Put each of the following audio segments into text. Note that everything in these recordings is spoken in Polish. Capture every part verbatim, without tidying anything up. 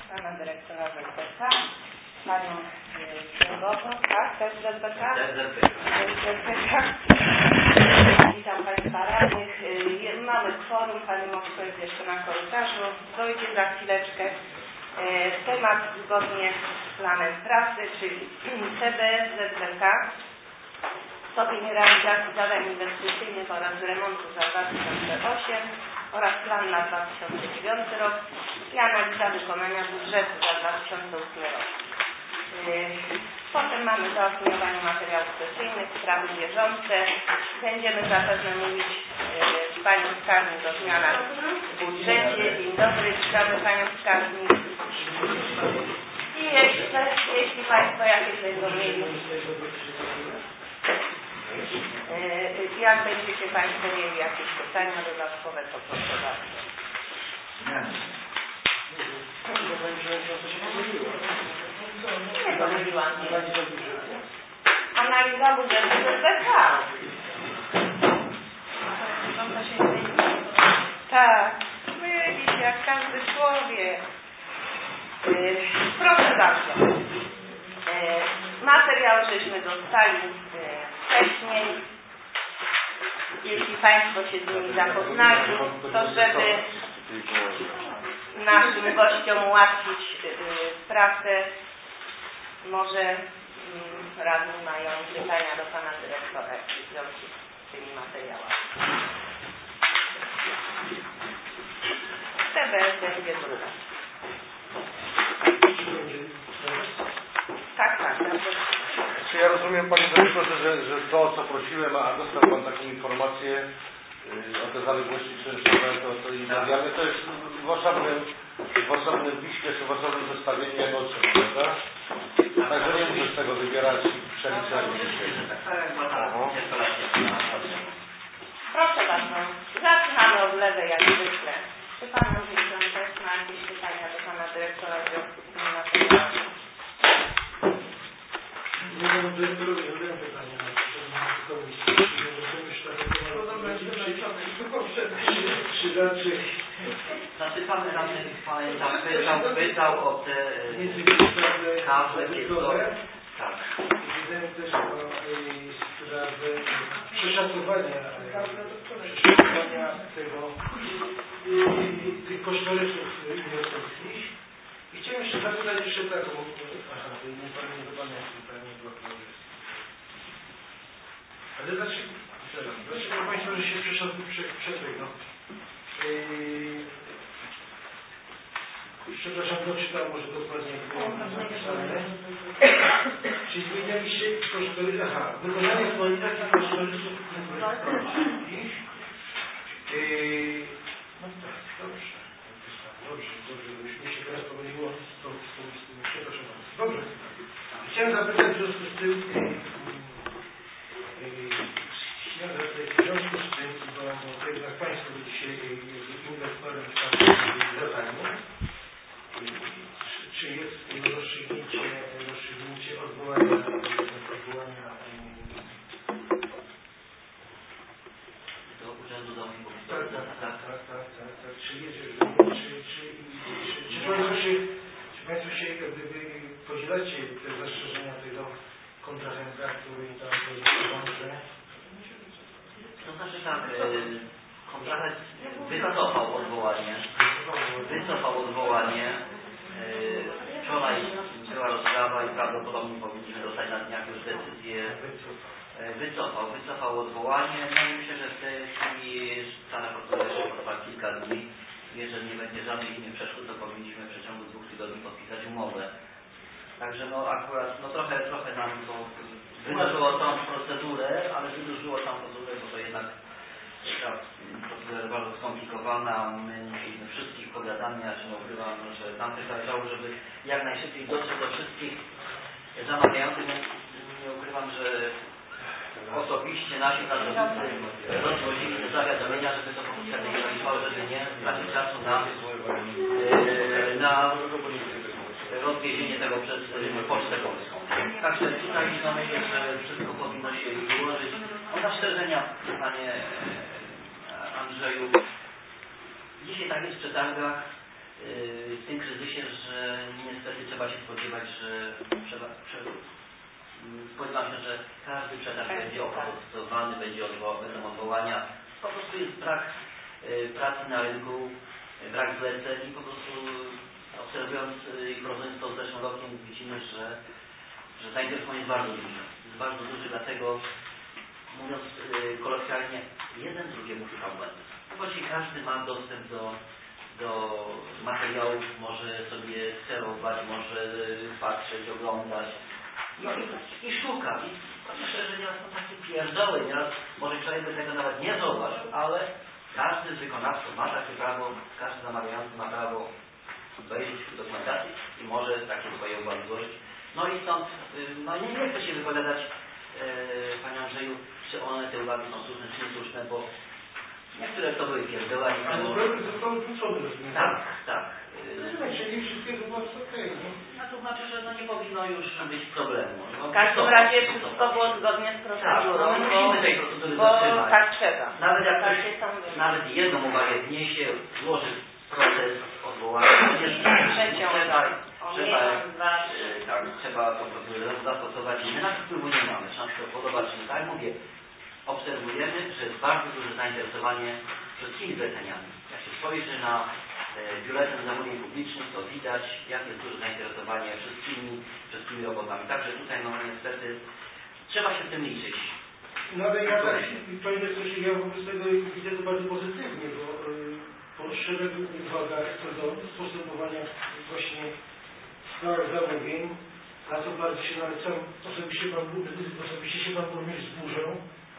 pana dyrektora Z B K, panią księgową, tak, też Z B K, Z B K. Witam państwa radnych. Mamy kworum, pani Moskwa jest jeszcze na korytarzu, dojdzie za chwileczkę. Temat zgodnie z planem pracy, czyli C B S Z B K, stopień realizacji zadań inwestycyjnych oraz remontu za dwa tysiące osiem oraz plan na dwa tysiące dziewiąty rok i analiza wykonania budżetu za dwa tysiące ósmy rok. Potem mamy do opiniowania materiałów sesyjnych, sprawy bieżące. Będziemy zapewne mówić z panią skarbnik o zmianach w budżecie. Dzień dobry, witamy panią skarbnik. I jeszcze, jeśli państwo jakieś będą mieli, jak będziecie państwo mieli jakieś pytania dodatkowe, to proszę bardzo. Nie pomyliłam. Analiza budżetu Z B K. Tak, mylić jak każdy człowiek. Yy, proszę bardzo. Yy, materiał żeśmy dostali yy, wcześniej. Jeśli państwo się z nimi zapoznali, to żeby naszym gościom ułatwić yy, pracę, może yy, radni mają pytania do pana dyrektora w związku z tymi materiałami. C B S będzie druga. Tak, tak. Czy ja rozumiem, panie dyrektorze, że, że to, o co prosiłem, a dostał pan taką informację yy, o te zaległości czynszowe, to, to i medialne, to jest w osobnym, w osobnym piśmie, czy w osobnym zestawieniu jego ocen, prawda? Także nie muszę z tego wybierać przeliczać. Proszę bardzo, zaczynamy od lewej jak zwykle. Czy pan Andrzej też ma jakieś pytania do pana dyrektora w związku z tym materiałem? Nie mam dyrektorowi, zadałem pytania na komisji. Czy raczej... Znaczy pan radny pamiętam, pytał, pytał o te kawę, tak. Widziałem też o sprawę przeszacowania, przeszacowania tego, tych kosztorysów inwestycji. I chciałem jeszcze zapytać jeszcze taką, aha, to nie pamiętam do pana pytanie było progres. Ale dlaczego, dlaczego państwo, że się przeszedł, no? Yy, przepraszam, doczytam, może dokładnie było napisane. Czyli zmienialiście kosztorysy, aha, wykonanie aktualizacji kosztorysów inwestycyjnych. Yy, no tak, dobrze. Dobrze, dobrze, bo już mi się teraz pomyliło z tą, z tą, z tym, przepraszam bardzo. Dobrze. Chciałem zapytać w związku z tym, chciałem zapytać w związku z tym, bo, bo jednak państwo dzisiaj inwestorem w takim zadaniu, czy, czy jest rozstrzygnięcie, rozstrzygnięcie odwołania, odwołania do Urzędu Domu Publicznego. Tak, tak, tak, tak, tak, tak, tak. Czy jest, czy, czy, czy, czy, czy Państwo się, czy Państwo się jak gdyby podzielacie te zastrzeżenia tego kontrahenta, który tam że... To znaczy tak, yy, kontrahent wycofał odwołanie, wycofał odwołanie. Yy, wczoraj była rozprawa i prawdopodobnie powinniśmy dostać na dniach już decyzję. Wycofał, wycofał odwołanie. No i myślę, że w tej chwili pana prokuratora jeszcze potrwa kilka dni. Jeżeli nie będzie żadnych innych przeszkód, to powinniśmy w przeciągu dwóch tygodni podpisać umowę. Także no akurat, no trochę, trochę nam to wydłużyło tą procedurę, ale wydłużyło tą procedurę, bo to jednak ta procedura jest bardzo skomplikowana. My musieliśmy wszystkich pogadania, ja się nie ukrywam, że nam też zależało, żeby jak najszybciej dotrzeć do wszystkich zamawiających. Nie ukrywam, że osobiście nasi pracownicy rozwozili te zawiadomienia, żeby to podpisane nie trwało, żeby nie tracić czasu na, yy, na rozwiezienie tego przez Pocztę Polską. Także tutaj no, myślę, że wszystko powinno się wyłożyć. O zastrzeżenia, panie Andrzeju. Dzisiaj tak jest w przetargach yy, w tym kryzysie, że trzeba się spodziewać, że trzeba, trzeba, spodziewam się, że każdy przetarg będzie oprocesowany, będzie odwo będą odwołania. Po prostu jest brak y, pracy na rynku, y, brak zleceń i po prostu obserwując y, i porównując to z zeszłym rokiem widzimy, że, że zainteresowanie jest bardzo duże. Jest bardzo duże, dlatego mówiąc y, kolokwialnie, jeden drugiemu szuka błędów. Właściwie każdy ma dostęp do, do materiałów, może sobie sterować, może patrzeć, oglądać i, i, i szuka. I myślę, że nieraz są takie pierdoły, nieraz może człowiek by tego nawet nie zauważył, ale każdy z wykonawców ma takie prawo, każdy zamawiający ma prawo wejść w dokumentację i może takie swoje uwagi złożyć. No i stąd, no nie, nie chcę się wypowiadać, e, Panie Andrzeju, czy one, te uwagi są słuszne, czy niesłuszne, bo niektóre to były pierdoły, a niektóre... Ale problem został wrzucony, rozumiem. Tak, tak. Znaczy, nie wszystkiego było okej, no. No to znaczy, że no nie powinno już być problemu. No, W każdym to, razie to, wszystko to, było zgodnie z procedurą, tak, no, bo, musimy tej procedury bo zatrzymać. tak trzeba. Nawet jak ktoś, Takie są nawet jedną uwagę wniesie, złoży proces odwołania, trzecią, trzeba, o trzeba, miesiąc, dwa, e, tak, trzeba tą procedurę zastosować. My na to wpływu nie mamy. Trzeba się to podobać, czy tak mówię. Obserwujemy, że jest bardzo duże zainteresowanie wszystkimi zleceniami. Jak się spojrzy na e, biuletyn zamówień publicznych, to widać, jak jest duże zainteresowanie wszystkimi, wszystkimi robotami. Także tutaj, no niestety, trzeba się z tym liczyć. No ale ja tak, Panie Doktorze, ja wobec tego widzę to bardzo pozytywnie, bo y, po szeregu uwagach co do postępowania właśnie w sprawach zamówień, na co bardzo się nawet sam osobiście Pan, osobiście się Pan Burmistrz zburzył,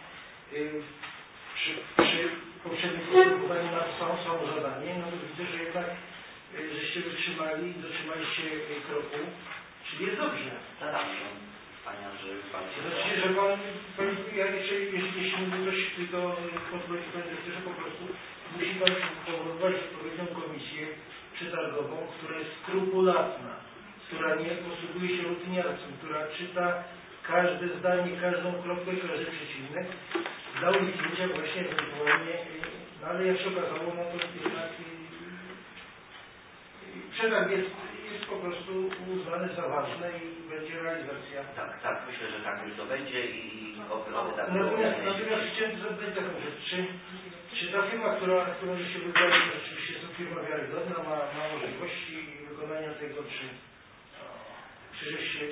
y, przy, przy poprzednim postępowaniu na to samo, samo zadanie, no to widzę, że jednak y, żeście wytrzymali, dotrzymaliście y, kroku, czyli jest dobrze. Zadamy ją, Panie Andrzeju, Pan się Znaczy, że Pan, pan ja jeszcze, jeśli, jeśli mówię coś tylko podpowiedź Panie Doktorze, po prostu musi Pan powoływać odpowiednią komisję przetargową, która jest skrupulatna, która nie posługuje się rutyniarstwem, która czyta każde zdanie, każdą kropkę, każdy przecinek dla uniknięcia właśnie ewentualnie, no ale jak się okazało, no to jednak przetarg jest, jest po prostu uznany za ważny i będzie realizacja. Tak, tak, myślę, że tak już to będzie i oby, oby tak było. Natomiast, natomiast chciałem zapytać taką rzecz, czy, czy ta firma, która, którą się wybrali, to rzeczywiście jest to firma wiarygodna, ma, ma możliwości wykonania tego, czy czy żeście...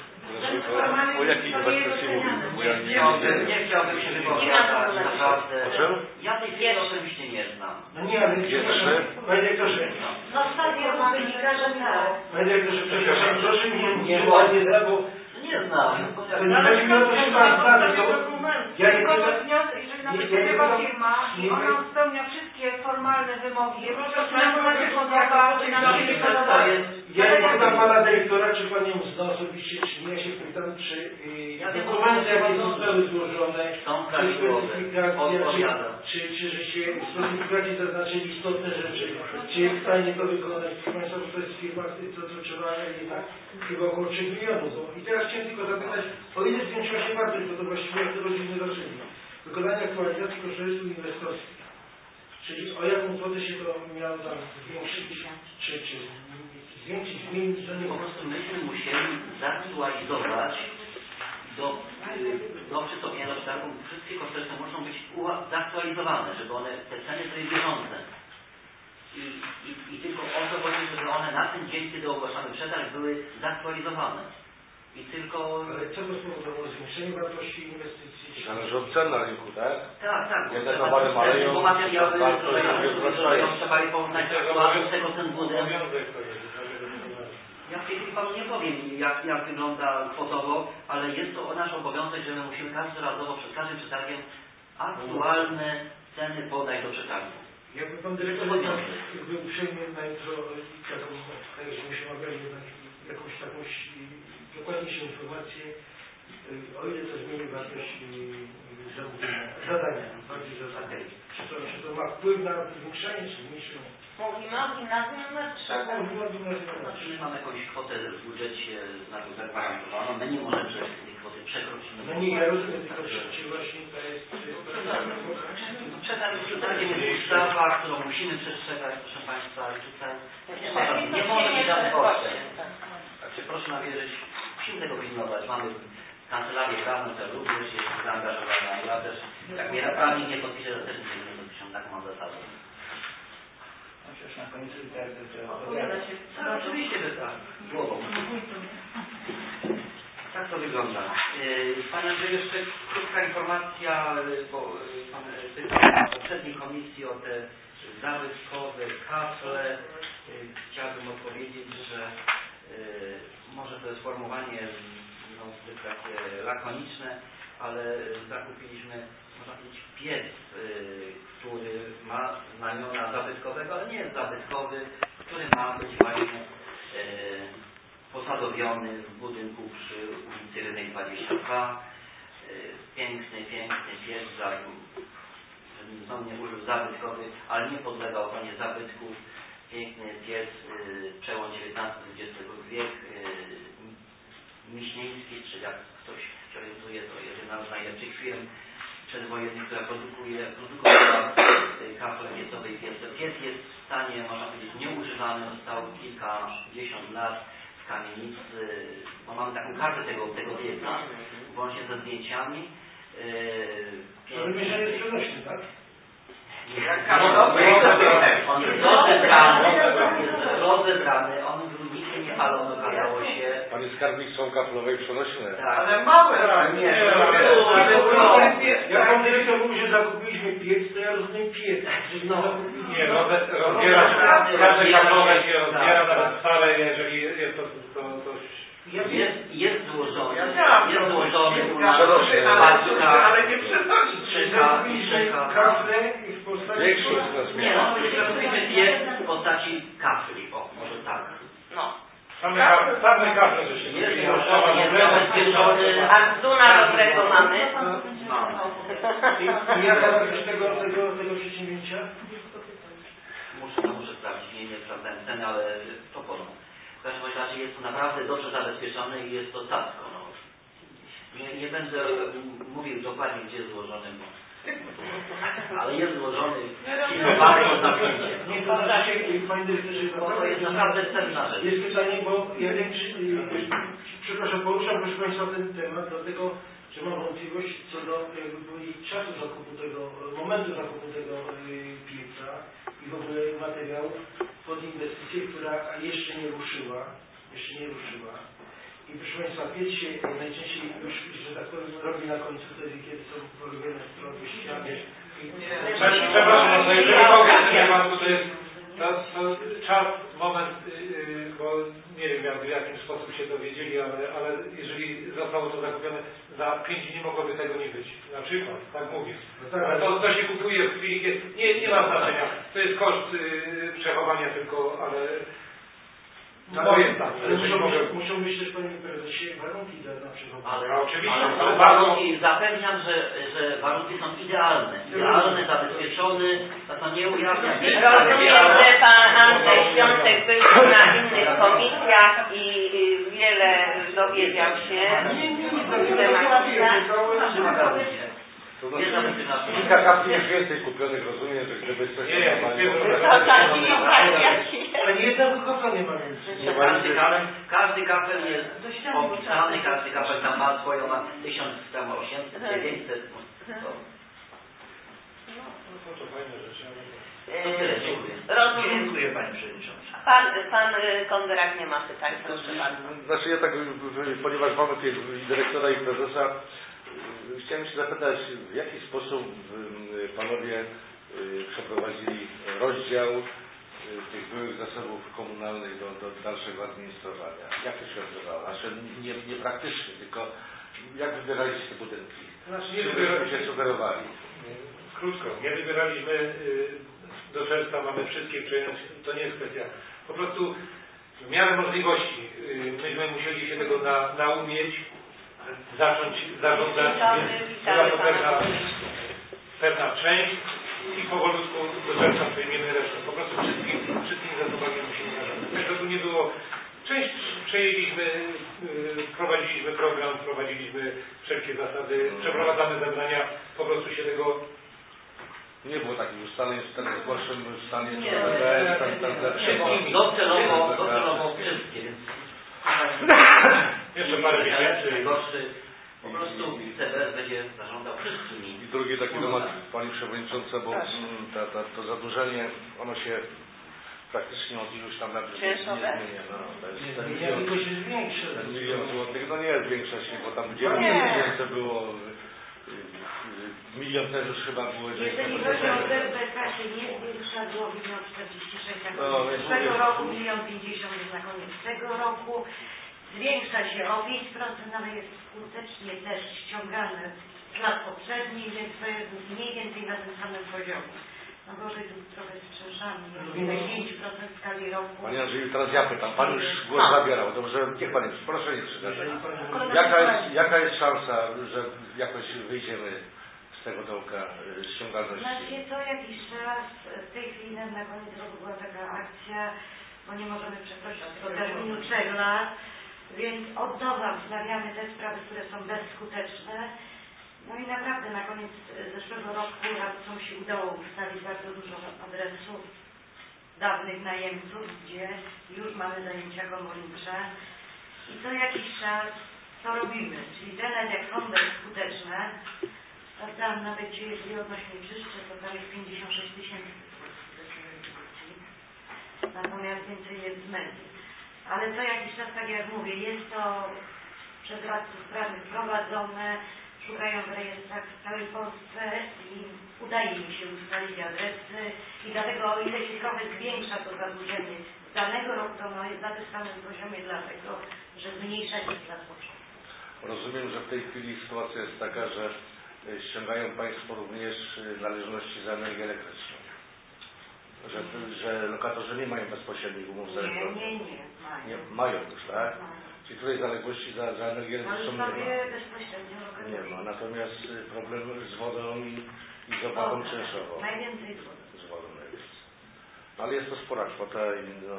O jakiej inwestycji mówimy? Bo ja nie chciałbym, nie chciałbym się wypowiadać, naprawdę. Proszę? Ja tej firmy osobiście nie znam. No nie, ale przepraszam, Panie Dyrektorze. No z papieru wynika, że tak. Panie Dyrektorze, przepraszam, proszę mnie Nie, nie ładnie da, bo nie znam. to nie chodzi mi o to, że Pan zna, tylko ja nie Tylko pytam... że wniosek, jeżeli na nie- przykład nie była pytam- firma i nie ona py- spełnia wszystkie formalne wymogi, No to czy nam ona się podoba, czy nam się nie podoba. Ja nie pytam Pana Dyrektora, czy Pan ją zna osobiście, czy nie. Ja się pytam, czy Ja yy, wiem, dokumenty, że jakie są- zostały złożone, są czy prawidłowe. specyfikacja, Odpowiadam. czy, czy, czy że się w specyfikacji zaznaczyli istotne rzeczy, czy jest w stanie to wykonać. Proszę Państwa, bo to jest firma, to, to trzeba jednak chyba około trzech milionów. Bo... I teraz chciałem tylko zapytać, o ile zwiększyła się wartość, bo to właściwie jak to rodziny zaczęli. Wykonanie aktualizacji kosztorysów inwestorskich. Czyli o jaką kwotę się to miało tam zwiększyć, czy, czy zwiększyć, zmienić, że nie Po prostu myśmy musieli zaktualizować do, do przystąpienia do przetargu. Wszystkie kosztorysy muszą być zaktualizowane, żeby one, te ceny były bieżące. I, i, I tylko o to chodzi, żeby one na ten dzień, kiedy ogłaszamy przetarg, były zaktualizowane. I tylko... Ale co to spowodowało? Zwiększenie wartości inwestycji? Zależy od cen na rynku, tak? Tak, tak. Jak te towary maleją, bo materiały wartość się wzrastają. trzeba je porównać z tego ten budynku. Ja w tej chwili Panu nie powiem, jak, jak wygląda kwotowo, ale jest to nasz obowiązek, że my musimy każdorazowo przed każdym przetargiem aktualne ceny podać do przetargu. Jakby Pan Dyrektor był uprzejmy na jutro, taką, tak żebyśmy się omawiali jakąś taką dokładniejszą informację, o ile to zmieni wartość zadania, bardziej zadania. Czy to, czy to ma wpływ na zwiększanie, czy zmniejszenie? Mówimy o gimnazjum numer trzy. Tak, mówimy o gimnazjum numer trzy. My mamy jakąś kwotę w budżecie na to zagwarantowaną. My nie możemy przecież tej kwoty przekroczyć. No nie, ja rozumiem, tylko czy właśnie to jest... Przetarg przetargiem jest ustawa, którą musimy przestrzegać, proszę Państwa, i tutaj nie, ma, nie może być żadnych odstępstw. A proszę nam wierzyć, musimy tego pilnować. Mamy kancelarię prawną, która również jest zaangażowana. Ja też, jak mnie prawnie nie podpiszę, to też nie podpiszę, taką mam zasadę. No przecież na końcu i tak Odpowiada się. No, oczywiście, że tak. Głową. Tak to wygląda. Panie Andrzeju, jeszcze krótka informacja, bo Pan pytał na poprzedniej komisji o te zabytkowe kafle. Chciałbym odpowiedzieć, że może to jest sformułowanie no, zbyt takie lakoniczne, ale zakupiliśmy, można powiedzieć, piec, który ma znamiona zabytkowego, ale nie jest zabytkowy, który ma być właśnie posadowiony w budynku przy ulicy Rynej dwadzieścia dwa. Piękny, piękny piec, znowu nie użył zabytkowy, ale nie podlega ochronie zabytków. Piękny piec, przełom dziewiętnasty dwudziesty wiek, Miśnieński, czy jak ktoś się orientuje, to jedna z najlepszych firm przedwojennych, która produkuje, produkowała kafle piecowe i piece. Piec jest w stanie, można powiedzieć, nieużywany, został kilkadziesiąt lat w kamienicy, bo mamy taką kartę tego, tego pieca, łącznie ze zdjęciami. To mieszanie jest przenośny, tak? On jest rozebrany, on jest rozebrany, on był nigdy nie palony, okazało się. Panie skarbnik są kaflowe i przenośne. Tak. Ale małe, Nie, nie. jak pan dyrektor mówi, że zakupiliśmy piec, to ja rozumiem piec. No. Nie, rozbiera się, każde kaflowe się rozbiera, nawet stare, jeżeli jest to, to, to Jest, jest złożony, Ja miałam jest złożony u ale, nas ale nie przenosi. Zakupiliśmy kafle i w postaci... Większość z nas Nie, no, zakupiliśmy piec w postaci kafli, o, może tak. No. same kafle, same kafle, że się Jest kupiło. złożony, jest zabezpieczony. A Duna dobrego mamy? I, i jaka wartość tego, tego, tego przedsięwzięcia? Muszę, muszę sprawdzić, nie, nie sprawdzałem ceny, ale to ponownie. W każdym razie jest to naprawdę dobrze zabezpieczone i jest to cacko. No. Nie, nie będę mówił dokładnie, gdzie jest złożony, bo, ale jest złożony pilnowany pod napięciem. Nie, to znaczy, panie dyrektorze, Bo to jest naprawdę cenna rzecz. jest pytanie, bo ja wiem, czy, przepraszam, poruszam proszę Państwa ten temat, dlatego, że mam wątpliwość co do jakby powiedzieć czasu zakupu tego, momentu zakupu tego pieca i w ogóle materiałów pod inwestycję, która jeszcze nie ruszyła, jeszcze nie ruszyła. I proszę Państwa, piec się najczęściej już, że tak powiem, robi na końcu wtedy, kiedy są porobione strony ściany. Przepraszam, no jeżeli mogę, nie mam, to jest to, to czas, moment, yy, bo nie wiem jak, w jakim sposób się dowiedzieli, ale, ale jeżeli zostało to zakupione, za pięć dni mogłoby tego nie być. Na przykład, tak mówię. Ale to, to się kupuje w chwili, kiedy nie, nie ma znaczenia. To jest koszt yy, przechowania tylko, ale No jest tak. Ale muszą, mogę... muszą być też, Panie Prezesie, warunki dla na przechowania. Ale, A oczywiście, ale ale są warunki, zapewniam, że, że warunki są idealne. Idealne, zabezpieczone, to, to nie ujawnia. Rozumiem, że Pan Andrzej Świątek był na innych komisjach i wiele dowiedział się w temacie. To znaczy, kilka kafli już więcej kupionych, rozumiem, że gdyby coś Nie, nie, normalnie... nie, To taki jaki Ale nie jednego kafla nie ma więcej. Każdy kafel, każdy kafel jest opisany, każdy kafel tam ma swoją, ma tysiąc osiemset, dziewięćset. To, No to fajne rzeczy, ale... to tyle, dziękuję. Rozumiem. Dziękuję Panie Przewodniczący. Pan, pan Kondyrak nie ma pytań, proszę bardzo. Znaczy ja tak, ponieważ mamy tutaj dyrektora i prezesa, chciałem się zapytać, w jaki sposób panowie przeprowadzili rozdział tych byłych zasobów komunalnych do, do dalszego administrowania? Jak to się odbywało? Znaczy nie, nie praktycznie, tylko jak wybieraliście te budynki? Znaczy, nie wybieraliście, się sugerowali? Krótko, nie wybieraliśmy do czerwca, mamy wszystkie przejąć, to nie jest kwestia. Po prostu w miarę możliwości myśmy musieli się tego na, naumieć, zacząć zarządzać, więc była to pewna, pewna część i powolutku do czerwca przejmiemy resztę. Po prostu wszystkimi, wszystkimi zasobami musimy zarządzać. Także tu nie było, część przejęliśmy, prowadziliśmy program, prowadziliśmy wszelkie zasady, przeprowadzamy zebrania, po prostu się tego nie było takich ustaleń, w stanie gorszym stanie, Nie, to docelowo, docelowo wszystkie, więc parę miesięcy. Najgorszy. Po prostu C B S będzie zarządzał wszystkimi. I drugi taki temat, Pani Przewodnicząca, bo ta, ta, to zadłużenie, ono się praktycznie od iluś tam lat nie zmienia. No, to jest ten milion, tylko się zwiększy. ten milion złotych, no nie zwiększa się, bo tam dziewięć tysięcy było, milion też już chyba było. Jeżeli chodzi o D B K się nie zwiększa, było milion czterdzieści sześć na No, koniec zeszłego roku, milion pięćdziesiąt jest na koniec tego roku. Zwiększa się o pięć procent, ale jest skutecznie też ściągane z lat poprzednich, więc to jest mniej więcej na tym samym poziomie. No gorzej tu trochę z czynszami, pięć procent w skali roku. Panie Andrzeju, teraz ja pytam, Pan już głos zabierał, dobrze, niech Pan jest, proszę nie przeszkadzać. Jaka jest, jaka jest szansa, że jakoś wyjdziemy z tego dołka ściągalności? Znaczy co jakiś czas, w tej chwili na koniec roku była taka akcja, bo nie możemy przekroczyć tego terminu trzech lat, więc od nowa wznawiamy te sprawy, które są bezskuteczne. No i naprawdę na koniec zeszłego roku radcom się udało ustalić bardzo dużo adresów dawnych najemców, gdzie już mamy zajęcia komornicze i co jakiś czas to robimy. Czyli teraz jak są bezskuteczne, sprawdzałam nawet, gdzie jest odnośnie czyszcze, to tam jest pięćdziesiąt sześć tysięcy. Natomiast więcej jest z mediów. Ale co jakiś czas, tak jak mówię, jest to przez radców prawnych prowadzone, szukają w rejestrach w całej Polsce i udaje im się ustalić adresy i dlatego o ile się trochę zwiększa to zadłużenie z danego roku, to ono jest na tym samym poziomie dlatego, że zmniejsza się z lat poprzednich. Rozumiem, że w tej chwili sytuacja jest taka, że ściągają Państwo również należności za energię elektryczną. Że, że lokatorzy nie mają bezpośrednich umów z elektrownią. Nie, nie, nie. Mają. Nie, mają już, tak? Mają. Czyli tutaj zaległości za, za energię elektryczną nie ma. Nie ma. Natomiast problem z wodą i, i z opłatą czynszową. Najwięcej z wodą. Z wodą najwięcej. No, ale jest to spora kwota i no,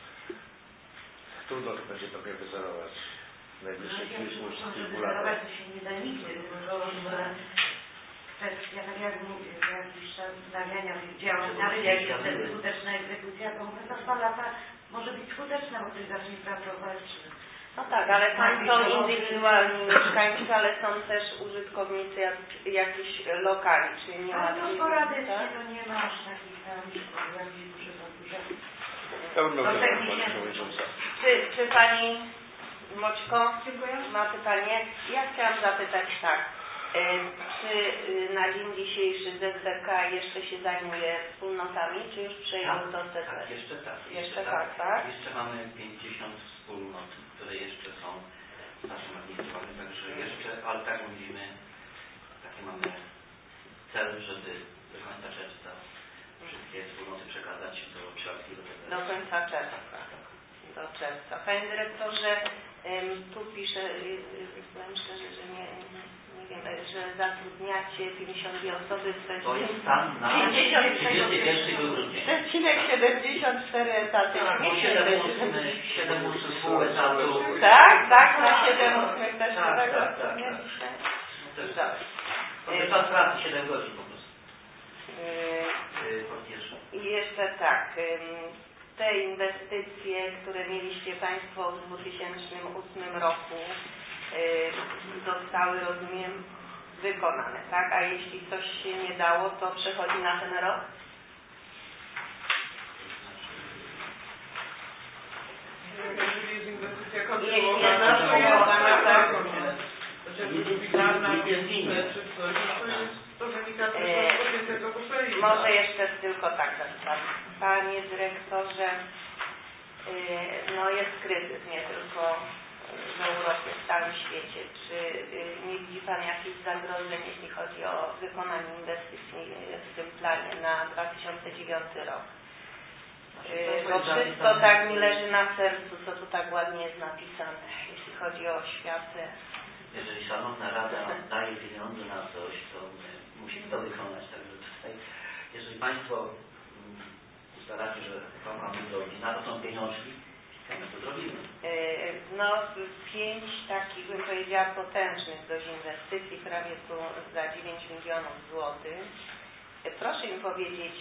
trudno to będzie pewnie wyzerować. Najbliższych kilku latach. To się nie da nigdy, tylko że kwestia, tak jak mówię, że jakiś czas wznawiania tych działań, nawet jak jest wtedy skuteczna egzekucja, to mówię, to dwa lata może być skuteczna, bo ktoś zacznie pracować. No tak, ale tam są indywidualni mieszkańcy, ale są też użytkownicy jak, jakichś lokali, czyli nie ma... Ale to sporadycznie, tak? To nie ma aż takich tam jakichś dużych zadłużeń. Ja bym miał Pani Przewodnicząca. Czy, czy Pani Moćko ma pytanie? Ja chciałam zapytać tak. Czy na dzień dzisiejszy Z B K jeszcze się zajmuje wspólnotami, czy już przejął tak, to C B S? Tak, jeszcze tak. Jeszcze, jeszcze tak, tak, tak? Jeszcze mamy pięćdziesiąt wspólnot, które jeszcze są naszym administrowanym, także jeszcze, ale tak mówimy, taki mamy cel, żeby do końca czerwca wszystkie wspólnoty przekazać do Przyłapskiego C B S. Do końca czerwca. Do czerwca. Panie dyrektorze, tu piszę, powiem szczerze, że nie, nie wiem, że zatrudniacie pięćdziesiąt dwie osoby. To jest stan na trzydziestego pierwszego grudnia. Przecinek siedemdziesiąt cztery etaty. Tak, bo siedem ósmych pół etatu. Tak, tak, na siedem ósmych też tak, tak, tak, tak, nie tak. dzisiaj. Dobrze. To jest czas pracy siedem godzin po prostu. Yy, I jeszcze tak. Te inwestycje, które mieliście Państwo w dwa tysiące ósmym roku, yy, zostały, rozumiem, wykonane, tak? A jeśli coś się nie dało, to przechodzi na ten rok? Jeżeli jest inwestycja kontynuowana, to jest tak. Może jeszcze tylko tak zapytam. Panie dyrektorze, no jest kryzys, nie tylko w Europie, w całym świecie. Czy nie widzi Pan jakichś zagrożeń, jeśli chodzi o wykonanie inwestycji w tym planie na dwa tysiące dziewiąty rok? Bo wszystko tak mi leży na sercu, co tu tak ładnie jest napisane, jeśli chodzi o oświatę. Jeżeli Szanowna Rada daje pieniądze na coś, to my musimy to wykonać. Także tutaj, jeżeli Państwo ustalacie, że mamy drogi, na to są pieniążki, to my to zrobimy. No pięć takich, bym powiedziała, potężnych dość inwestycji, prawie tu za dziewięć milionów złotych. Proszę mi powiedzieć,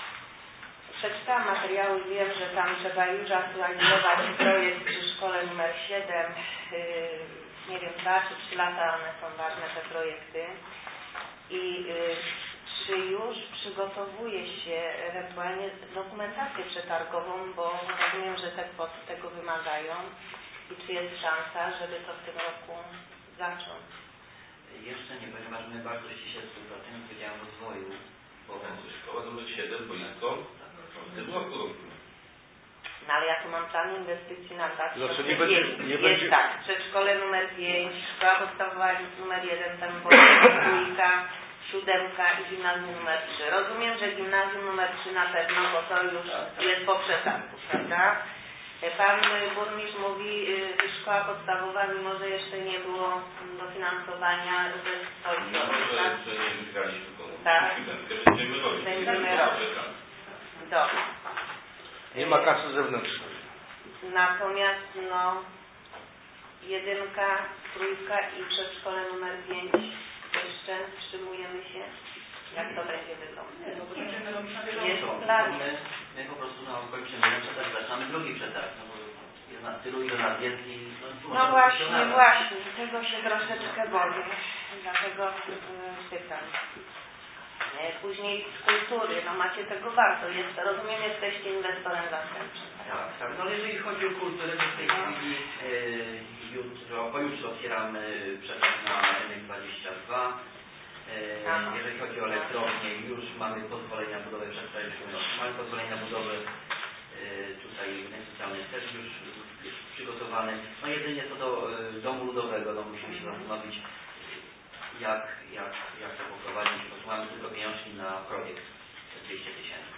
przeczytałam materiały i wiem, że tam trzeba już aktualizować projekt przy szkole numer siedem, nie wiem, dwa czy trzy lata one są ważne, te projekty. I czy już przygotowuje się ewentualnie dokumentację przetargową, bo rozumiem, że te kwoty tego wymagają. I czy jest szansa, żeby to w tym roku zacząć? Jeszcze nie, ponieważ my bardzo ściśle współpracujemy z Wydziałem Rozwoju. Bo szkoła numer siedem, boisko, w tym roku. No ale ja tu mam plan inwestycji na dwa tysiące Znaczy nie będzie, nie Jest będzie... tak, przedszkole numer pięć, szkoła podstawowa numer jeden, tam dwójka, siódemka i gimnazjum numer trzy. Rozumiem, że gimnazjum numer trzy na pewno, bo to już jest po przetargu, prawda? Pan burmistrz mówi, że szkoła podstawowa, mimo że jeszcze nie było dofinansowania, że stoi. No, że, że nie wygraliśmy to. Tak. Będziemy robić. Będziemy robić. Dobrze. Nie ma kasy zewnętrznej. Natomiast no jedynka, trójka i przedszkole numer pięć jeszcze wstrzymujemy się. Jak to będzie wyglądać? Jest plan. My, my po prostu no, kończymy jeden przetarg, zaczynamy drugi przetarg. No, bo jest nas tylu, ile nas jest i... No, No właśnie, właśnie. Tego się troszeczkę boję. Dlatego yy, pytam. Później z kultury, no macie tego bardzo. Jest, rozumiem, jesteście inwestorem zastępczym. Tak, tak. No jeżeli chodzi o kulturę, to w tej chwili yy, jutro, pojutrze otwieramy przetarg na N X dwadzieścia dwa. Yy, jeżeli chodzi o elektrownię, już mamy pozwolenie na budowę przedstawicieli, no, mamy pozwolenie na budowę yy, tutaj budynek socjalny też już jest przygotowany. No jedynie co do yy, domu ludowego, no musimy się zastanowić, jak, jak, jak to poprowadzić, bo tu mamy tylko pieniążki na projekt dwieście tysięcy.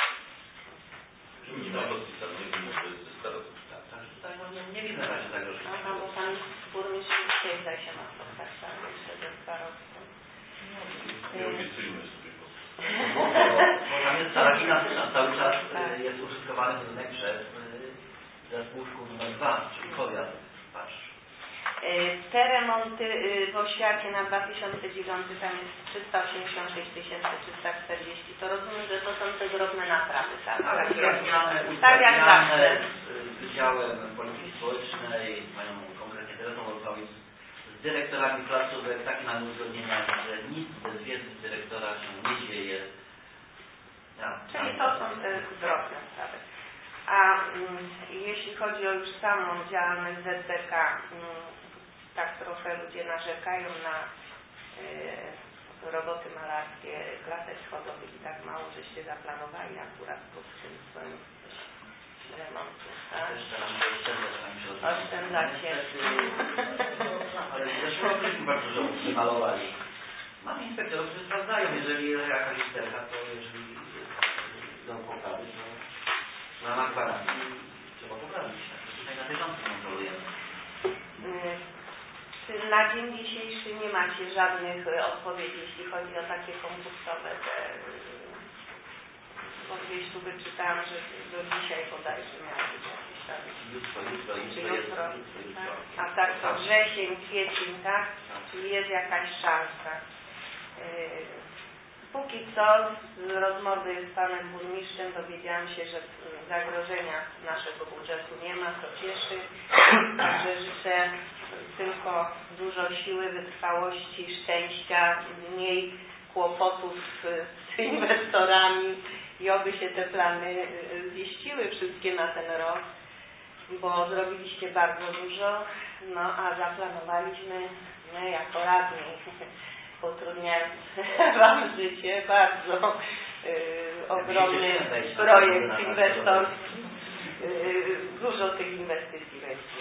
Nie ma podpisane, nie wiem, że jest ze starostów. Tak, także tutaj no, nie, nie widzę na razie zagrożenia. Aha, bo pan burmistrz dzisiaj zdaje się ma spotkać tam jeszcze ze starostą. Nie obiecujmy sobie. Bo, bo tam jest cała gimnastyczna, cały czas y, jest użytkowany budynek przez y, zespół szkół numer dwa, czyli powiat. Patrz. Te remonty w oświacie na dwa tysiące dziewiąty tam jest trzysta osiemdziesiąt sześć tysięcy trzysta czterdzieści. To rozumiem, że to są te drobne naprawy, tak? Tak, tak, jak tak jak zawsze. Z Wydziałem Polityki Społecznej, mają konkretnie telefon rozmawiać z dyrektorami placówek, takie mamy uzgodnienia, że nic bez wiedzy dyrektora się nie dzieje. Ja, Czyli tak, to są te drobne sprawy. A mm, jeśli chodzi o już samą działalność Z D K, mm, tak trochę ludzie narzekają na y, roboty malarskie, klasek schodowych i tak mało, żeście zaplanowali akurat pod tym swoim remontu. Tak? Oszczędzacie. Ale w zeszłym roku bardzo żołnierze malowali. Mamy inspektorów, którzy sprawdzają, jeżeli jest jakaś sterka, to jeżeli są poprawy, to w ramach gwarancji trzeba poprawić. Tutaj na bieżąco kontrolujemy. Czy na dzień dzisiejszy nie macie żadnych odpowiedzi, jeśli chodzi o takie konkursowe, te, bo gdzieś tu wyczytałam, że do dzisiaj bodajże miały być jakieś tam. Jutro, jutro, jutro, jutro, jest, jutro, jutro. Tak? A tak to wrzesień, kwiecień, tak? Czyli jest jakaś szansa. Póki co z rozmowy z panem burmistrzem dowiedziałam się, że zagrożenia naszego budżetu nie ma, to cieszy. Także życzę tylko dużo siły, wytrwałości, szczęścia, mniej kłopotów z inwestorami i oby się te plany ziściły wszystkie na ten rok, bo zrobiliście bardzo dużo, no a zaplanowaliśmy my jako radni, utrudniając wam życie, bardzo yy, ogromny projekt inwestorski. Yy, dużo tych inwestycji będzie.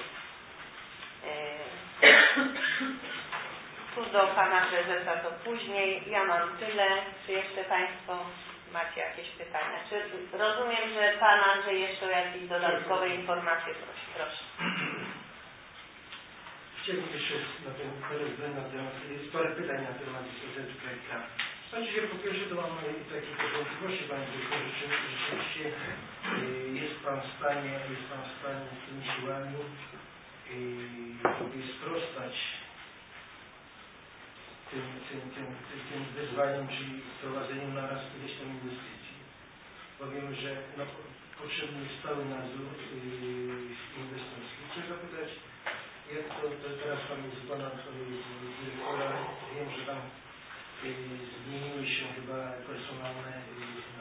Yy, tu do pana prezesa to później. Ja mam tyle. Czy jeszcze państwo macie jakieś pytania? Czy rozumiem, że pan Andrzej jeszcze o jakieś dodatkowe informacje prosi? Proszę. Chciałbym jeszcze na ten na temat, jest parę pytań na temat Z P K. Znaczy, po pierwsze to mam takie wątpliwości, panie doktorze, czy rzeczywiście jest pan w stanie, jest pan w stanie tymi siłami sobie sprostać tym, tym, tym, tym, tym wyzwaniem, czyli wprowadzeniu na raz ileś tam inwestycji. Bo wiemy, że no, potrzebny jest stały nadzór yy, inwestorski. Chcę zapytać, tam z pana dyrektora, wiem, że tam y, zmieniły się chyba personalne y, no,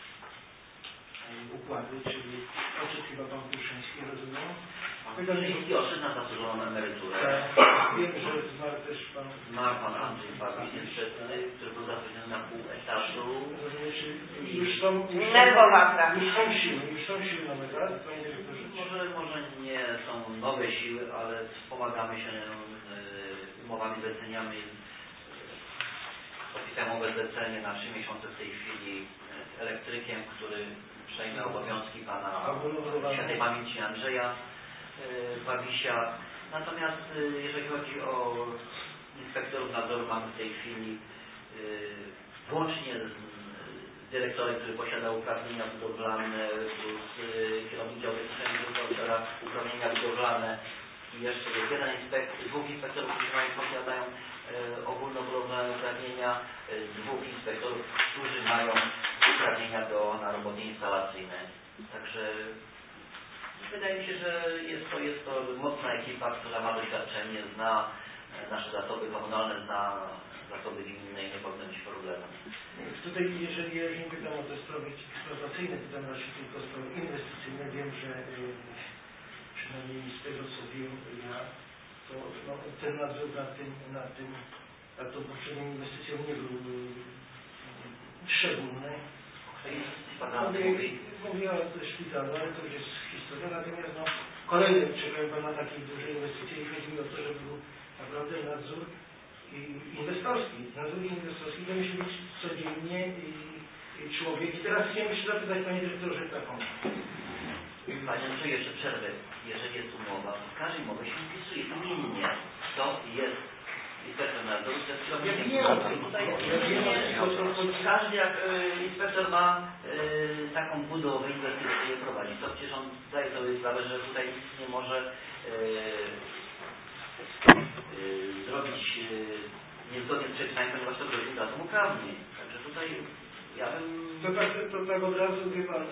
y, układy, czyli odszedł chyba pan Pruszyński, rozumiem? Pruszyński odszedł na zasłużoną emeryturę. Tak, wiem, że zmarł też pan... Zmarł pan Andrzej Babiś, niestety, który był zatrudniony na pół etatu. Już są, już Nerwowa są, praca. już są siły, już są siły nowe, tak? Panie dyrektorze? Może, może nie są nowe siły, ale wspomagamy się y, umowami zleceniami. Podpisałem umowę zlecenie na trzy miesiące w tej chwili z elektrykiem, który przejmie obowiązki pana świętej pamięci Andrzeja y, Babisia. Natomiast y, jeżeli chodzi o inspektorów nadzoru, mamy w tej chwili y, włącznie z, z dyrektorem, który posiada uprawnienia budowlane, plus y, kierownik działu sprzętu posiada uprawnienia budowlane i jeszcze jest jeden inspektor, dwóch inspektorów, którzy mają, posiadają y, ogólnobudowlane uprawnienia, y, dwóch inspektorów, którzy mają uprawnienia do, na roboty instalacyjne. Także wydaje mi się, że jest to, jest to mocna ekipa, która ma doświadczenie, zna nasze zasoby komunalne, zna zasoby gminne i nie powinno być problemu. Tutaj, jeżeli ja już nie pytam o te sprawy eksploatacyjne, pytam raczej tylko o sprawy inwestycyjne, wiem, że y, przynajmniej z tego, co wiem ja, to no, ten nadzór nad tym, nad tym, nad tą poprzednią inwestycją nie był y, szczególny. Mówię o szpitalu, ale to już jest historia, natomiast no, kolejne czekają pan na takiej dużej inwestycji i chodzi mi o to, żeby był naprawdę nadzór inwestorski. Nadzór inwestorski to musi być codziennie i, i człowiek. I teraz chciałem jeszcze zapytać, panie dyrektorze, taką. Panie Andrzeju, jeszcze przerwę. Jeżeli jest umowa, w każdej umowie się wpisuje imiennie, kto jest inspektor nadzoru, to jest kierownikiem. Tutaj każdy jak y, inspektor ma y, taką budowę, inwestycję prowadzi. To przecież on zdaje sobie sprawę, że tutaj nic nie może y, y, zrobić y, niezgodnie z przepisami, ponieważ to grozi utratą uprawnień. Także tutaj ja bym... To tak, to tak od razu wie pan,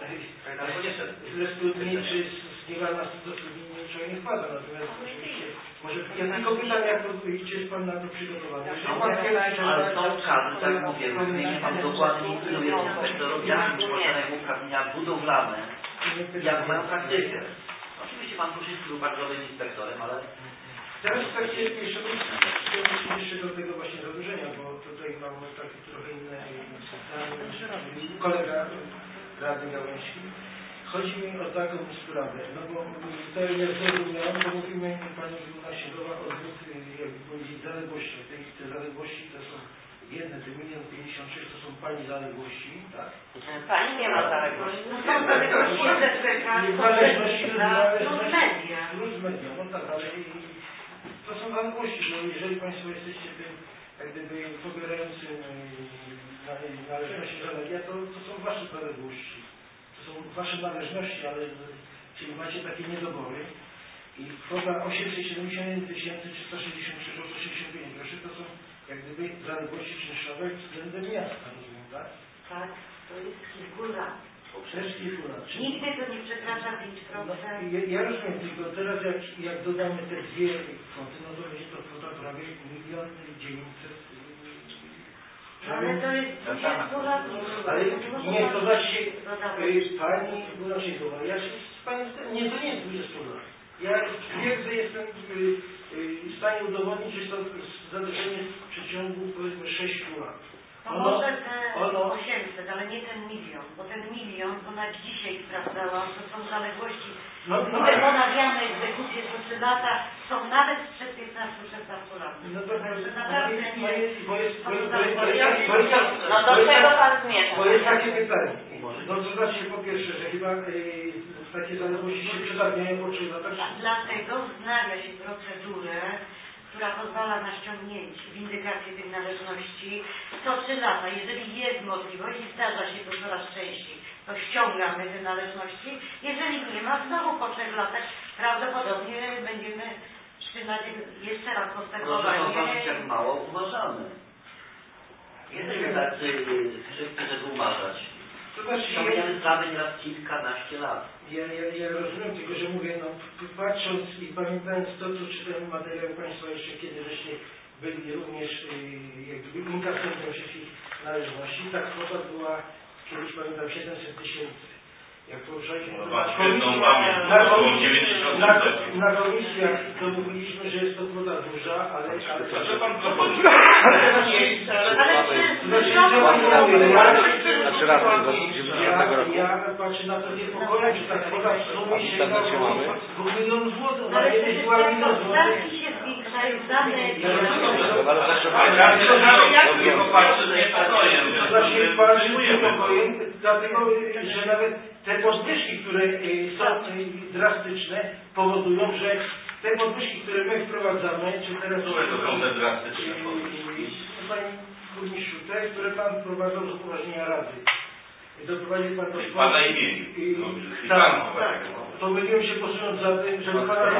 ze studni czy z niewala do studni niczego nie wpada. Natomiast oczywiście, może ja tylko pytam, jak to, czy jest pan na to przygotowany. Ale są kadry, tak jak mówię, wymienię pan dokładnie instruuje inspektorów, jakie posiadają uprawnienia budowlane, jak mają praktykę. Oczywiście pan Pruszyński był bardzo dobrym inspektorem, ale... Teraz tak jeszcze jeszcze do tego właśnie zadłużenia, bo tutaj mam takie trochę inne zdanie. Kolega radny Gałęźki. Chodzi mi o taką sprawę, no bo to jak zrozumiałem, to mówimy pani Nasienkowa o dwóch, jakby powiedzieć, zaległościach. Te, te zaległości to są jedne, te milion pięćdziesiąt sześć to są pani zaległości, tak? Pani nie ma zaległości. No są zaległości Z P K, Niezależności plus media. Plus media, no tak, ale to są zaległości, bo jeżeli państwo jesteście tym, jak gdyby pobierającym należności za media, to, to są wasze zaległości. To są wasze należności, ale czyli macie takie niedobory i kwota osiemset siedemdziesiąt jeden tysięcy trzysta sześćdziesiąt trzy złote sześćdziesiąt pięć groszy to są jak gdyby zaległości czynszowe względem miasta, rozumiem, tak? Tak, to jest kilku lat. Przez kilku lat. Nigdy to nie przekracza pięć procent. No, ja, ja rozumiem, tylko teraz jak, jak dodamy te dwie kwoty, no to będzie to kwota prawie milion dziewięćset. Ale to jest dwadzieścia lat. Ale nie, to znaczy pani Buraszczykowa, ja się z pani, nie, to nie jest dwadzieścia lat. Ja twierdzę, jestem w stanie udowodnić, że to zadłużenie w przeciągu powiedzmy sześciu lat. No ono, może te ono, osiemset, ale nie ten milion, bo ten milion, to na dzisiaj sprawdzałam, to są zaległości. No, no, ponawiane egzekucje co trzy lata są nawet sprzed piętnastu szesnastu lat. No to Także naprawdę nie jest. No do czego pan zmierza? Bo jest takie pytanie. No to znaczy po pierwsze, że chyba yy, takie zaległości się przedawniają po trzy lata. Dlatego wznawia się procedurę, która pozwala na ściągnięcie, windykację tych należności co trzy lata. Jeżeli jest możliwość i zdarza się to coraz częściej, to ściągamy te należności. Jeżeli nie ma, znowu po trzech latach prawdopodobnie będziemy wszczynać jeszcze raz postępowanie. Proszę zobaczyć, jak mało uważamy. Jesteśmy tacy szybcy, żeby umarzać. To znaczy, Ciągniemy sprawy nieraz kilkanaście lat. Ja, ja, ja rozumiem, tylko że mówię, no patrząc i pamiętając to, co czytałem materiał Państwa jeszcze kiedy żeście byli również y, jakby inkasentem wszystkich należności, ta kwota była kiedyś pamiętam siedemset tysięcy. Jak poruszaliśmy No, to masz na świetną komisji- pamięć, na około komisji- dziewięćdziesiąt na, procent. na komisjach to mówiliśmy, że jest to kwota duża, ale... ale Co pan proponuje? Ale Znaczy, czy Znaczy raz, do dziewięćdziesiątego roku. Ja, ja patrzę na to niepokojem, że ta kwota w sumie sięga internecie mamy? dwóch milionów złotych. Ona Ale kiedyś przecież była te milion złotych. podatki się zwiększają, dane... Ale zawsze Nie popatrzy z niepokojem. Znaczy, patrzę z niepokojem, dlatego, że nawet te podwyżki, które y, są y, drastyczne, powodują, że te podwyżki, które my wprowadzamy, czy teraz... Które to są te drastyczne y, podwyżki? y, Panie Burmistrzu, te, które Pan wprowadzał z upoważnienia Rady. I doprowadził Pan do... Pana imieniu. I- No, i Tak, pan tak. prowadzi. Pomyliłem się posując za tym, że Pana...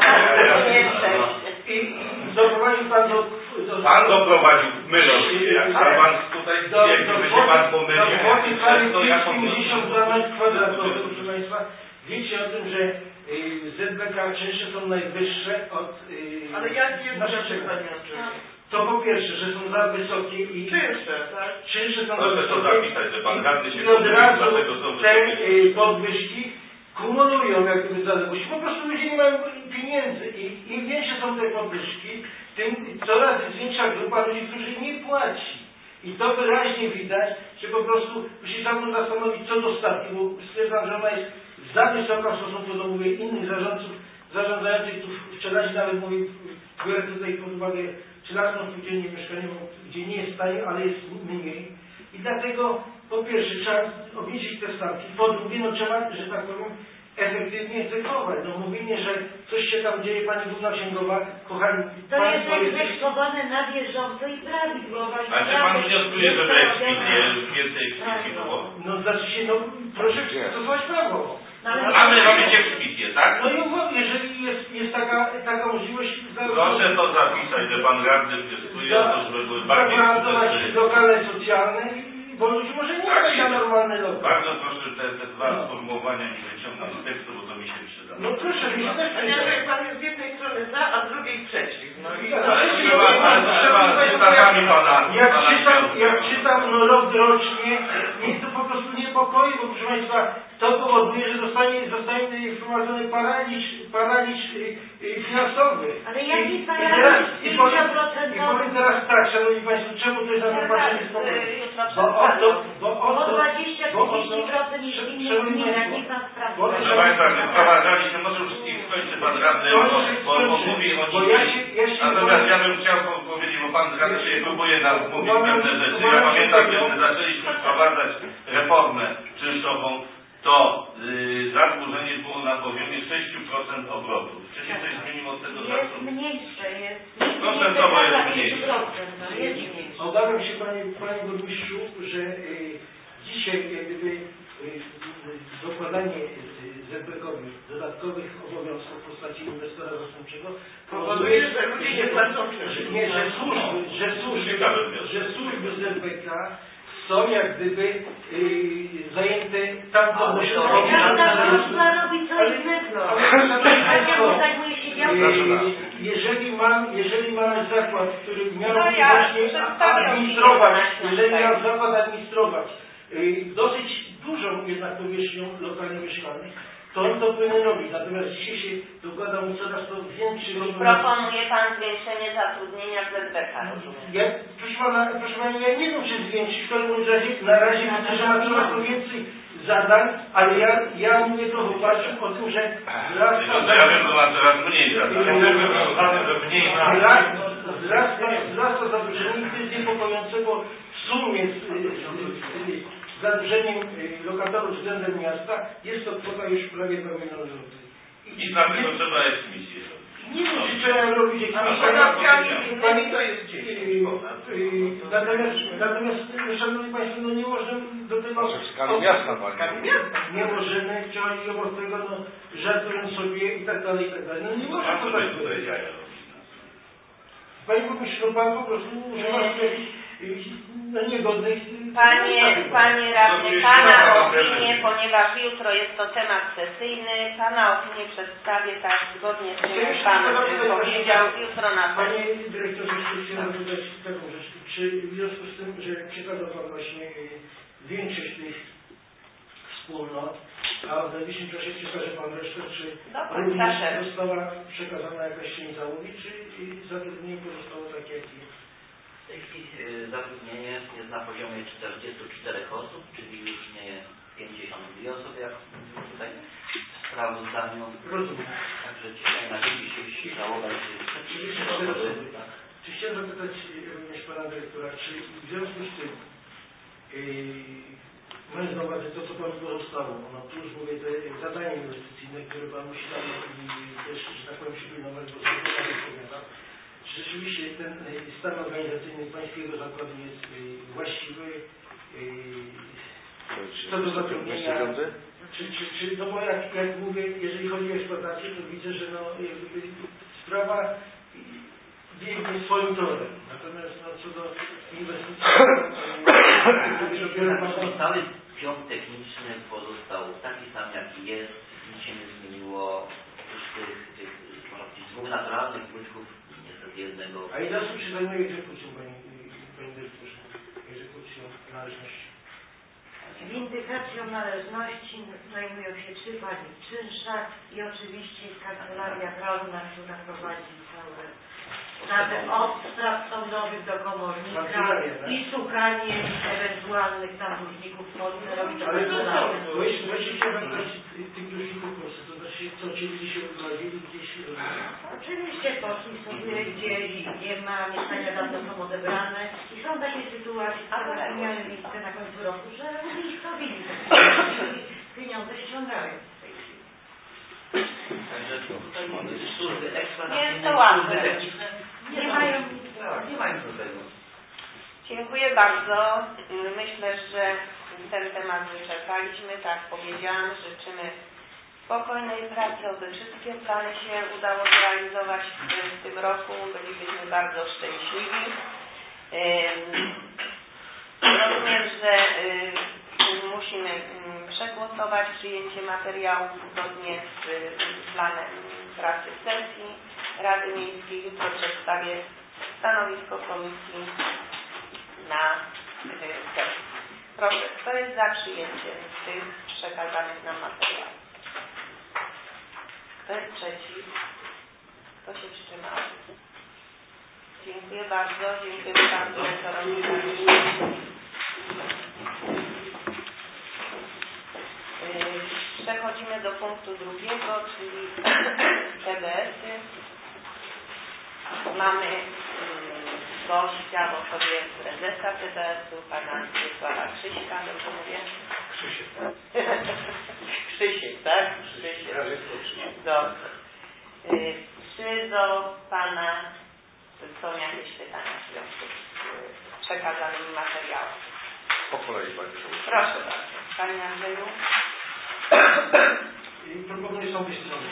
Nie I doprowadził Pan do... do Pan doprowadził, myląc się, jak pan tutaj do, jak do, gdyby się pan pomylił, do kwoty to ja po pięćdziesiąt prostu... za metr kwadratowy, proszę Państwa. Wiecie o tym, że y, Z B K czynsze są najwyższe od... Y, Ale jak jest naszych rzeczy, czynów. Panie Andrzeju? To po pierwsze, że są za wysokie i... Czynsze, tak? Czynsze są za Proszę to wysokie zapisać, że pan radny się i od pomylił, razu dlatego są te wysokie. y, podwyżki kumulują jak gdyby zaległości. Po prostu ludzie nie mają pieniędzy i im większe są te podwyżki, tym coraz większa grupa ludzi, którzy nie płaci. I to wyraźnie widać, że po prostu musi sam zastanowić co do stawki, bo stwierdzam, że ona jest za wysoka w stosunku do mówię, innych zarządców, zarządzających. Tu wczoraj nawet mówię, biorę tutaj pod uwagę trzynastą spółdzielnię mieszkaniową, gdzie nie jest taniej, ale jest mniej. I dlatego po pierwsze trzeba obniżyć te stawki, po drugie no trzeba, że tak powiem, efektywnie egzekwować. No mówienie, że coś się tam dzieje, Pani Główna Księgowa, kochani To jest Państwo, egzekwowane na bieżąco i prawidłowo. A czy pan wnioskuje, żeby eksplicitnie więcej eksplicitnie było? no znaczy się, no proszę stosować prawo. Mamy robić eksplicitnie, tak? No i uwaga, jeżeli jest, jest taka, taka możliwość... Proszę to zapisać, że pan radny wnioskuje o to, żeby były bardziej zagwarantować skuteczne. lokale socjalne, bo ludzie może nie stać na normalny lokal. Bardzo proszę te, te dwa sformułowania nie wyciągnąć z tekstu, bo to mi się przyda. No proszę, mi się też Panie przyda. Andrzeju, Pan jest z jednej strony za, a z drugiej przeciw. No i... Ale trzeba, ale trzeba cytatami pana, Jak pana czytam, Świątka. jak czytam no rok rocznie, mnie to po prostu niepokoi, bo proszę Państwa, to powoduje, że zostanie, zostanie wprowadzony paraliż, paraliż y, y, finansowy. Ale jaki I, i paraliż? teraz, i powiem, i pięcioprocentowy? powiem teraz tak, Szanowni Państwo, czemu to jest na tym patrzenie z powodu? Jutro Bo o to, bo o O to, dwadzieścia bo o to, trzydzieści procent niż w innych Szanowni gminach, Państwo, niech Pan sprawdzi. bo- Proszę Państwa, wyprowadzaliśmy, może już i skończy pan radny, bo, bo, bo mówi o Bo nich. ja się- ja się- Natomiast ja bym chciał po- powiedzieć, bo pan radny się próbuje nam mówić pewne rzeczy. Ja pamiętam, kiedy zaczęliśmy wprowadzać reformę czynszową, to yy, zadłużenie było na poziomie sześć procent obrotów. Czy się coś zmieniło od tego Jest czasu? mniejsze, jest Procentowo jest mniejsze. mniejsze. procent, no, jest mniejsze. Obawiam się, Panie, Panie Burmistrzu, że y, dzisiaj jak gdyby y, y, dokładanie Z B K-owi dodatkowych obowiązków w postaci inwestora zastępczego Powoduje, że ludzie nie płacą że, czynszu. nie, że służby, że służby, Ciekawy wniosek. że służby Z B K są jak gdyby y, zajęte tam Ale podnoszą to- Ale pieniądze każda na służba robi co Ale- innego. ale- ale- Każda zajmuje się działką. Y, Jeżeli mam, jeżeli mamy zakład, który miał No ja właśnie przedstawiam administrować, opinię jeżeli na miał temat. zakład administrować y, dosyć dużą jednak powierzchnią lokali mieszkalnych, to on to powinien robić. Natomiast dzisiaj się dokłada mu coraz to większy obowiązek. Proponuje Pan zwiększenie zatrudnienia w Z B K, rozumiem. Ja, proszę pana, proszę pana, ja nie wiem, czy zwiększyć, w każdym razie na razie widzę, że ma coraz to więcej zadań, ale ja, ja mówię to w oparciu o tym, że wzrasta... Tylko, że ja wiem, że ma coraz mniej zadań. że mniej ma. Wzrasta, wzrasta, wzrasta zadłużenie i to jest niepokojące, bo w sumie z, z, z, z zadłużeniem y, lokatorów względem miasta jest to kwota już prawie dwa miliony złotych. I dlatego trzeba eksplicitnie robić. Nie wiem, czy trzeba robić A jakieś... podatkami innymi to jest dziesięć ponad. Yy, yy, Natomiast, natomiast, Szanowni Państwo, no nie możemy do tego... Znaczy w skali miasta, Panie. Nie możemy przechodzić obok tego, no żartując sobie i tak dalej, i tak dalej. No nie A można co to tak tutaj powiedzieć. jaja robić? Panie Burmistrzu, no Pan po prostu używa jakichś no niegodnej. Panie, panie radny, pana opinię, ponieważ jutro jest to temat sesyjny, pana opinię przedstawię tak zgodnie z tym, jak pan powiedział, jutro na Panie dyrektorze, chciałem zapytać taką rzecz. Czy w związku z tym, że przekazał pan właśnie większość tych wspólnot, a w najbliższym czasie przekaże pan resztę, czy również została przekazana jakaś część załogi, czy zatrudnienie pozostało takie, jak jest? W tej chwili zatrudnienie jest na poziomie czterdziestu czterech osób, czyli już nie pięćdziesiąt dwie osoby, jak tutaj w sprawozdaniu. Rozumiem. Także dzisiaj na dzisiejszy załoga jest osoby. Czy chciałem zapytać również pana dyrektora, czy w związku z tym, yy, mając na uwadze to, co panu pozostało, no tu już mówię, te zadania inwestycyjne, które pan musi tam też, że tak powiem, przypilnować, bo są to odpowiada. Czy rzeczywiście ten stan organizacyjny pańskiego zakładu jest właściwy co do zatrudnienia? Czy, czy, czy, no bo jak, jak mówię, jeżeli chodzi o eksploatację, to widzę, że no, sprawa biegnie swoim torem. Natomiast no, co do inwestycji... Cały pion techniczny pozostał taki sam, jaki jest. Nic się nie zmieniło. Oprócz tych, tych dwóch naturalnych łyczków, niestety jednego. A ile osób się zajmuje egzekucją, Pani Dyrektorze? Egzekucją należności? Windykacją należności zajmują się trzy pani w czynszach i oczywiście kancelaria prawna, która prowadzi całe nawet od spraw sądowych do komornika i szukanie ewentualnych tam dłużników można robić. Ale to co? Właśnie chciałem zapytać tych dłużników w Polsce, to znaczy co, ci ludzie się odprowadzili gdzieś? Oczywiście poszli sobie gdzieś, nie ma, mieszkania dawno są odebrane i są takie sytuacje, które miały miejsce na końcu roku, że umiejscowili pieniądze ściągają. Także tutaj służby eksploatacyjne, służby techniczne nie mają nie mają do tego. Dziękuję bardzo. Myślę, że ten temat wyczerpaliśmy. Tak powiedziałam, życzymy spokojnej pracy, aby wszystkie plany się udało zrealizować w tym roku. Bylibyśmy bardzo szczęśliwi. Rozumiem, że musimy przegłosować przyjęcie materiału zgodnie z planem pracy sesji Rady Miejskiej. Jutro przedstawię stanowisko komisji na sesji. Proszę, kto jest za przyjęciem tych przekazanych nam materiałów? Kto jest przeciw? Kto się wstrzymał? Dziękuję bardzo. Dziękuję panu dyrektorowi. Przechodzimy do punktu drugiego, czyli T B S-y. Mamy gościa w osobie prezesa T B S-u, pana Wiesława Krzyśka, dobrze mówię? Krzysiek. Krzysiek, tak? Krzysiek. Dobrze. Czy do pana są jakieś pytania w związku z przekazanymi materiałami? Po kolei, Pani Przewodnicząca. Proszę bardzo. Panie Andrzeju. Proponuję są obie strony.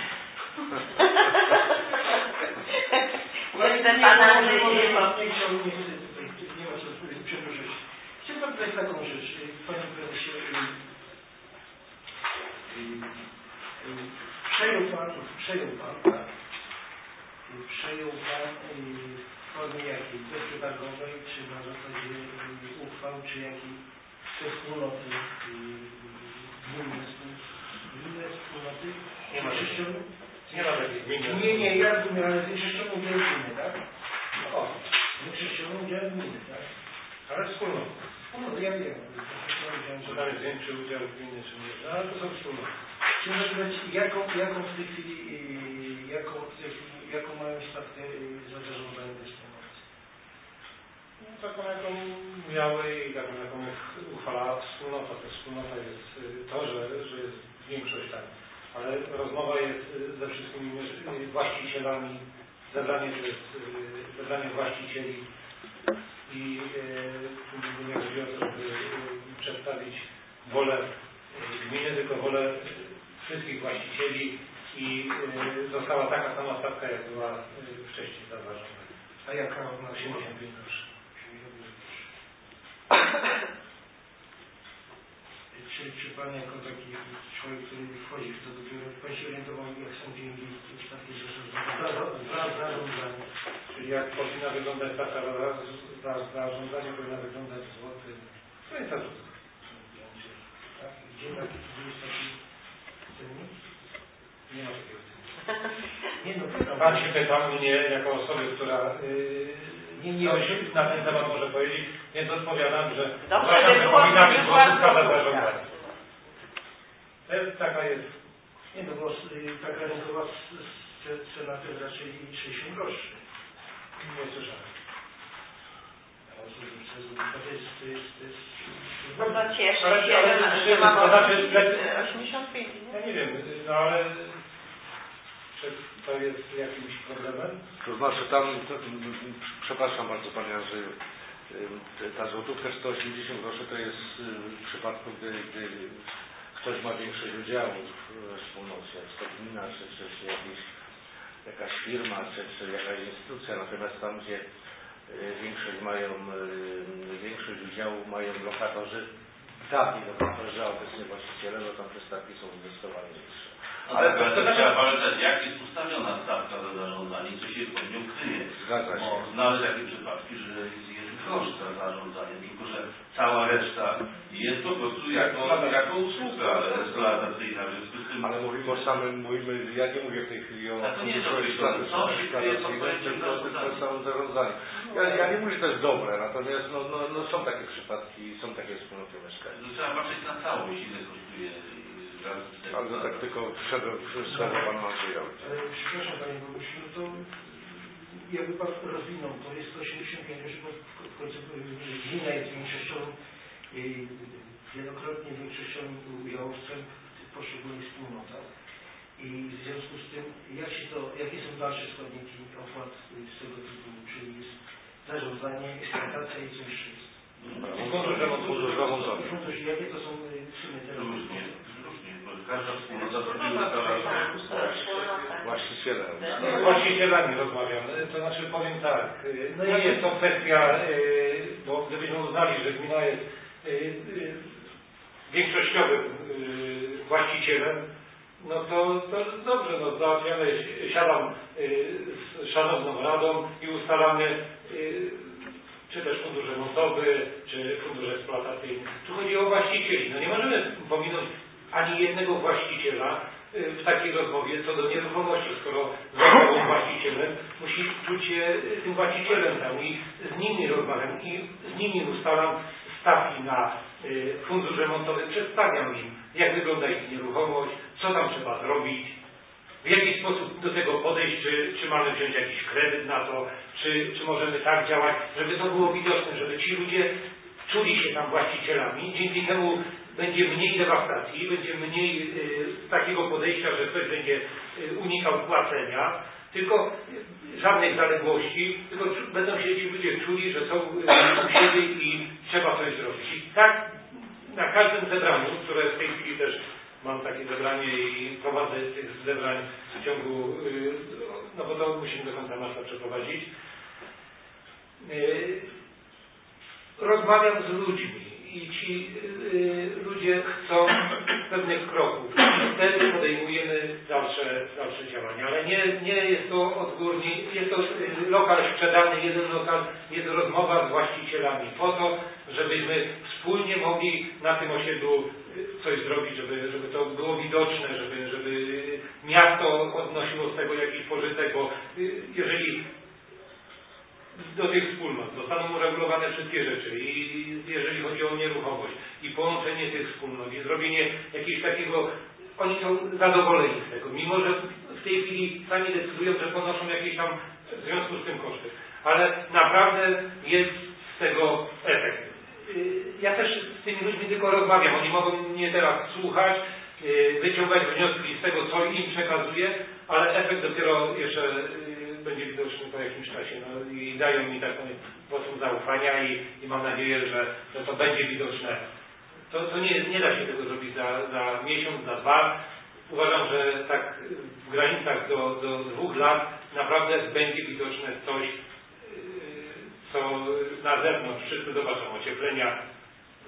Jestem pana nie, nie, ma, nie chciałbym, nie, nie ma co przedłużyć. Chciałbym powiedzieć taką rzecz, Panie Prezesie. Przejął Pan, przejął Pan, tak? Przejął Pan w formie jakiej? Bezprzetargowej, czy na zasadzie uchwał, czy jakiej? Te wspólnoty gminne, gminne wspólnoty? Nie ma większościowo? Nie ma takich gmin. Nie, nie, ja rozumiem, ale większościowo udział gminy, tak? O, Większościowo udział gminy, tak? ale wspólnoty. Wspólnoty, ja wiem. Czy tam jest większy udział gminy, czy nie? No, ale to są wspólnoty. Chciałem zapytać, jaką, jaką w tej chwili, jaką, w tej chwili, jaką mają stawkę za zarządzanie tej wspólnoty? No, taką jaką miały i taką jaką uchwalała wspólnota. To wspólnota jest to, że, że jest większość tam. Ale rozmowa jest ze wszystkimi właścicielami. Zadanie to jest zadanie właścicieli i tu nie chodzi o to, żeby przedstawić wolę gminy, tylko wolę wszystkich właścicieli i została taka sama stawka, jak była wcześniej zauważona. A jaka ona osiemdziesiąt pięć groszy. Czy, czy Pan jako taki człowiek, który wchodzi w to dopiero, Pan się orientował, jak są pieniądze w takiej rzeczy zarządzania? Czyli jak powinna wyglądać taka zarządzanie, powinna wyglądać złoty. To jest to. Tak? Gdzie taki jest taki cennik? Nie ma takiego cennika. Nie no, Pan się pytał mnie jako osoby, która yy, nie, nie coś na ten temat może powiedzieć, więc odpowiadam, że Dobrze, uważam, by że było, powinna być żeby była złotówka za złotówka. zarządzanie. To jest, taka jest. nie no, bo y, taka rynkowa cena to jest raczej sześćdziesiąt groszy. Nie słyszałem. To jest, to jest, to jest, No to cieszę Ale- się, ale- że- że mam to znaczy, że- osiemdziesiąt pięć, nie? Ja nie wiem, no ale czy to jest jakimś problemem? To znaczy tam, to, przepraszam bardzo Panie Andrzeju, ta złotówka sto osiemdziesiąt groszy to jest w przypadku, gdy, gdy ktoś ma większość udziałów we wspólnocie, jak to gmina, czy, czy, czy jakiś, jakaś firma, czy, czy jakaś instytucja, natomiast tam, gdzie większość mają, większość udziału mają lokatorzy, dawni lokatorzy, a obecnie właściciele, no tam te stawki są zdecydowanie niższe. No ale tak, ale trzeba pamiętać, jak jest ustawiona stawka za zarządzanie, co się pod nią kryje. Zgadza się. Bo znamy takie przypadki, że jest grosz za zarządzanie, tylko że cała reszta jest po prostu jako, jako usługa eksploatacyjna. W związku z tym... Ale mówimy o samym, mówimy, ja nie mówię w tej chwili o A to nie jest eksploatacyjnym, to, że jest tylko tylko o samym zarządzaniu. Ja, ja nie mówię, że to jest dobre, natomiast no, no, no są takie przypadki, są takie wspólnoty mieszkańców. No, trzeba patrzeć na całość, ile kosztuje. Ale to tak tylko wszedłem w słowo Panu Andrzejowi. Ale przepraszam Panie Bogusiu, no to jakby Pan rozwinął, to jest sto osiemdziesiąt pięć groszy, bo w końcu gmina jest większościową, wielokrotnie większościowym udziałowcem w poszczególnych wspólnotach. I w związku z tym, jak się to, jakie są dalsze składniki opłat z tego typu, czyli jest zarządzanie, eksploatacja i co jeszcze jest? Fundusz remontowy. Fundusz, jakie to są sumy teraz? Różnie, różnie, bo każda wspólnota to Właściciele. Z właścicielami rozmawiamy, to znaczy powiem tak, no nie jest to kwestia, bo gdybyśmy uznali, że gmina jest większościowym właścicielem, no to, to dobrze, no załatwiamy, siadam z szanowną radą i ustalamy czy też fundusz remontowy, czy fundusz eksploatacyjny. Tu chodzi o właścicieli. No nie możemy pominąć ani jednego właściciela w takiej rozmowie co do nieruchomości. Skoro został właścicielem, musi czuć się tym właścicielem tam i z nimi rozmawiam i z nimi ustalam stawki na fundusz remontowy. Przedstawiam im, jak wygląda ich nieruchomość, co tam trzeba zrobić, w jaki sposób do tego podejść, czy, czy mamy wziąć jakiś kredyt na to, czy, czy możemy tak działać, żeby to było widoczne, żeby ci ludzie czuli się tam właścicielami. Dzięki temu będzie mniej dewastacji, będzie mniej y, takiego podejścia, że ktoś będzie y, unikał płacenia, tylko y, żadnych zaległości, tylko będą się ci ludzie czuli, że są y, u siebie i trzeba coś zrobić. I tak na każdym zebraniu, które w tej chwili też mam takie zebranie i prowadzę tych zebrań w ciągu, y, no bo to musimy do końca marca przeprowadzić, y, rozmawiam z ludźmi i ci y, ludzie chcą pewnych kroków. I wtedy podejmujemy dalsze, dalsze działania. Ale nie, nie jest to odgórnie, jest to y, lokal sprzedany, jeden lokal, jest rozmowa z właścicielami po to, żebyśmy wspólnie mogli na tym osiedlu coś zrobić, żeby, żeby to było widoczne, żeby, żeby miasto odnosiło z tego jakiś pożytek, bo y, jeżeli do tych wspólnot zostaną uregulowane wszystkie rzeczy i jeżeli chodzi o nieruchomość i połączenie tych wspólnot i zrobienie jakiegoś takiego, oni są zadowoleni z tego, mimo że w tej chwili sami decydują, że ponoszą jakieś tam w związku z tym koszty, ale naprawdę jest z tego efekt. Ja też z tymi ludźmi tylko rozmawiam, oni mogą mnie teraz słuchać, wyciągać wnioski z tego, co im przekazuję, ale efekt dopiero jeszcze będzie widoczny po jakimś czasie. No i dają mi taką wotum zaufania i, i mam nadzieję, że, że to będzie widoczne. To, to nie, nie da się tego zrobić za, za miesiąc, za dwa. Uważam, że tak w granicach do, do dwóch lat naprawdę będzie widoczne coś, co na zewnątrz wszyscy zobaczą, ocieplenia,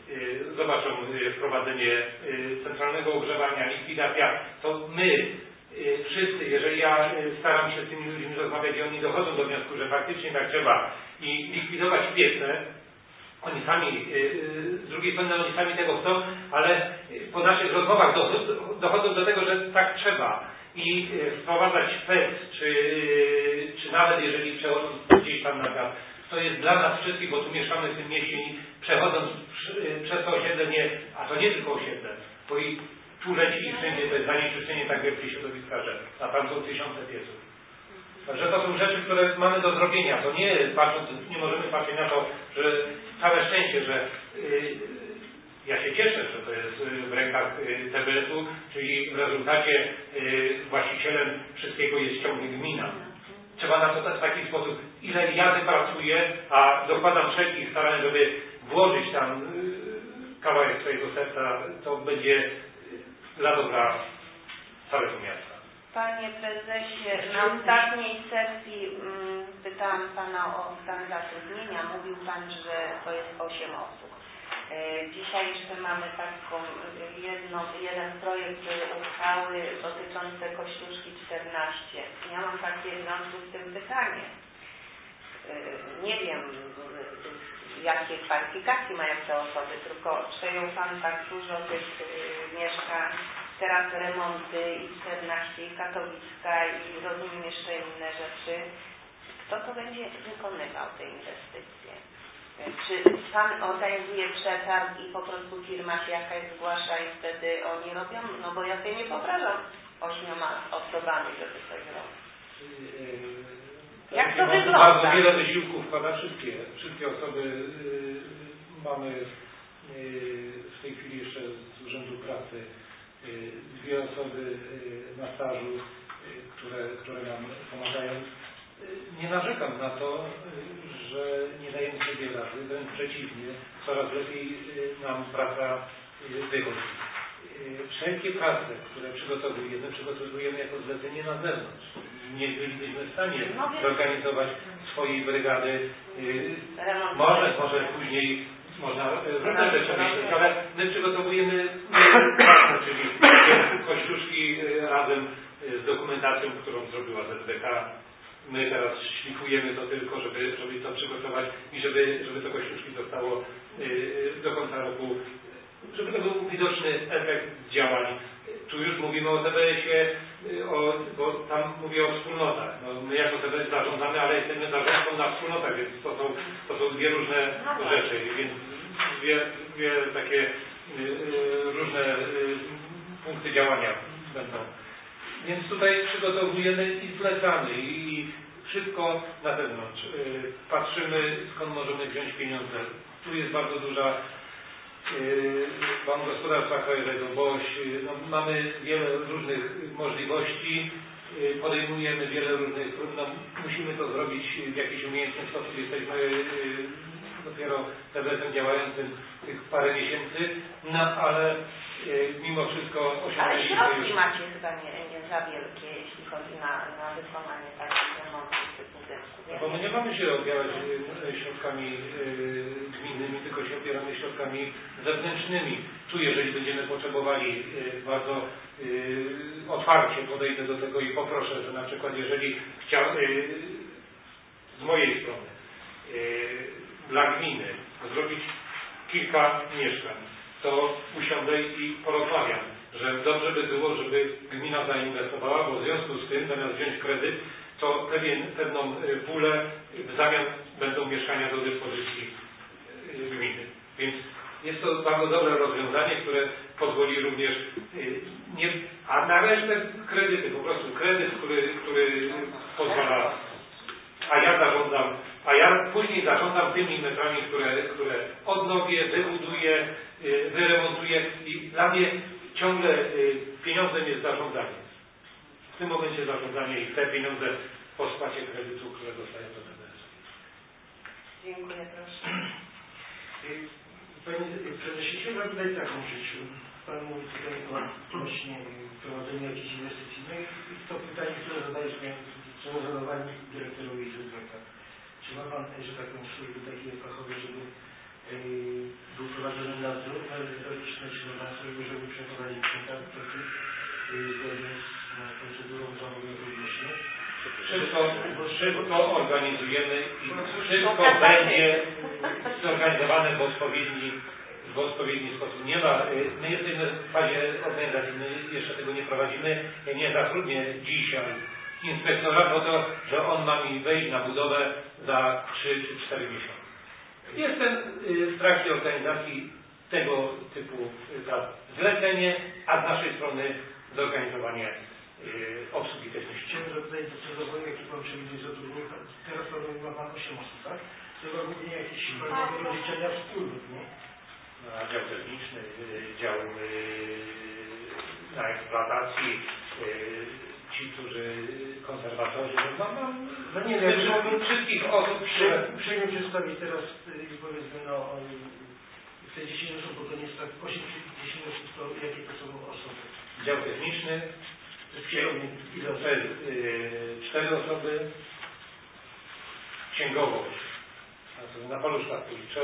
zobaczą wprowadzenie centralnego ogrzewania, likwidacja, to my wszyscy, jeżeli ja staram się z tymi ludźmi rozmawiać i oni dochodzą do wniosku, że faktycznie tak trzeba i likwidować piece, oni sami, z drugiej strony oni sami tego chcą, ale po naszych rozmowach dochodzą do tego, że tak trzeba i wprowadzać P E C, czy, czy nawet jeżeli przechodząc gdzieś tam na gaz, to jest dla nas wszystkich, bo tu mieszkamy w tym mieście i przechodząc przez to osiedle, nie, a to nie tylko osiedle, bo i tu leci i wszędzie to jest zanieczyszczenie tak wielkie środowiska, że a tam są tysiące pieców. Także to są rzeczy, które mamy do zrobienia. To nie patrząc, nie możemy patrzeć na to, że całe szczęście, że yy, ja się cieszę, że to jest w rękach T B S-u, czyli w rezultacie yy, właścicielem wszystkiego jest ciągle gmina. Trzeba na to w taki sposób, ile ja wypracuję, a dokładam wszelkich starań, żeby włożyć tam yy, kawałek swojego serca, to będzie dla dobra całego miasta. Panie prezesie, na ostatniej sesji mm, pytałam pana o stan zatrudnienia. Mówił pan, że to jest osiem osób. E, dzisiaj jeszcze mamy taką jedno, jeden projekt uchwały dotyczący Kościuszki czternaście. Ja mam takie w związku z tym pytanie. E, nie wiem, jakie kwalifikacje mają te osoby, tylko przejął pan tak dużo tych y, mieszkań, teraz remonty i czternaście, i Katowicka, i rozumiem jeszcze inne rzeczy. Kto to będzie wykonywał te inwestycje? Czy pan organizuje przetarg i po prostu firma się jakaś zgłasza i wtedy oni robią? No bo ja sobie nie wyobrażam ośmioma osobami, żeby coś robić. Jak to wygląda? Bardzo wiele wysiłków wkłada wszystkie, wszystkie osoby. Yy, mamy yy, w tej chwili jeszcze z Urzędu Pracy yy, dwie osoby yy, na stażu, yy, które, które nam pomagają. Yy, nie narzekam na to, yy, że nie dajemy sobie rady, wręcz przeciwnie, coraz lepiej yy, nam praca yy, wychodzi. Yy, wszelkie prace, które przygotowujemy, przygotowujemy jako zlecenie na zewnątrz. Nie bylibyśmy w stanie zorganizować swojej brygady. Yy, może, może później można różne rzeczy myśleć, ale my przygotowujemy pracę, czyli Kościuszki razem z dokumentacją, którą zrobiła Z B K. My teraz szlifujemy to tylko, żeby, żeby to przygotować i żeby, żeby to Kościuszki zostało yy, do końca roku, żeby to był widoczny efekt działań. Tu już mówimy o T B S-ie, o, bo tam mówię o wspólnotach. No, my jako T B S zarządzamy, ale jesteśmy zarządcą na wspólnotach, więc to są, to są dwie różne rzeczy, więc dwie, dwie takie y, y, różne y, punkty działania będą. Więc tutaj przygotowujemy i zlecamy i wszystko na zewnątrz. Y, patrzymy, skąd możemy wziąć pieniądze. Tu jest bardzo duża Bank Gospodarstwa Krajowego, BOŚ, no, mamy wiele różnych możliwości, podejmujemy wiele różnych, no, musimy to zrobić w jakiś umiejętny sposób, jesteśmy dopiero T B S-em działającym tych parę miesięcy, no ale mimo wszystko osiągnęliśmy. Ale środki macie chyba nie, nie za wielkie, jeśli chodzi na, na wykonanie takich remontów typu budynków. No, bo my nie mamy się opierać środkami gminnymi, tylko się opieramy środkami zewnętrznymi. Tu jeżeli będziemy potrzebowali bardzo otwarcie podejdę do tego i poproszę, że na przykład jeżeli chciał z mojej strony dla gminy zrobić kilka mieszkań, to usiądę i porozmawiam, że dobrze by było, żeby gmina zainwestowała, bo w związku z tym zamiast wziąć kredyt, to pewien, pewną pulę w zamian będą mieszkania do dyspozycji gminy. Więc jest to bardzo dobre rozwiązanie, które pozwoli również, nie, a na resztę kredyty, po prostu kredyt, który, który pozwala, a ja zarządzam, a ja później zarządzam tymi metrami, które, które odnowię, wybuduję, wyremontuję i dla mnie ciągle pieniądzem jest zarządzanie. W tym momencie zarządzanie i te pieniądze po spłacie kredytu, które dostaję do T B S. Dziękuję, proszę. Panie prezesie, chciałbym dać taką rzecz. Pan mówi tutaj o właśnie prowadzeniu jakichś inwestycji. No i to pytanie, które zadajesz, są zadawani dyrektorowi Z B K. Czy ma Pan, że tak powiem, służby takie fachowe, żeby yy, był prowadzony nadzór wszystko, wszystko organizujemy i wszystko będzie zorganizowane w odpowiedni, w odpowiedni sposób. Nie ma, my jesteśmy w fazie organizacyjnej, jeszcze tego nie prowadzimy. Ja nie zatrudnię dzisiaj inspektora po to, że on ma mi wejść na budowę za trzy czy cztery miesiące. Jestem w trakcie organizacji tego typu zlecenie, a z naszej strony zorganizowanie obsługi technicznej. Chciałem zapytać docelowo, jaki pan przewiduje zatrudnienie. Teraz ma pan osiem osób, tak? Trzeba głównie jakieś rozliczenia wspólnych, nie? Na dział techniczny, dział na eksploatacji, ci, którzy konserwatorzy, mam, mam no nie wiem, że wszystkich osób, które... Uprzejmie przedstawić teraz, powiedzmy, no, te dziesięć osób, bo to nie jest tak, osiem czy dziesięć osób, to jakie to są osoby? Dział techniczny, to jest cztery osoby, księgowość, na polu szlachtowicze,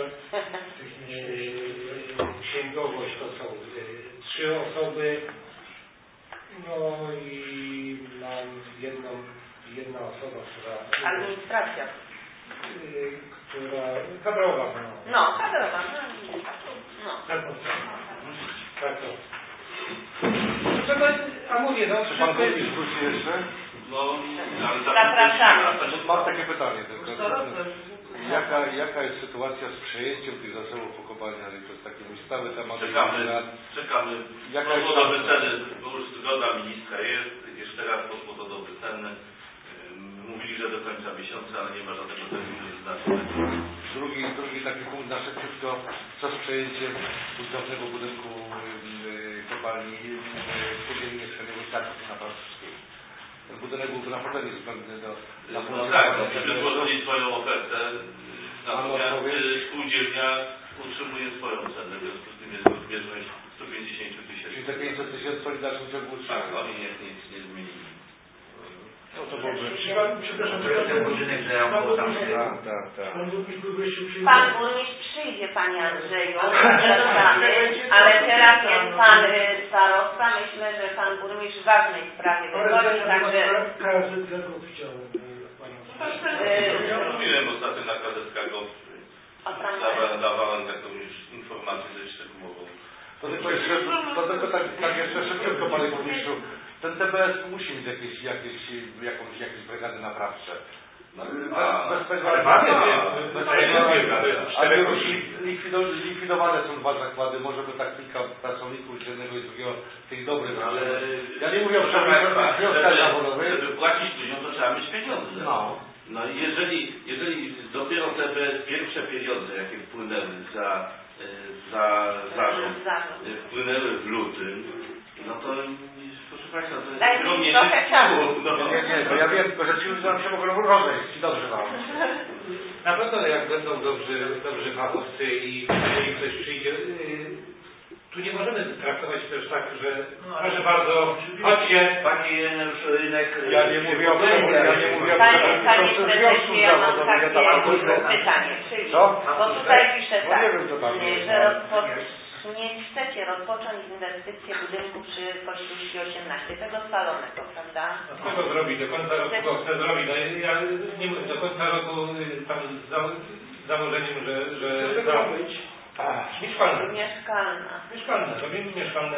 księgowość to są trzy osoby, no i mam jedną, jedna osoba, która... Administracja. Która... kadrowa. No, no kadrowa. No. Tak, tak to. Trzeba, a mówię, no... Czy pan burmistrz wróci jeszcze? No, ale zapraszamy. Mam takie pytanie tylko. Jaka, jaka jest sytuacja z przejęciem tych zasobów pokopalnianych? To jest taki mój stały temat. Czekamy, czekamy. Jaka no, jest do wyceny, bo już zgoda ministra jest, jeszcze raz poszło to do wyceny. Mówili, że do końca miesiąca, ale nie ma żadnego terminu wyznaczonego. Drugi, drugi taki punkt na szybciutko, co z przejęciem budownego budynku kopalni spółdzielni mieszkaniowej Tarków na Francuskiej. Ten budynek byłby naprawdę niezbędny do... No, no tak, no, myśmy złożyli swoją ofertę, natomiast spółdzielnia utrzymuje swoją cenę, w związku z tym jest rozbieżność sto pięćdziesiąt tysięcy. Czyli te pięćset tysięcy w solidarnym ciągu utrzymają. Tak, oni nic, nic nie zmienili. No to byłby... Przepraszam, to jest ten budynek, że ja było tam... Tak, tak, tak. Pan burmistrz byłby jeszcze uprzejmy. Pan burmistrz przyjdzie, panie Andrzeju, zapraszamy, ale teraz jest pan starosta. Myślę, że pan burmistrz w ważnej sprawie wychodzi, także... K Z K go chciałem panią. Ja mówiłem ostatnio na K Z K go, dawałem, dawałem taką już informację dość szczegółową. To tylko jeszcze, to tylko tak, tak jeszcze szybciutko, panie burmistrzu. Ten T B S musi mieć jakieś, jakieś, jakąś, jakieś brygady naprawcze. No, bez, bez tego, ale likwidowane są dwa zakłady, może by tak kilka pracowników z jednego i drugiego tych dobrych, ale ja nie mówię o związkach zawodowych. Żeby płacić ludziom, to trzeba mieć pieniądze. No. No i jeżeli, jeżeli dopiero te pierwsze pieniądze, jakie wpłynęły za, za zarząd, wpłynęły w lutym, no to proszę Państwa, to jest ogromnie no. Nie, nie, to ja wiem, tylko że ci ludzie nam się mogą rozejść i dobrze wam. Na pewno jak będą dobrzy, dobrzy fachowcy i jeżeli ktoś przyjdzie, yy, tu nie możemy traktować też tak, że no, proszę bardzo, chodźcie. Panie rynek... Ja nie mówię o tym, ja nie mówię o Panie, panie prezesie, ja mam takie pytanie, czyli, co? bo tutaj pisze no, tak, nie wiem, co tam jest, że rozpo... nie chcecie rozpocząć inwestycję budynku przy Kościuszki osiemnaście, tego spalonego, prawda? A kto to zrobi? Do końca roku go chce zrobić. No, ja nie mówię, do końca roku tam za, założeniem, że... że co to ma być? Mieszkalne. Mieszkalna. Mieszkalne, robimy mieszkalne.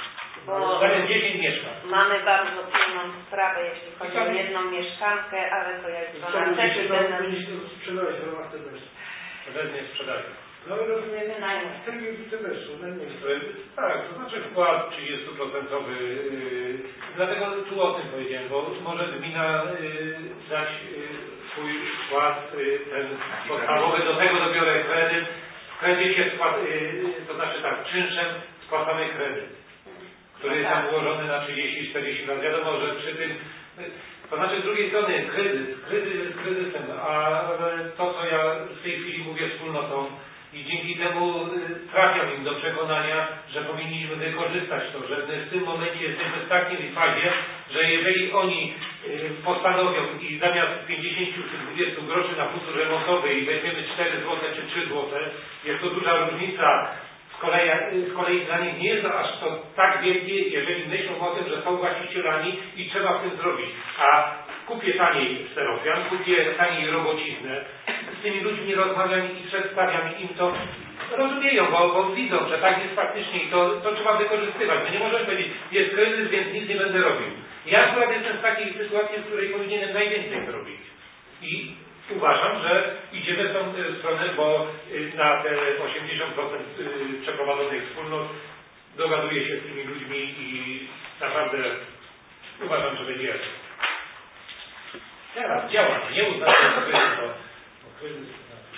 Bo tam jest dziesięć mieszkań. mamy bardzo pilną sprawę, jeśli chodzi o jedną mieszkankę, ale to ja już to na trzeci będę... sprzedawać w ramach T B S. Pewnie sprzedają. No i rozumiem, w trybie T B S-u, najmniej. Tak, to znaczy wkład trzydzieści procent. Yy, dlatego tu o tym powiedziałem, bo może gmina yy, dać yy, swój wkład, yy, ten podstawowy, do tego dobiorę kredyt. W kredycie spłat, yy, to znaczy tak, czynszem spłacamy kredyt, który jest tam ułożony na trzydzieści czterdzieści lat. Wiadomo, że przy tym, to znaczy z drugiej strony kryzys, kryzys jest kryzysem, a to co ja w tej chwili mówię wspólnotom i dzięki temu trafiam im do przekonania, że powinniśmy wykorzystać to, że w tym momencie jesteśmy w takiej fazie, że jeżeli oni postanowią i zamiast pięćdziesiąt czy dwadzieścia groszy na fundusz remontowy i weźmiemy cztery złote czy trzy złote, jest to duża różnica. Z kolei, z kolei dla nich nie jest to aż to tak wielkie, jeżeli myślą o tym, że są właścicielami i trzeba w tym zrobić. A kupię taniej steropian, kupię taniej robociznę, z tymi ludźmi rozmawiam i przedstawiam im to, rozumieją, bo, bo widzą, że tak jest faktycznie i to, to trzeba wykorzystywać. No nie możemy powiedzieć, jest kryzys, więc nic nie będę robił. Ja akurat jestem w takiej sytuacji, w której powinienem najwięcej zrobić. I uważam, że idziemy w tą stronę, bo na te osiemdziesiąt procent przeprowadzonych wspólnot dogaduję się z tymi ludźmi i naprawdę uważam, że będzie jasne. Teraz działa, nie uznam, że kryzys to kryzys.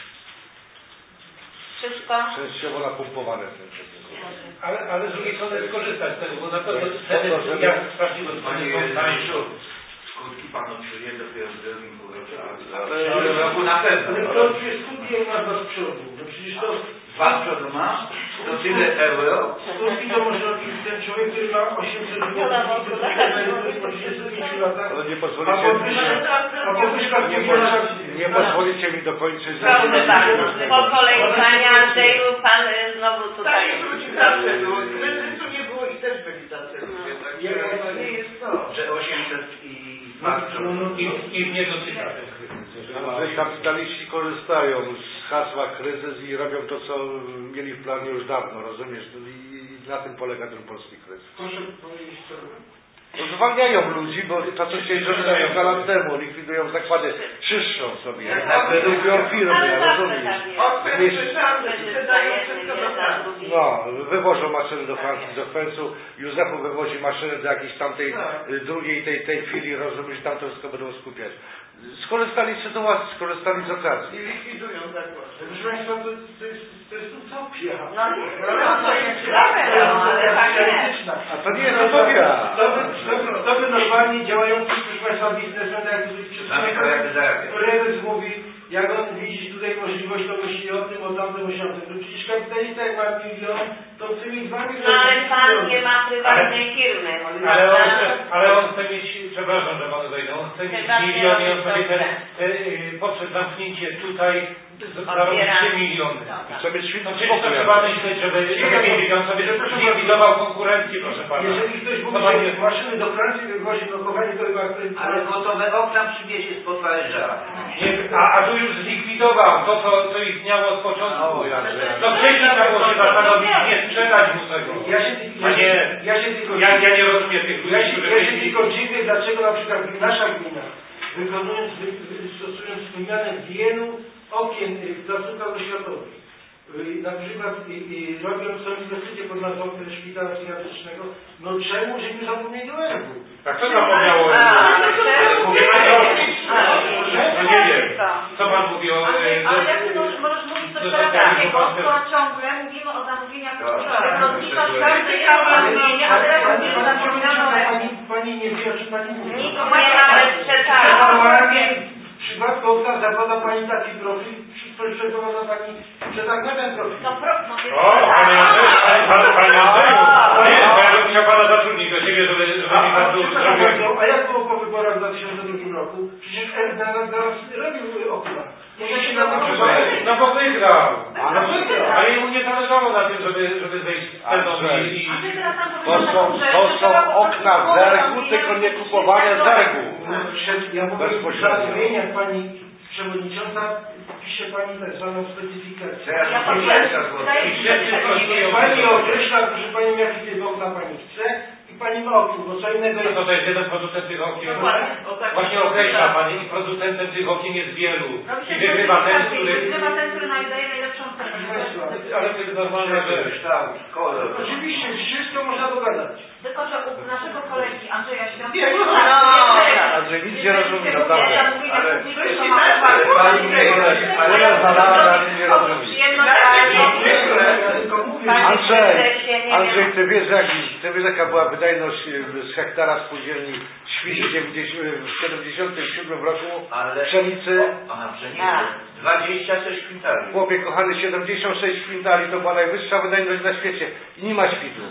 Wszystko? Częściowo napompowane w tym Ale, ale z drugiej strony skorzystać z tego, bo na pewno To- ceny, to, żeby- jak sprawdziłem, ceny są tańsze. Skutki pan odczuje dopiero w drugim półroczu, Ale- ale w roku na pewno. Ale kto odczuje skutki, jak masz was z przodu? No przecież to Dwa z przodu ma, to tyle euro. skutki to może odczuć ten człowiek, który ma osiemset złotych po trzydziestu pięciu latach. Ale nie A pozwolicie podwyżka, a podwyżka nie, w lat. poz, nie pozwolicie mi dokończyć. Proszę bardzo, po kolei Panie Andrzeju, Pan y, znowu tutaj. Tak, ludzi zawsze było. Kryzysu nie było i też byli tacy ludzie. Także nie jest to. Że osiemset i dwa z przodu. I, i mnie dotyka ten kryzys. Że kapitaliści korzystają z hasła kryzys i robią to, co mieli w planie już dawno, rozumiesz? I na tym polega ten polski kryzys. Proszę powiedzieć co. No, zwalniają ludzi, bo to, co się zrobiło kilka lat temu, likwidują zakłady, czyszczą sobie, redukują firmy, Ale zawsze rozumiesz? tak jest. Od Wiesz, przeszamy, sprzedają wszystko do nas. No, wywożą maszyny do Francji, do Fensu, Józefu wywozi maszyny do jakiejś tamtej y, drugiej tej, tej chwili, rozumiesz, tam to wszystko będą skupiać. Skorzystali z sytuacji, skorzystali z okazji. I likwidują zakłady. Proszę Państwa, to, to, jest, to jest utopia. No nie, no to jest dobre, no, ale tak jest. A to nie jest utopia. To by, to, by, to by normalnie działający, proszę Państwa, biznesmen, jak Zamykał, jakby zarabiał. prezes mówi, jak on widzi tutaj możliwość, to myśli o tym, o tamtym, o siamtym. No przecież kapitalista jak ma milion, to chce mieć dwa miliony. No ale Pan nie ma prywatnej firmy, Ale on, prawda? chce, ale on chce mieć, przepraszam, że Panu wejdę, on chce mieć Prywatnie milion i on robić sobie ten, dobrze. te, y, poprzez zamknięcie tutaj z- zarobić Odbiera. trzy miliony. Chcę mieć świetny No przecież to spokój. trzeba myśleć, żeby, żeby mieli, on sobie zlikwidował konkurencję, proszę Pana. Jeżeli ktoś mówi, To pan że jest- maszyny do Francji wywozi, no kochani, to chyba... Ale gotowe okna przywiezie spod Paryża. Nie, a, a tu już zlikwidował to, co, co istniało od początku. O, ja No wcześniej trzeba było się zastanowić, nie sprzedać mu tego. Ja się, A ja, nie, się, ja się tylko... ja, ja nie rozumiem tych ludzi, Ja się, którzy ja się mieli- tylko dziwię, dlaczego na przykład nasza gmina, wykonując, wy, wy, stosując wymianę wielu okien y, w placówkach oświatowych, y, na przykład y, y, robiąc tą inwestycję pod nazwą y, szpitala psychiatrycznego, no czemu żeśmy zapomnieli o ergu? Tak kto zapomniał o A, ale ale mówię na to. No nie wiem. Co? Co Pan mówi o... Ale, y, ale do- jak ty możesz, możesz mówić to do teraz socjalnego takiego, koncertu? skoro ciągle mówimy o zamówieniach Tak, publicznych, tak, lotnictwo tak, każdy tak. miał zamówienie, a teraz Pani- mówimy pani- zapominano o pani, pani nie wie, o czym pani mówi. Nikt nie ma bez przetargu. Normalnie w przypadku okna zakłada pani taki profil, przeprowadza pani przetarg na ten profil. No pro, no wiesz, O, Panie Andrzeju, Panie Panie Andrzeju, O, nie, bo ja bym chciał Pana zatrudnić do siebie, żeby, żeby mi A, Pan a, tu przepraszam zrobił. bardzo, a jak było po wyborach w dwa tysiące drugim roku? Przecież R zaraz, zaraz robił okna. Może się na to No bo wygrał. Ale wygrał. Ale jemu nie zależało na tym, żeby, żeby zejść z ceną i... i... A ty teraz tam To powiedziałeś są, taką rzecz, to że są trzeba po prostu okna w kupować zergu, zamówienia tylko nie publiczne, kupowanie tak zergu. Przed, ja mówię, Bezpośrednio. w zamówieniach pani przewodnicząca pisze pani tak zwaną specyfikację. Teraz Ja ja powiem, wydaje mi się, że tego nie wiem. Pani określa, proszę panią, jaki typ okna pani chce i pani ma okno, bo co innego No jest... to to jest jeden producent tych okien. Dokładnie, o tak. Właśnie określa Pani i producentem tych okien jest wielu. Robi się I wygrywa ten, specyfikację, który... wygrywa ten, który daje najlepszą cenę. Ale to jest normalne, że... kształt, kolor. Oczywiście, wszystko można dogadać. Tylko, że u naszego kolegi Andrzeja Świątka... Nie, no, Andrzej nic nie rozumie, naprawdę. Ale... Ale ja zadałem, ale nie rozumiem. Ja tylko mówię, Andrzej, Andrzej, ty wiesz, jak, ty wiesz jaka była wydajność z hektara spółdzielni Świń w siedemdziesiątym siódmym roku Ale... pszenicy? Aha, pszenicy. dwadzieścia sześć kwintali. Chłopie kochany, siedemdziesiąt sześć kwintali to była najwyższa wydajność na świecie i nie ma świtu.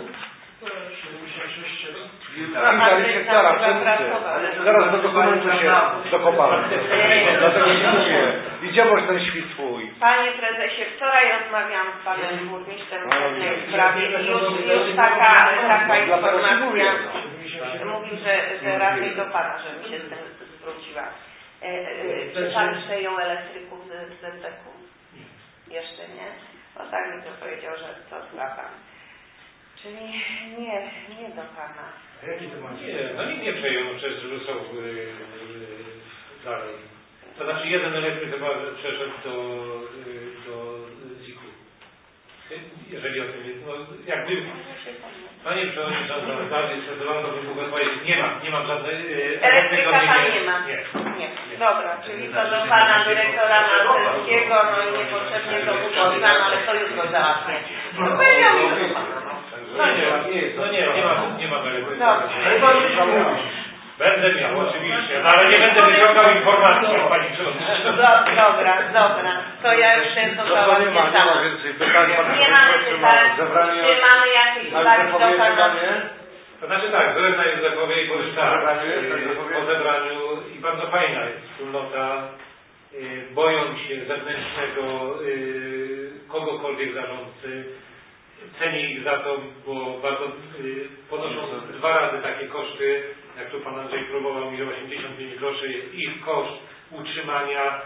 Kwintali z hektara pszenicy. Zaraz do dokumentu się dokopałem. Dlatego się mówię. Idziemy ten świt twój. Panie prezesie, wczoraj rozmawiałam z panem burmistrzem w pewnej sprawie i już, już taka, taka Dlatego się mówię. informacja mówił, że, że raczej do pana, żebym się z tym zwróciła. Dobra. E, e, czy Pan przejął elektryków z Z B K? Jeszcze nie? No tak mi to powiedział, że to dla Pan. Czyli nie, nie do Pana. A jaki to ma? Nie, no nikt nie przejął, no przecież są yy, yy, dalej. To znaczy jeden elektryk chyba przeszedł do, yy, do Z I K-u. Jeżeli o tym jest, no jakby... Panie Przewodniczący, bardziej stresowano bym mógł powiedzieć, nie ma, nie mam żadnej... Yy, elektryka Pan nie, nie ma? Nie. Nie. Dobra, czyli to do Pana Dyrektora Marcelskiego, no i niepotrzebnie to upoznam, ale to jutro załatwię. No powiedział mi to Pan. No nie, no nie, nie ma, nie ma elektryka. Dobrze. Będę miał, oczywiście, no, ale nie będę wyciągał informacji, jak Pani Przewodnicząca. Do, dobra, dobra. To ja już ten to załatwię nie ma, nie ma więcej pytań. Nie mamy pytań. Czy mamy jakieś uwagi do Pana? To znaczy tak, byłem na Józefowie i Boryszczach po zebraniu i bardzo fajna jest wspólnota. Boją się zewnętrznego kogokolwiek zarządcy. Cenię ich za to, bo bardzo ponoszą dwa razy takie koszty, jak tu Pan Andrzej próbował mi, osiemdziesiąt pięć groszy jest ich koszt utrzymania.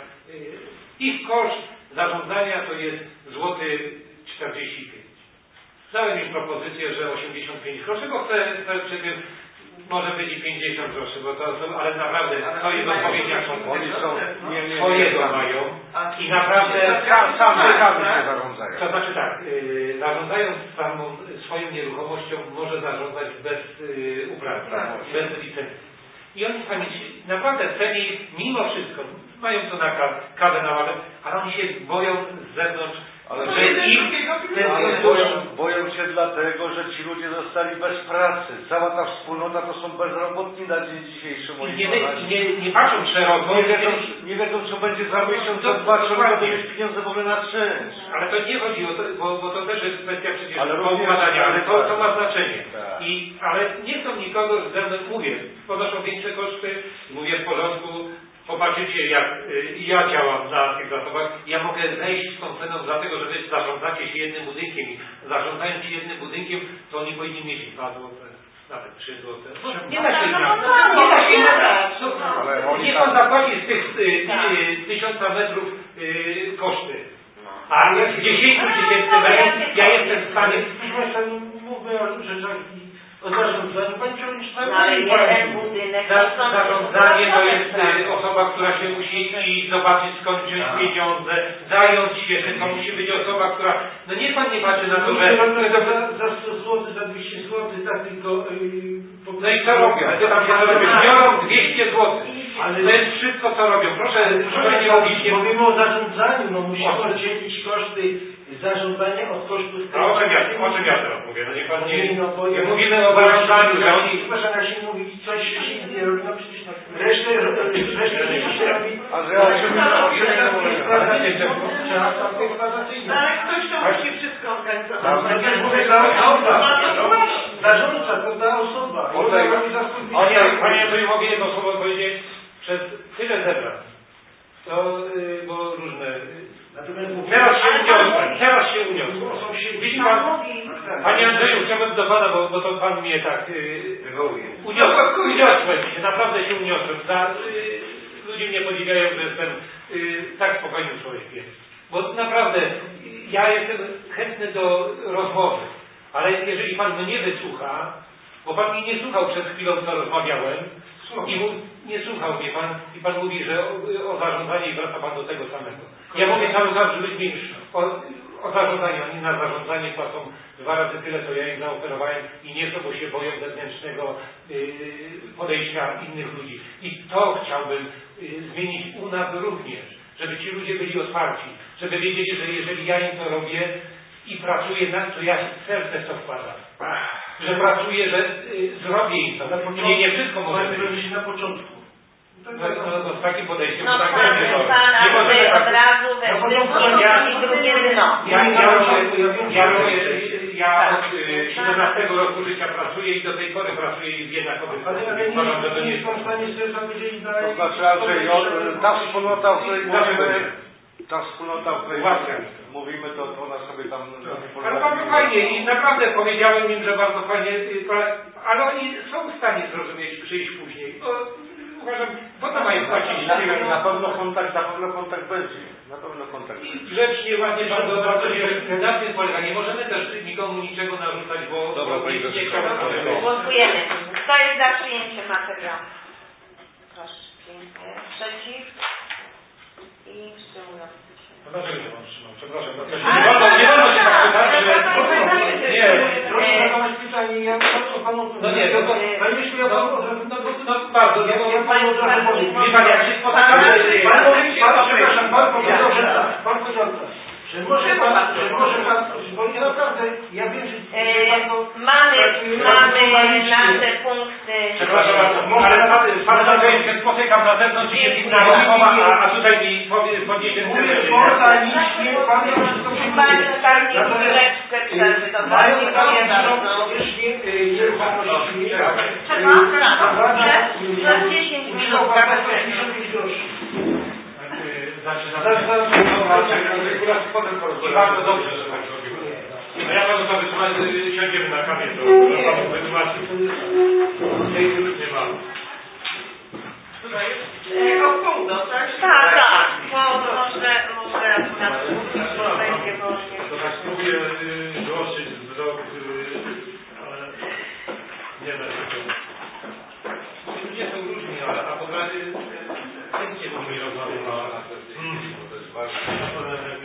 Ich koszt zarządzania to jest złoty czterdzieści pięć. Dałem im propozycję, że osiemdziesiąt pięć groszy, bo chcę, chcę przy tym może być i pięćdziesiąt groszy, bo to, to ale naprawdę to jest odpowiedź jak oni są nie, nie, swojego nie, mają i naprawdę sam, sam ciekawy się zarządzają. To znaczy tak, yy, zarządzając samą swoją nieruchomością może zarządzać bez yy, uprawy, bez licencji. I oni sami naprawdę ceni mimo wszystko, mają to na kawę na ławę, ale oni się boją z zewnątrz, ale że ich ale boją, boją się dlatego, że ci ludzie zostali bez pracy. Cała ta wspólnota to są bezrobotni na dzień dzisiejszy. I nie, nie, nie patrzą szeroko. Nie wiedzą, nie wiedzą, co będzie za miesiąc, za dwa, czy będą mieć pieniądze w ogóle na czynsz. Ale to nie chodzi o to, bo, bo to też jest kwestia przecież ale układania, ale to, to ma znaczenie. Tak. I, ale nie chcą nikogo z zewnątrz, mówię, ponoszą większe koszty, mówię w porządku. Popatrzycie, jak y, ja działam na tych zasobach. Ja mogę zejść z tą ceną, dlatego że wy zarządzacie się jednym budynkiem i zarządzając się jednym budynkiem, to oni powinni mieć dwa złote, nawet trzy złote. Nie da się inaczej. Nie da się inaczej. Nie pan zapłaci z tych y, y, tysiąca metrów y, koszty. A jak z dziesięciu tysięcy metrów, ja jestem w stanie... Mówię o rzeczach o zarządzaniu. Pani Przewodnicząca, no, ale jeden budynek... Za, zarządzanie to jest osoba, która się musi iść, zobaczyć skąd wziąć pieniądze, zająć się, że to musi być osoba, która... No niech Pan nie patrzy na to, że... Za sto złotych, za dwieście złotych, tak tylko... Yy, no i co robią? Co tam się robią? Biorą dwieście złotych. Ale to jest wszystko, co robią. Proszę, proszę nie mówić... Nie mówimy o zarządzaniu, no musimy oddzielić koszty zarządzania od kosztów... A o czym ja, o czym ja teraz mówię? No niech Pan nie... No, bo nie mówimy o zarządzaniu, że oni... Proszę, jak się mówi, coś się nie robi, no przecież resztę, resztę się robi... A że o czym nie mówię? Ale ktoś to musi wszystko organizować. Zarządca to ta osoba. Oni, Panie Andrzeju, mogę jedno słowo powiedzieć? Przez tyle zebrań. To, yy, bo różne... Teraz się uniosłem, teraz się uniosłem. Widzi Pan, Panie Andrzeju, chciałbym do Pana, bo, bo to Pan mnie tak yy, uniosłem, uniosłem się, naprawdę się uniosłem. Za, yy, ludzie mnie podziwiają, że jestem yy, tak spokojnym człowiekiem. Bo naprawdę, ja jestem chętny do rozmowy, ale jeżeli Pan mnie nie wysłucha, bo Pan mnie nie słuchał przed chwilą, co rozmawiałem, i mu, nie słuchał mnie Pan i Pan mówi, że o, o zarządzanie i wraca Pan do tego samego. Ja mówię cały czas, że ludźmi o, o zarządzanie, oni na zarządzanie płacą dwa razy tyle, co ja im zaoferowałem i nie chcą, bo się boją zewnętrznego yy, podejścia innych ludzi. I to chciałbym yy, zmienić u nas również, żeby ci ludzie byli otwarci, żeby wiedzieli, że jeżeli ja im to robię i pracuję na to, ja serce w to wkładam. Że pracuję, że y, zrobię im to. Nie, nie wszystko może być. Na początku. No, no, no, z takim podejściem no, tak pan, będzie. No. Pan, Nie możemy od tak... razu we ja, i drugie dno. Ja, ja, ja, ja od y, siedemnastego roku życia pracuję i do tej pory pracuję i w jednakowych sposób. Ale uważam, że to nie jest pan w stanie sobie powiedzieć na... To znaczy, Andrzej, ta wspólnota, o której mówimy, ta wspólnota, o której mówimy, to ona sobie tam... Ale bardzo fajnie i naprawdę powiedziałem im, że bardzo fajnie, ale oni są w stanie zrozumieć, przyjść później. uważam, po to mają płacić. Na, na, na pewno kontakt, na pewno kontakt będzie. Na pewno kontakt będzie. Grzecznie, ładnie, bardzo, bardzo się na tym polega. Nie możemy też nikomu niczego narzucać, bo, Dobra, bo pani nikt nie Zofia, chciał. no. Głosujemy. Kto jest za przyjęciem materiału? Proszę, pięknie. Przeciw? I wstrzymujący się. No dlaczego nie mam trzymał? Przepraszam. No, to się Ale nie wolno, nie wolno się tak pytać, że... Nie, proszę zadawać pytanie, ja to panu... No nie, no to... Panie Mieszku, ja panu... No, no, no bardzo, no to... Ja panu od razu powiem. Wie pan, jak się spotykamy... Pan mówi, pan, przepraszam, pan powiedział, że tak. Pan powiedział tak. Że może pan, że może pan... Bo nie naprawdę, ja wiem, że... E, mamy, mamy nasze punkty. Przepraszam bardzo, ale pan, pan Andrzej się spotykam na zewnątrz i się z a, a tutaj mi powie, podniesie... Mówię spontanicznie, pan ja wszystko Bardzo bardzo chwileczkę przerwy, to bardzo dziękuję bardzo. Nieruchomości. Trzeba? Za dziesięć minut. I bardzo dobrze, że tak zrobił. A ja panu to wytłumaczę, siądziemy na kamień, to panu wytłumaczę. Nie ma. Tutaj jest Opoldo, tak? Tak, tak. Bo może, może akurat będzie wolnie. To tak spróbuję wyostrzyć wzrok, ale nie da się to. Ludzie są różni, ale a po pracy chętnie z nimi rozmawiam. To jest ważne.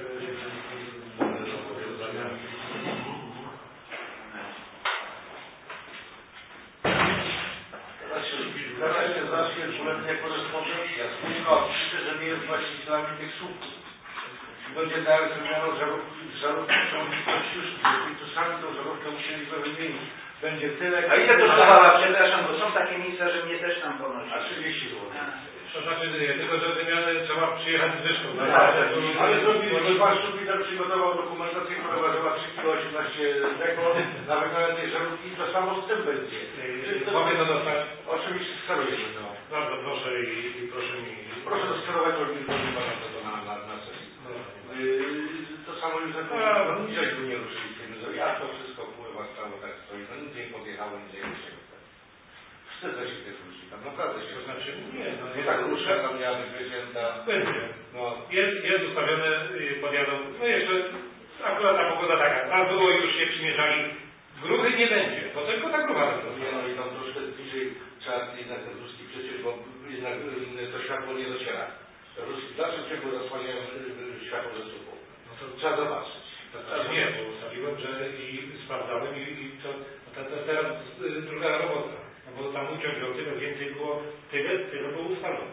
Zaraz się zacznie dwuletnia korespondencja. Spółka opisze, że nie jest właścicielami tych słupków. Będzie dalej wymianą żarówki ciągników już, to sami tą żarówkę musieliby wymienić. Będzie tyle... A ile kosztowała, przepraszam, bo są takie miejsca, że mnie też tam ponosi. A trzydzieści złotych. To znaczy, nie, tylko że wymianę trzeba przyjechać z wyżką. No tak, ale zrobili, pan szpital przygotował dokumentację, która ważyła trzy kilo osiemnaście deko na wymianę tej żarówki, to samo z tym będzie. Mogę to dostać? Oczywiście sterujemy, no. Bardzo proszę i, i proszę mi... Proszę to sterować, bo mi chodzi pana to na, na, na sesji. Yy, to samo już jako no, dzisiaj tu nie ruszyli z tym, że ja to wszystko wpływa stało tak stoi, no nic nie podjechało, nic nie ruszyło. Wstydzę się tych ludzi, tam naprawdę się... To znaczy, nie, no nie tak ruszę, tam jadę zwierzęta. Będzie. No, jest, jest ustawione, podjadą, no jeszcze akurat ta pogoda taka, tam było już się przymierzali, gruchy nie będzie, bo tylko ta grucha będzie. Nie, no i tam troszkę bliżej trzeba jednak ten ruski przecież, bo jednak to światło nie dociera. Ruski w dalszym ciągu zasłaniają światło ze słupu. No to trzeba zobaczyć. To znaczy nie, bo ustawiłem, że i sprawdzałem i, i to, to, to teraz druga robota. No bo tam uciąg o tyle więcej było, tyle, tyle było ustalone.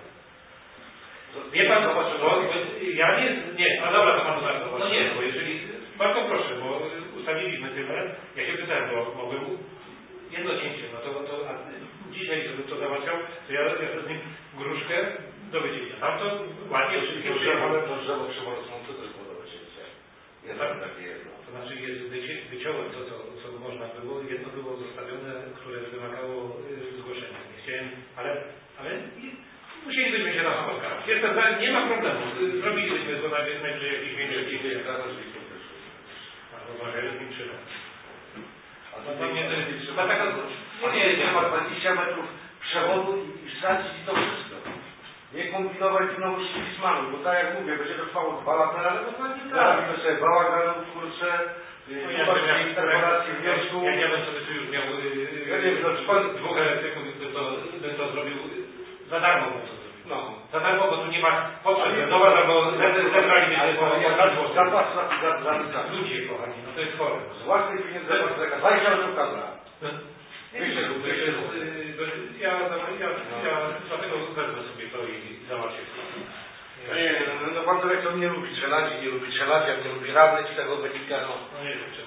Wie pan, bo, bo ja nie, nie, a dobra, to pan bardzo, no nie, bo jeżeli, bardzo proszę, bo ustawiliśmy tyle, ja się pytałem, bo mogłem jedno cięcie, no to, to a dzisiaj, żeby to załatwiał, to ja, ja z nim gruszkę do wycięcia. Tam to ładnie wszystkie przyjechane to drzewo przymocą, co to jest do wycięcia? Jest tam takie jedno. To znaczy jest wyci wyciąłem to, co, co można było, jedno było zostawione, które wymagało y, zgłoszenia. Nie chciałem, ale, ale i, musielibyśmy się tam spotkać. Jestem, nie ma problemu, zrobilibyśmy to najwyżej jakiś większy dzień. A rozmawiamy z nim trzeba. A to tam nie trzeba taka, no nie, nie ma dwadzieścia metrów przewodu i wsadzić i to wszystko. Nie kombinować znowu z pismami, bo tak jak mówię, będzie to trwało dwa lata, ale robimy sobie bałaganów, kurczę, zobaczcie interpelacje w wniosku. Ja nie wiem, co by tu już miał dwóch elektryków, by to, by to zrobił za darmo, bo to zrobił. No, za darmo, bo tu nie ma potrzeby. Nowa, albo zebralibyśmy po zapas za ludzie, kochani, no to jest chore. Z własnych pieniędzy zapas za dwadzieścia metrów kadra. Wiecie, to jest, ja, ja, ja dlatego wezmę sobie to i załatwię. Nie, no, no pan dyrektor nie lubi trzeladzi, nie lubi trzeladzi, jak nie lubi radnych z tego wynika, no. No nie wiem czemu.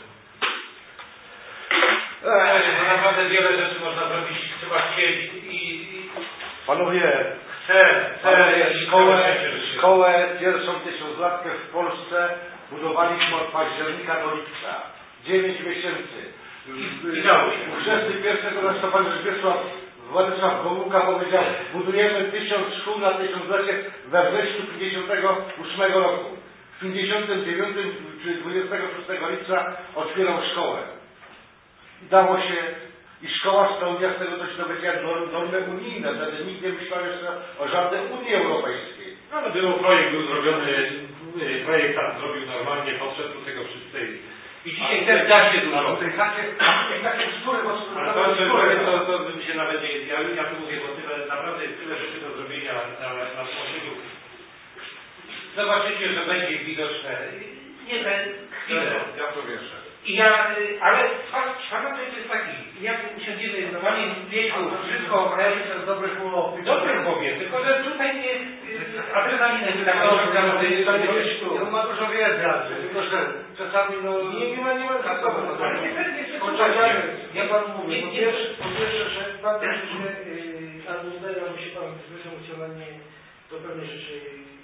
Eee, naprawdę wiele rzeczy można zrobić, trzeba chcieć i... i... Panowie, chcę, chcę, szkołę, szkołę pierwszą tysiąclatkę w Polsce budowaliśmy od października do lipca. dziewięć miesięcy. Chrzestny pierwszego listopada Wiesław Władysław Gomułka powiedział, budujemy tysiąc szkół na tysiąclecie we wrześniu pięćdziesiątego ósmego roku. W pięćdziesiątym dziewiątym czy dwudziestego szóstego lipca otwierał szkołę. Dało się, i szkoła spełnia z tego, co się dowiedzieć jak normy unijne. Wtedy nikt nie myślał jeszcze o żadnej Unii Europejskiej. No ale był projekt, był zrobiony, projektant zrobił normalnie, podszedł do tego wszyscy. I dzisiaj też da się dużo. Tutaj takie, takie bzdury, bo ale to, to, to, to bym się nawet nie, ja, ja tu mówię, bo tyle, naprawdę jest tyle rzeczy do zrobienia na, na posiedzeniu. Zobaczycie, że będzie widoczne. Nie te chwile. Ja to wierzę. I ja, ale fakt jest taki, jak usiądziemy normalnie w wieku, wszystko, ale to jest dobre było, dobre głowie, tylko że tutaj nie, adrenalinę wydawało, że on ma dużo wiedzy, tylko że czasami no... Nie, nie ma, nie ma za sobą. Ale nie pewnie się Ja panu mówię, po pierwsze, po pierwsze, że pan że albo wydaje wam się pan zbyt emocjonalnie do pewnej rzeczy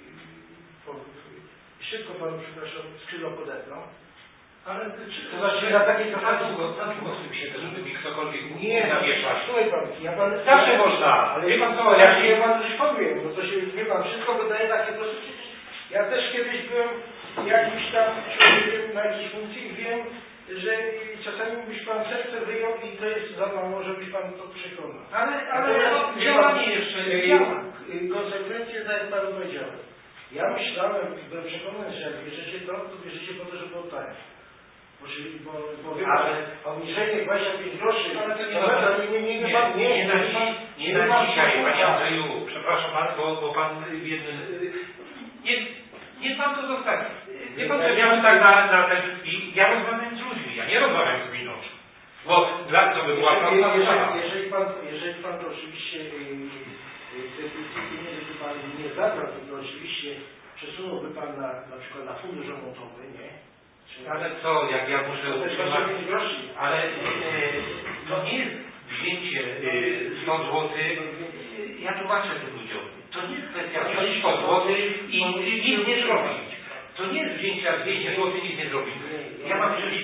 szybko panu, przepraszam, skrzydło podepną. Ale to znaczy na takiej zasadzie długo, za długo z tym siedzę, żeby mi ktokolwiek nie namieszać. Słuchaj pan, ja pan... Zawsze można, ale wie pan co, ja ja, ja panu coś powiem, bo to się, wie pan, wszystko wydaje takie proste. Ja też kiedyś byłem jakimś tam człowiekiem na jakiejś funkcji i wiem, że czasami byś pan serce wyjął i to jest za mało, żebyś pan to przekonał. Ale, ale działanie jeszcze działa. Konsekwencje, tak jak panu powiedziałem. Ja myślałem, byłem przekonany, że jak bierzecie to, to bierzecie po to, żeby oddać. Bo, bo, bo wie pan, obniżenie dwadzieścia pięć groszy, ale to nie to ma, nie, nie, nie, nie, nie, nie, nie, nie, nie, nie na dzisiaj, panie Andrzeju, przepraszam bardzo, bo pan w jednym, nie, nie pan to zostanie. Nie pan, że miałem tak na, na ten, i ja rozmawiam z ludźmi, ja nie rozmawiam z gminą. Bo dla to by była prosta jeżeli, jeżeli pan, jeżeli pan to oczywiście te pieniądze pan nie zabrał, to oczywiście przesunąłby pan na, na przykład na fundusz remontowy, nie? Ale co, jak ja muszę utrzymać, ale e, to nie jest wzięcie e, sto złotych, ja tłumaczę tym ludziom, to nie jest kwestia wziąć sto złotych i nic nie zrobić. To nie jest wzięcia dwieście złotych i nic nie zrobić. Ja mam wziąć,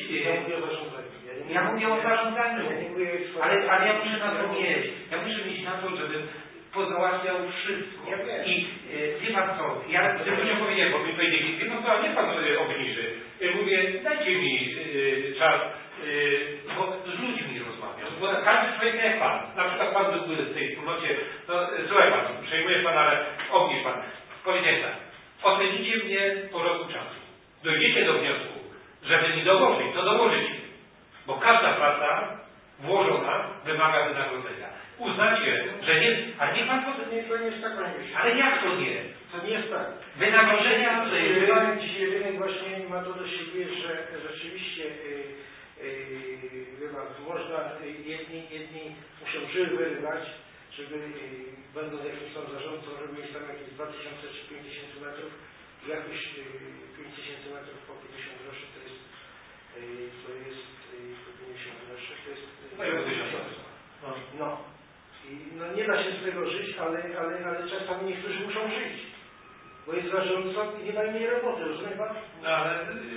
e, ja mówię o zarządzaniu, ale, ale ja muszę na to mieć, ja muszę mieć na to, żebym pozałatwiał wszystko. I e, wie pan co, ja tym ludziom powiedziałem, bo mi powiedzieli, wie pan co, nie pan obniży. Mówię, dajcie mi y, czas, y, bo z ludźmi rozmawiam. Bo każdy człowiek jak pan, na przykład pan był w tej wspólnocie, no słuchaj pan, przejmuje pan, ale obniż pan. Powiedziałem tak, ocenicie mnie po roku czasu. Dojdziecie do wniosku, żeby mi dołożyć, to dołożycie. Bo każda praca włożona wymaga wynagrodzenia. Uznacie, że nie, a nie pan to nie, to nie jest tak, ale jak to nie? To nie jest tak. Wynagrodzenia, że dzisiaj jedyny właśnie ma to do siebie, że rzeczywiście yy, yy, można, jedni, jedni muszą żyły wyrywać, żeby yy, będąc jakimś tam zarządcą, żeby mieć tam jakieś dwa tysiące czy pięć tysięcy metrów, jakoś yy, pięć tysięcy metrów po pięćdziesiąt groszy to jest yy, to jest yy, po pięćdziesiąt groszy to jest yy, no, no. I no nie da się z tego żyć, ale, ale, ale czasami niektórzy muszą żyć. Bo jest zarządcą i nie ma innej roboty, rozumie pan? No ale...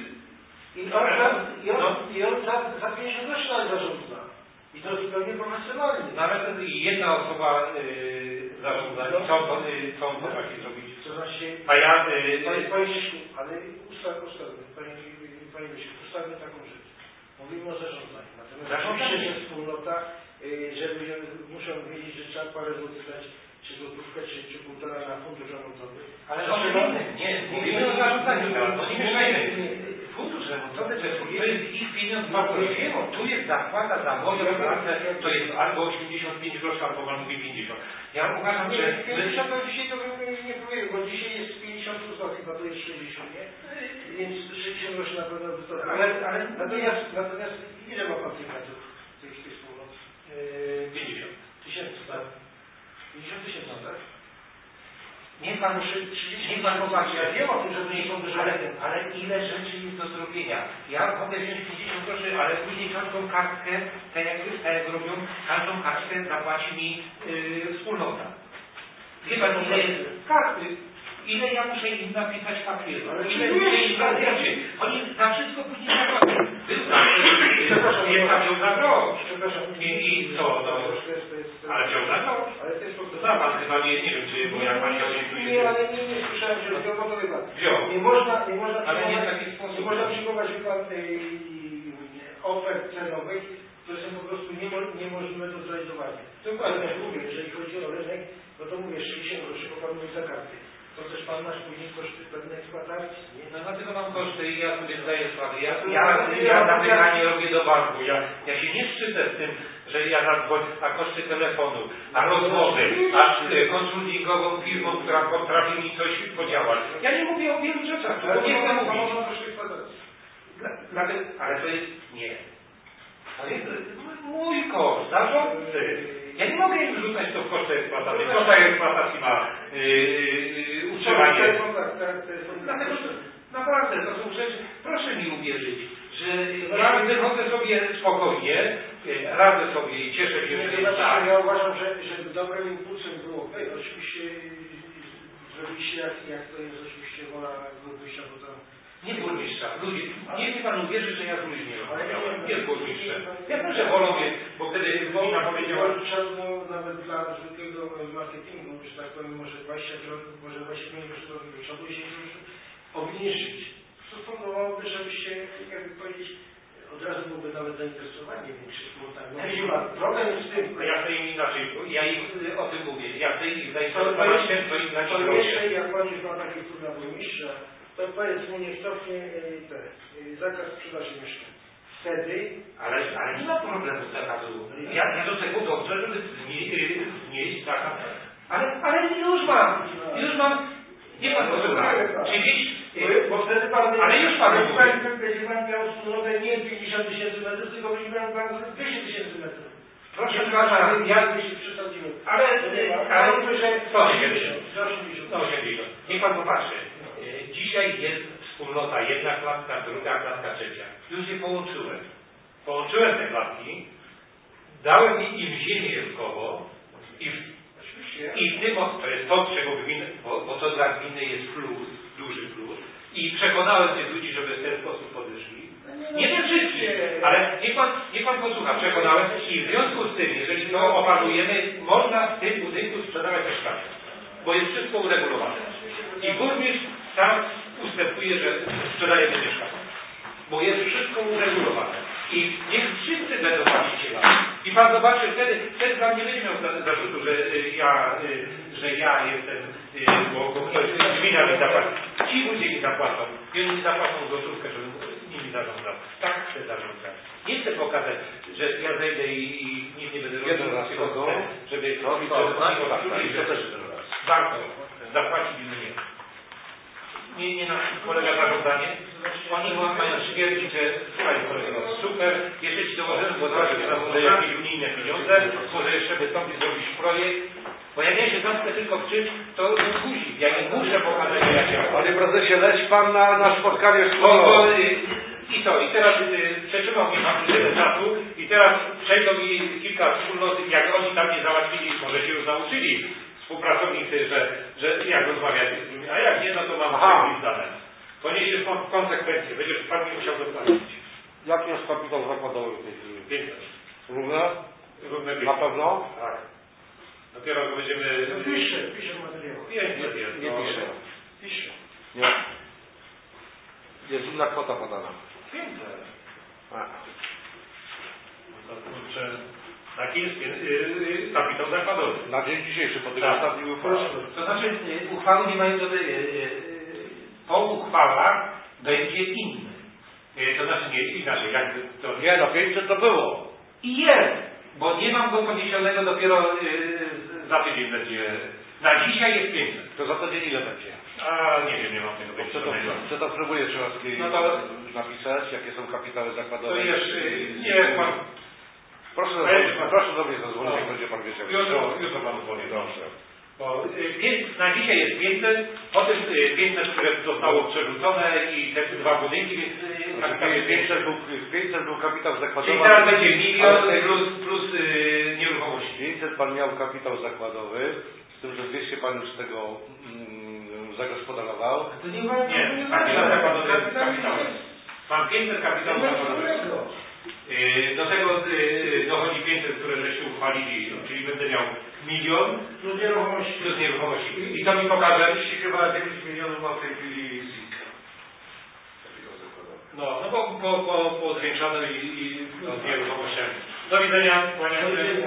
I on, za, i on, no. i on za, za pięćdziesiąt groszy nawet zarządza. I to zupełnie profesjonalnie. No ale jedna osoba yy, zarządza. No. Co, co, yy, co on potrafi zrobić? To znaczy... A ja... Yy, panie, panie Krzyszku, ale ustaw, ustawmy, panie, panie Krzyszku, ustawmy taką rzecz. Mówimy o zarządzaniu. Natomiast oczywiście, że wspólnota, yy, że ludzie muszą wiedzieć, że trzeba parę złotych dać, czy złotówkę, czy, czy półtora na fundusz remontowy. Ale o czym innym? Nie, mówimy o zarządzaniu. To nie mieszajmy. Fundusz remontowy to jest, to jest ich pieniądz bardzo wielu. Tu jest zapłata za moją pracę, to jest albo osiemdziesiąt pięć groszy, albo pan mówi pięćdziesiąt. Ja uważam, nie, że... pięćdziesiąt to dzisiaj to bym nie powiedział, bo dzisiaj jest pięćdziesiąt złotych, chyba to jest sześćdziesiąt, nie? Więc sześćdziesiąt groszy na pewno by to... Ale, ale natomiast, natomiast ile ma pan tych metrów tych, tych wspólnot? pięćdziesiąt tysięcy, tak? pięćdziesiąt tysięcy, tak? Niech pan, niech pan popatrzy, ja wiem o tym, że to nie są duże, ale, ale ile rzeczy jest do zrobienia. Ja mogę wziąć pięćdziesiąt groszy, ale później każdą kartkę, tak jak, tak jak robią, każdą kartkę zapłaci mi yy, wspólnota. Wie pan, ile jest karty, ile ja muszę im napisać papieru, ile muszę im zaznaczyć. Oni za wszystko później zapłacą. Przepraszam, jest tam wziął za grosz. Przepraszam. I, i co? No, ale wziął za grosz. Ale to jest po prostu... Zna pan chyba, nie, nie wiem, czy, bo jak pan się orientuje... Nie, ale nie, nie słyszałem, że wziął, bo to chyba. Wziął. Nie można, nie można ale nie w przyjmować, taki sposób. nie można przyjmować, wie pan, ofert cenowych które są po prostu niemo, niemożliwe do zrealizowania. Dokładnie jak mówię, jeżeli chodzi o rynek, no to mówię, sześćdziesiąt groszy po panu za karty. To też pan masz później koszty pewnej eksploatacji, nie? No dlatego mam koszty i ja sobie zdaję sprawę. Ja, ja, ja zamykanie robię do banku. Ja, ja się nie szczycę z tym, że ja zadzwonię, a koszty telefonu, a rozmowy, a y, konsultingową firmą, która potrafi mi coś podziałać. Ja nie mówię o wielu rzeczach, bo nie chcę mówić. Dlatego, ale to jest nie. To jest mój koszt, zarządcy. Ja nie mogę im wrzucać to w koszty eksploatacji. Koszta eksploatacji ma yy, yy, utrzymanie. Dlatego, że naprawdę to są rzeczy, proszę mi uwierzyć, że ja wychodzę sobie spokojnie, radzę sobie i cieszę się, że jest tak. Ja uważam, że, że dobrym impulsem było, hej, oczywiście zrobiliście jak, jak to jest oczywiście wola burmistrza, bo tam nie burmistrza, ludzie, niech mi pan uwierzy, że ja z ludźmi rozmawiałem, nie z burmistrzem. Ja wiem, że wolą mnie, bo wtedy wojna powiedziała... Trzeba nawet dla zwykłego marketingu, że tak powiem, może dwadzieścia, może dwadzieścia pięć groszy, trzeba było się już obniżyć. Co spowodowałoby, żebyście, jakby powiedzieć, od razu byłoby nawet zainteresowanie większe wspólnotami. No chyba problem jest w tym. Ja chcę im inaczej, ja im o tym mówię, ja chcę ich zainteresować tym, co im na to jeszcze, jak pan już ma taki wpływ na burmistrza, to powiedz mu, niech cofnie te, zakaz sprzedaży mieszkań. Wtedy... Ale, ale nie ma problemu zakazu. Ja, ja do tego dobrze, żeby znieść zakaz. Ale, ale już mam, już mam. Nie pan posłucha. Czy gdzieś... Bo wtedy pan... Ale już pan mówi. Będzie pan miał wspólnotę nie pięćdziesiąt tysięcy metrów, tylko będzie pan dwieście tysięcy metrów. Proszę pana, ja by się przesadziłem. Ale... Ale mówię, że... sto osiemdziesiąt. sto osiemdziesiąt. Niech pan popatrzy. Dzisiaj jest wspólnota, jedna klatka, druga klatka, trzecia. Już je połączyłem. Połączyłem te klatki, dałem im ziemię jelkowo i w, i w tym, to jest to, czego gminy, bo, bo to dla gminy jest plus, duży plus, i przekonałem tych ludzi, żeby w ten sposób podeszli. Nie we wszystkich, ale niech pan, niech pan posłucha, przekonałem i w związku z tym, jeżeli to opanujemy, można w tym budynku sprzedawać mieszkania, bo jest wszystko uregulowane. I burmistrz sam ustępuje, że sprzedajemy mieszkania, bo jest wszystko uregulowane. I niech wszyscy będą właścicielami. I pan zobaczy, wtedy, wtedy pan nie będzie miał zarzutu, że ja, że ja jestem, bo, bo ktoś gmina mi zapłaci. Ci ludzie mi zapłacą. I oni mi zapłacą złotówkę, żebym nimi zarządzał. Tak chcę zarządzać. Nie chcę pokazać, że ja zejdę i, i nic nie będę robił. Jeden raz tylko to, żeby robić, żeby tak, to też jeden raz. Warto zapłacić i mnie. Nie, nie na polega zarządzanie. Oni mają stwierdzić, że słuchaj kolego, super, jeszcze ci dołożymy, bo zobaczcie, że może jakieś unijne pieniądze, może jeszcze wystąpić, zrobić projekt. Bo jak ja się zamknę tylko w czymś, to musi. Ja nie muszę pokazać, że ja się... Panie prezesie, leć pan na, na spotkanie z bo, bo, I co? I teraz y, przetrzymał mi pan tyle czasu i teraz przejdą mi kilka wspólnot, jak oni tam nie załatwili, może się już nauczyli współpracownicy, że, że jak rozmawiać z ludźmi, a jak nie, no to mam wszystkie dane. Poniesiesz konsekwencje, będziesz pan nie musiał dopłacić. Jaki jest kapitał zakładowy w tej chwili? pięćset. Równe? Równe Na pewno? Tak. Dopiero go będziemy... No pisze, pisze materiał. pięćset jest. Nie no. pisze. Pisze. Nie. Jest inna kwota podana. pięćset. A. No to kurczę... Taki jest yy, kapitał zakładowy. Na dzień dzisiejszy, po tych tak. ostatnich uchwałach. To znaczy yy, uchwały nie mają do... Yy, yy, po uchwałach będzie inny. Yy, to znaczy nie inaczej, jakby to... Nie, no pięćset to było. I jest, bo nie mam go podniesionego dopiero yy, za tydzień będzie. Na dzisiaj jest pięćset. To za tydzień ile będzie? A nie wiem, nie mam tego podniesionego. Co to spróbuję trzeba no to napisać, jakie są kapitały zakładowe. To jest, yy, nie, pan... Proszę, pan... proszę do mnie zadzwonić, jak będzie pan wiedział. Jutro, jutro pan dzwoni. Dobrze. Bo y, na dzisiaj jest pięćset, potem y, pięćset, które zostało przerzucone i te dwa budynki, więc y, kapitał jest pięćset był, pięćset był kapitał zakładowy. Czyli teraz będzie milion plus, plus y, nieruchomości. pięćset pan miał kapitał zakładowy, z tym, że dwieście pan już z tego mm, zagospodarował. To nie ma nie, kapitał zakładowy jest kapitałem. Mam pięćset kapitału zakładowego. Y, do tego y, dochodzi pięćset, które żeście uchwalili, czyli będę miał milion plus nieruchomości. Plus nieruchomości. I to mi pokaże. Chyba dziewięć milionów ma w tej chwili Z I K. No, no bo po, po, po zwiększano i, i z nieruchomościami. Do widzenia, kłaniam się.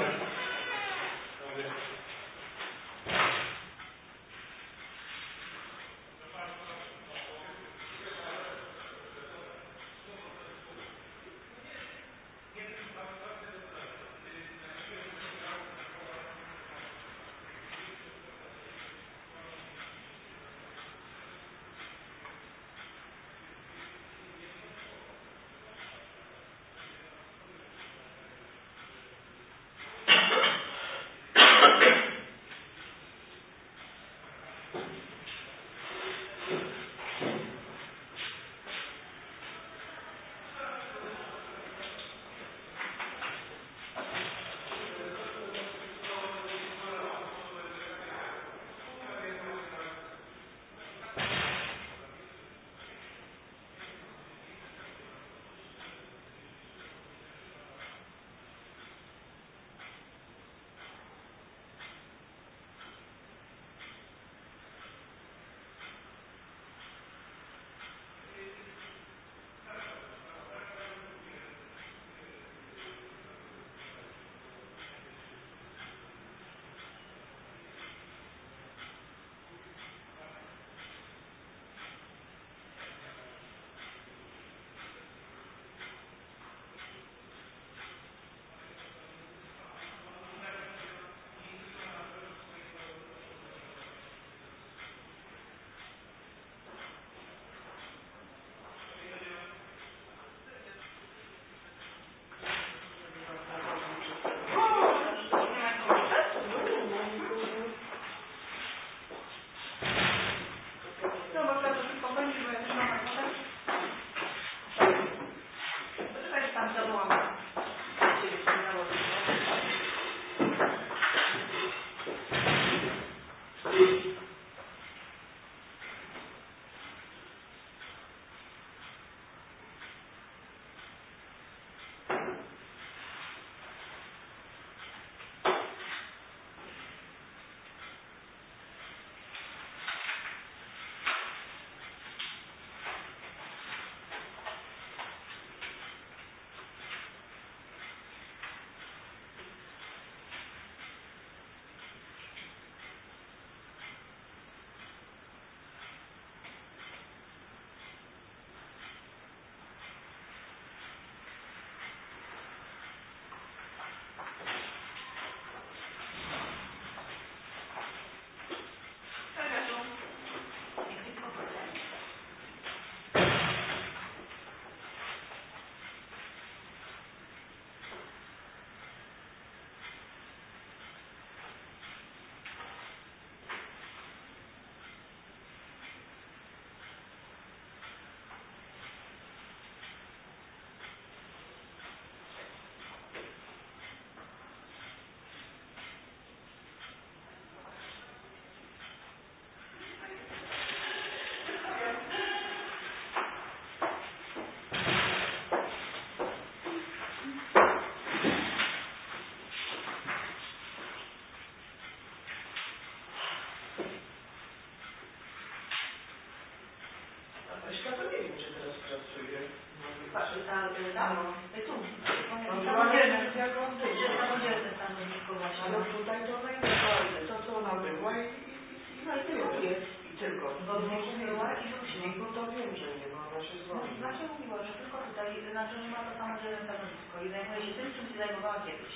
Ale tutaj to najbardziej, to co ona była i, i, i najtyluje. I tylko. Bo nie mówiła i w śniegu to wiem, że nie, bo ona się zwolni. Znaczy mówiła, że tylko tutaj, znaczy, że ma to samo stanowisko i zajmuje się tym, czym się zajmowała kiedyś.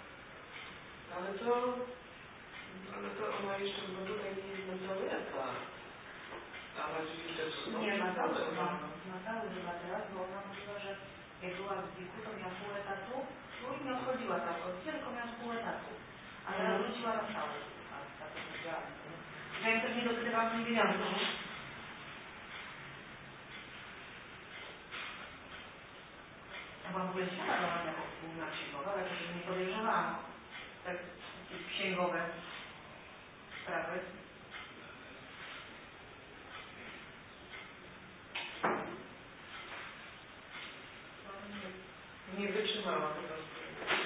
Ale to, ale to ona jeszcze, bo tutaj nie jest mentoreta. A właściwie też nie ma cały, ma, ma cały chyba teraz, bo ona mówiła, że jak była w wieku, to miała pół etatu, bo nie odchodziła tam, tylko miała pół etatu. Ale mm. wróciła na cały. Tak, tak to powiedziałam. Ja im też nie dopytywałam, nie wiedziałam. Ja byłam w ogóle świadoma jako wspólna księgowa, ale też nie podejrzewałam. Tak, księgowe sprawy. Nie wytrzymała po prostu.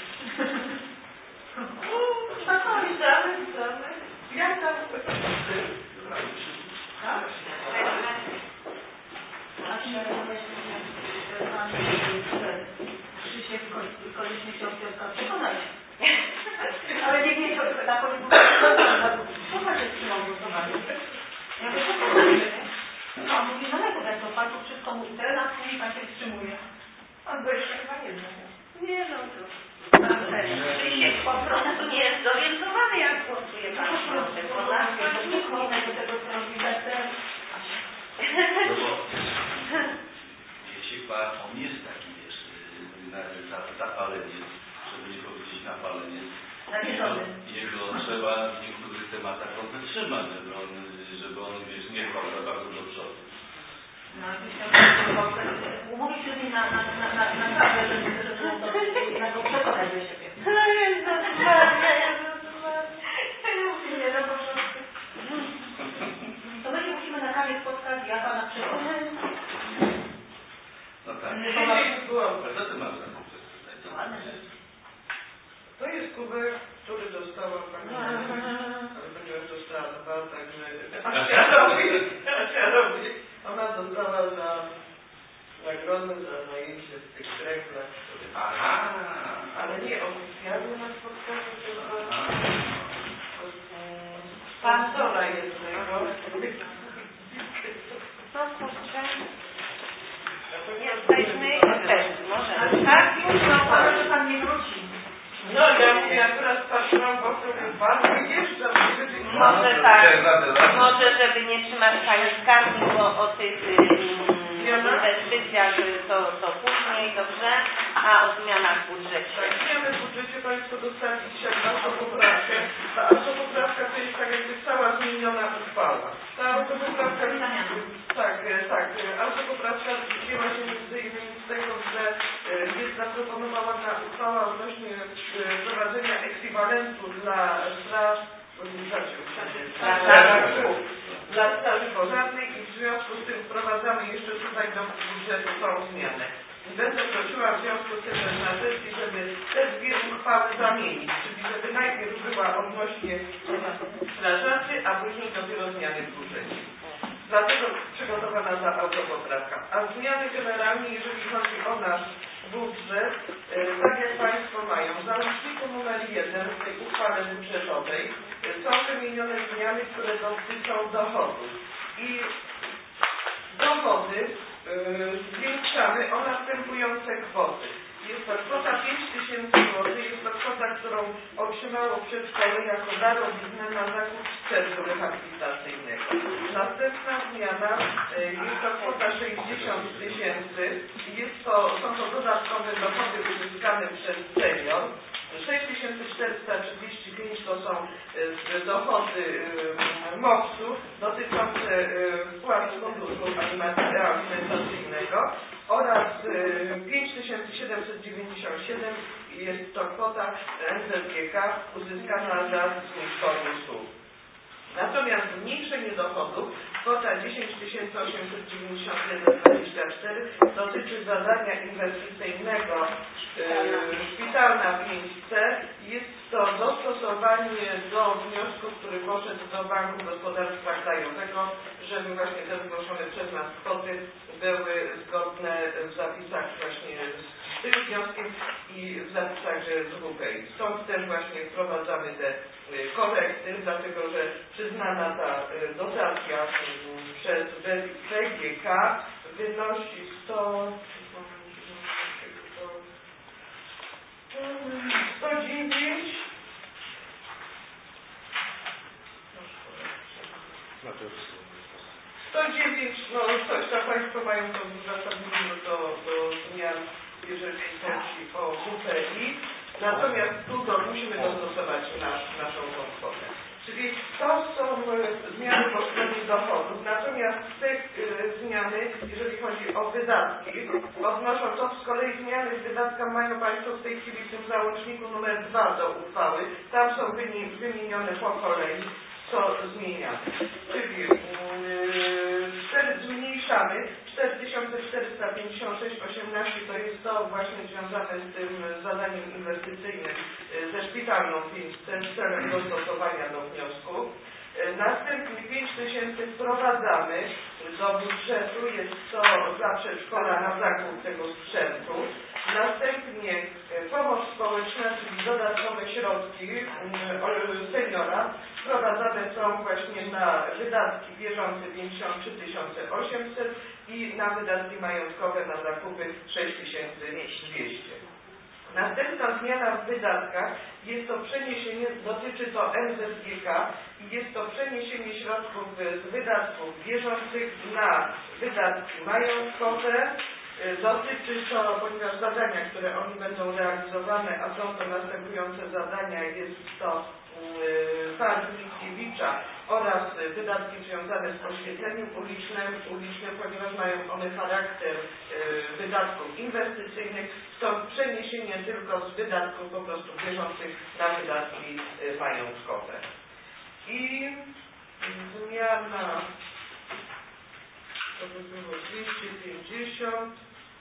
Tak, widziamy, widziamy. Jak tam? Tak? Krzysiek Koleśny Książki Dlaczego tak to Pan wszystko mówi teraz i Pan się wstrzymuje? Pan bo jeszcze chyba nie zna. Nie no, to Pan Krzysiek po prostu nie jest zorientowany, jak głosuje Pan Świątek, bo nas to nie do tego, co robi B C. No bo jeśli Pan, on jest taki, wiesz, zapaleniec, żeby nie powiedzieć napaleniec. Jego, jego trzeba w niektórych tematach on wytrzymać, żeby on, żeby on wiesz, nie chwał za bardzo do przodu. No, umówić się z nim na, na, na, na, na kawę, żeby, żeby on to jednak go przekonać do siebie. Jezus Maria, Jezus Maria. Nie, no po prostu. To my się musimy na kawie spotkać, ja Pana przekonam. No tak. A co ty masz za to przeczytać? Co ładne rzeczy? To jest kubek, który dostała Pani, ale ponieważ dostała dwa, także Asiarowi, ona dostała za nagrodę za zajęcie w tych kręglach, Aha! ale nie oficjalnie na spotkaniu, tylko sponsora jednego. No kurczę. Jesteśmy też, może. Tak, już no, ale że Pan nie wróci. No ja mówię, akurat patrzyłam, bo sobie Pan wyjeżdża, może tak, może żeby nie trzymać Pani skargi, bo o tych um, inwestycjach to, to później, dobrze, a o zmianach w budżecie. Tak, zmiany w budżecie Państwo dostali dzisiaj autopoprawkę. Ta autopoprawka to jest tak jakby cała zmieniona uchwała. Ta autopoprawka, tak, tak, autopoprawka wzięła się między innymi z tego, że jest zaproponowana uchwała odnośnie wprowadzenia ekwiwalentu dla straż dla straży pożarnej i w związku z tym wprowadzamy jeszcze tutaj do budżetu tą zmianę. I będę prosiła w związku z tym na sesji, żeby te dwie uchwały zamienić, czyli żeby najpierw była odnośnie strażacy, a później dopiero zmiany w budżecie. Dlatego przygotowana ta autopoprawka. A zmiany generalnie, jeżeli chodzi o nasz budżet, tak jak Państwo mają, w załączniku numer jeden w tej uchwale budżetowej są wymienione zmiany, które dotyczą dochodów. I dochody yy, zwiększamy o następujące kwoty. Jest to kwota pięć tysięcy złotych, jest to kwota, którą otrzymało przedszkole jako darowiznę na zakup sprzętu rehabilitacyjnego. Następna zmiana y, jest to kwota sześćdziesiąt tysięcy. Jest to, są to dodatkowe dochody uzyskane przez senior. sześć tysięcy czterysta trzydzieści pięć to są y, dochody y, mopsu dotyczące y, płac z funduszu alimentacyjnego oraz y, pięć tysięcy siedemset dziewięćdziesiąt siedem jest to kwota N Z G K uzyskana za formy usług. Natomiast zmniejszenie dochodów, kwota dziesięć tysięcy osiemset dziewięćdziesiąt jeden dwadzieścia cztery dotyczy zadania inwestycyjnego yy, Szpitalna pięć C. Jest to dostosowanie do wniosku, który poszedł do Banku Gospodarstwa Krajowego, żeby właśnie te zgłoszone przez nas kwoty były zgodne w zapisach właśnie z tym wnioskiem i w zapisach, że z W P I. Stąd też właśnie wprowadzamy te korekty, dlatego że przyznana ta dotacja przez B G K wynosi sto dziewięć sto dziewięć, no coś tam Państwo mają to w uzasadnieniu do, do zmian, jeżeli chodzi o W P I. Natomiast tu do, musimy dostosować nasz, naszą kwotę. Czyli to są zmiany po stronie dochodów. Natomiast te y, zmiany, jeżeli chodzi o wydatki, odnoszą to z kolei zmiany w wydatkach mają Państwo w tej chwili w tym załączniku numer dwa do uchwały. Tam są wymienione po kolei, co zmieniamy. Czyli yy, zmniejszamy cztery tysiące czterysta pięćdziesiąt sześć osiemnaście, to jest to właśnie związane z tym zadaniem inwestycyjnym ze Szpitalną pięć C celem dostosowania do wniosku. Następnie pięć tysięcy wprowadzamy do budżetu, jest to dla przedszkola na zakup tego sprzętu. Następnie pomoc społeczna, czyli dodatkowe środki seniora wprowadzane są właśnie na wydatki bieżące pięćdziesiąt trzy tysiące osiemset i na wydatki majątkowe na zakupy sześć tysięcy dwieście. Następna zmiana w wydatkach jest to przeniesienie, dotyczy to M Z G K i jest to przeniesienie środków z wydatków bieżących na wydatki majątkowe. Dotyczy to, ponieważ zadania, które oni będą realizowane, a są to następujące zadania, jest to Park Mickiewicza oraz wydatki związane z oświetleniem ulicznym, ulicznym, ponieważ mają one charakter wydatków inwestycyjnych, stąd przeniesienie tylko z wydatków po prostu bieżących na wydatki majątkowe. I zmiana, to by było dwieście pięćdziesiąt.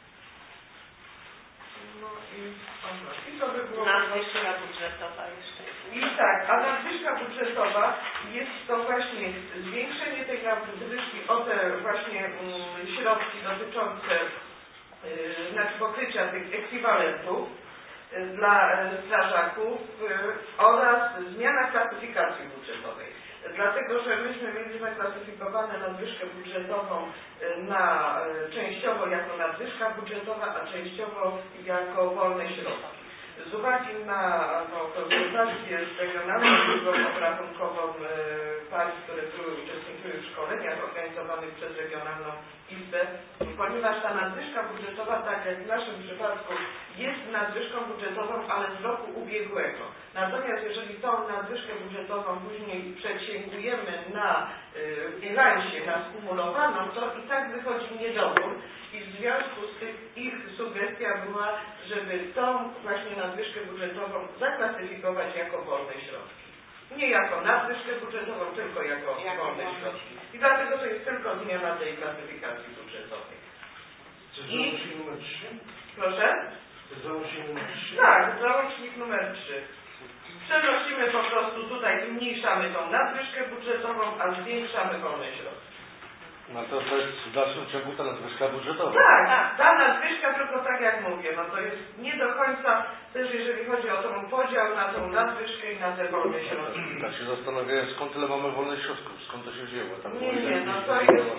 No i, aha, i to by było... Nadwyżka budżetowa jeszcze. I tak, a nadwyżka budżetowa jest to właśnie zwiększenie tej nadwyżki o te właśnie mm, środki dotyczące yy, znaczy pokrycia tych ekwiwalentów yy, dla yy, strażaków yy, oraz zmiana klasyfikacji budżetowej. Dlatego, że myśmy mieli zaklasyfikowane nadwyżkę budżetową na częściowo jako nadwyżka budżetowa, a częściowo jako wolne środki. Z uwagi na no, konsultację z Regionalną Służbą Obrachunkową państw, które były uczestniczyły w szkoleniach organizowanych przez Regionalną Izbę, ponieważ ta nadwyżka budżetowa, tak jak w naszym przypadku, jest nadwyżką budżetową, ale z roku ubiegłego. Natomiast jeżeli tą nadwyżkę budżetową później przecięgujemy na y, bilansie, na skumulowaną, to i tak wychodzi niedobór i w związku z tym ich sugestia była, żeby tą właśnie nadwyżkę budżetową zaklasyfikować jako wolne środki. Nie jako nadwyżkę budżetową, tylko jako, jako wolne środki. I dlatego to jest tylko zmiana tej klasyfikacji budżetowej. Czy załącznik numer trzy? Proszę? Załącznik numer trzy? Tak, załącznik numer trzy. Przenosimy po prostu tutaj, zmniejszamy tą nadwyżkę budżetową, a zwiększamy wolne środki. No to, to jest w dalszym ciągu ta nadwyżka budżetowa. Tak, tak, ta nadwyżka, tylko tak jak mówię, no to jest nie do końca też jeżeli chodzi o ten podział na tą nadwyżkę i na te wolne środki. Tak się zastanawiałem, skąd tyle mamy wolnych środków, skąd to się wzięło. Tam nie, nie, no to jest,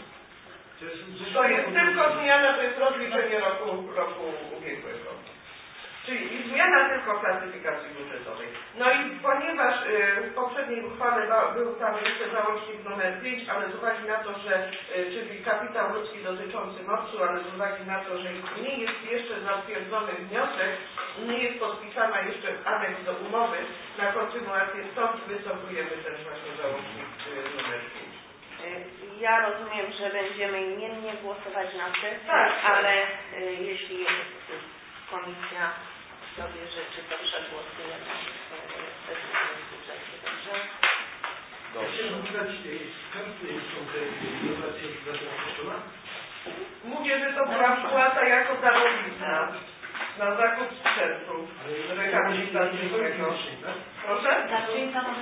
to jest tylko zmiana, to jest rozliczenie roku, roku ubiegłego. Czyli zmiana tylko klasyfikacji budżetowej. No i ponieważ y, w poprzedniej uchwale ba, był tam jeszcze załącznik numer pięć, ale z uwagi na to, że y, czyli kapitał ludzki dotyczący mopsu, ale z uwagi na to, że nie jest jeszcze zatwierdzony wniosek, nie jest podpisana jeszcze aneks do umowy na kontynuację, stąd wycofujemy ten właśnie załącznik y, numer pięć. Ja rozumiem, że będziemy imiennie głosować na sesji, tak, ale y, jeśli komisja sobie życzy, to przegłosujemy w budżecie. Dobrze? Dobrze. Chciałem zapytać, skąd są te dotacje dla Kościoła? Mówię, że to była wpłata jako darowizna na zakup sprzętu rehabilitacyjnego. Proszę? Darczyńca może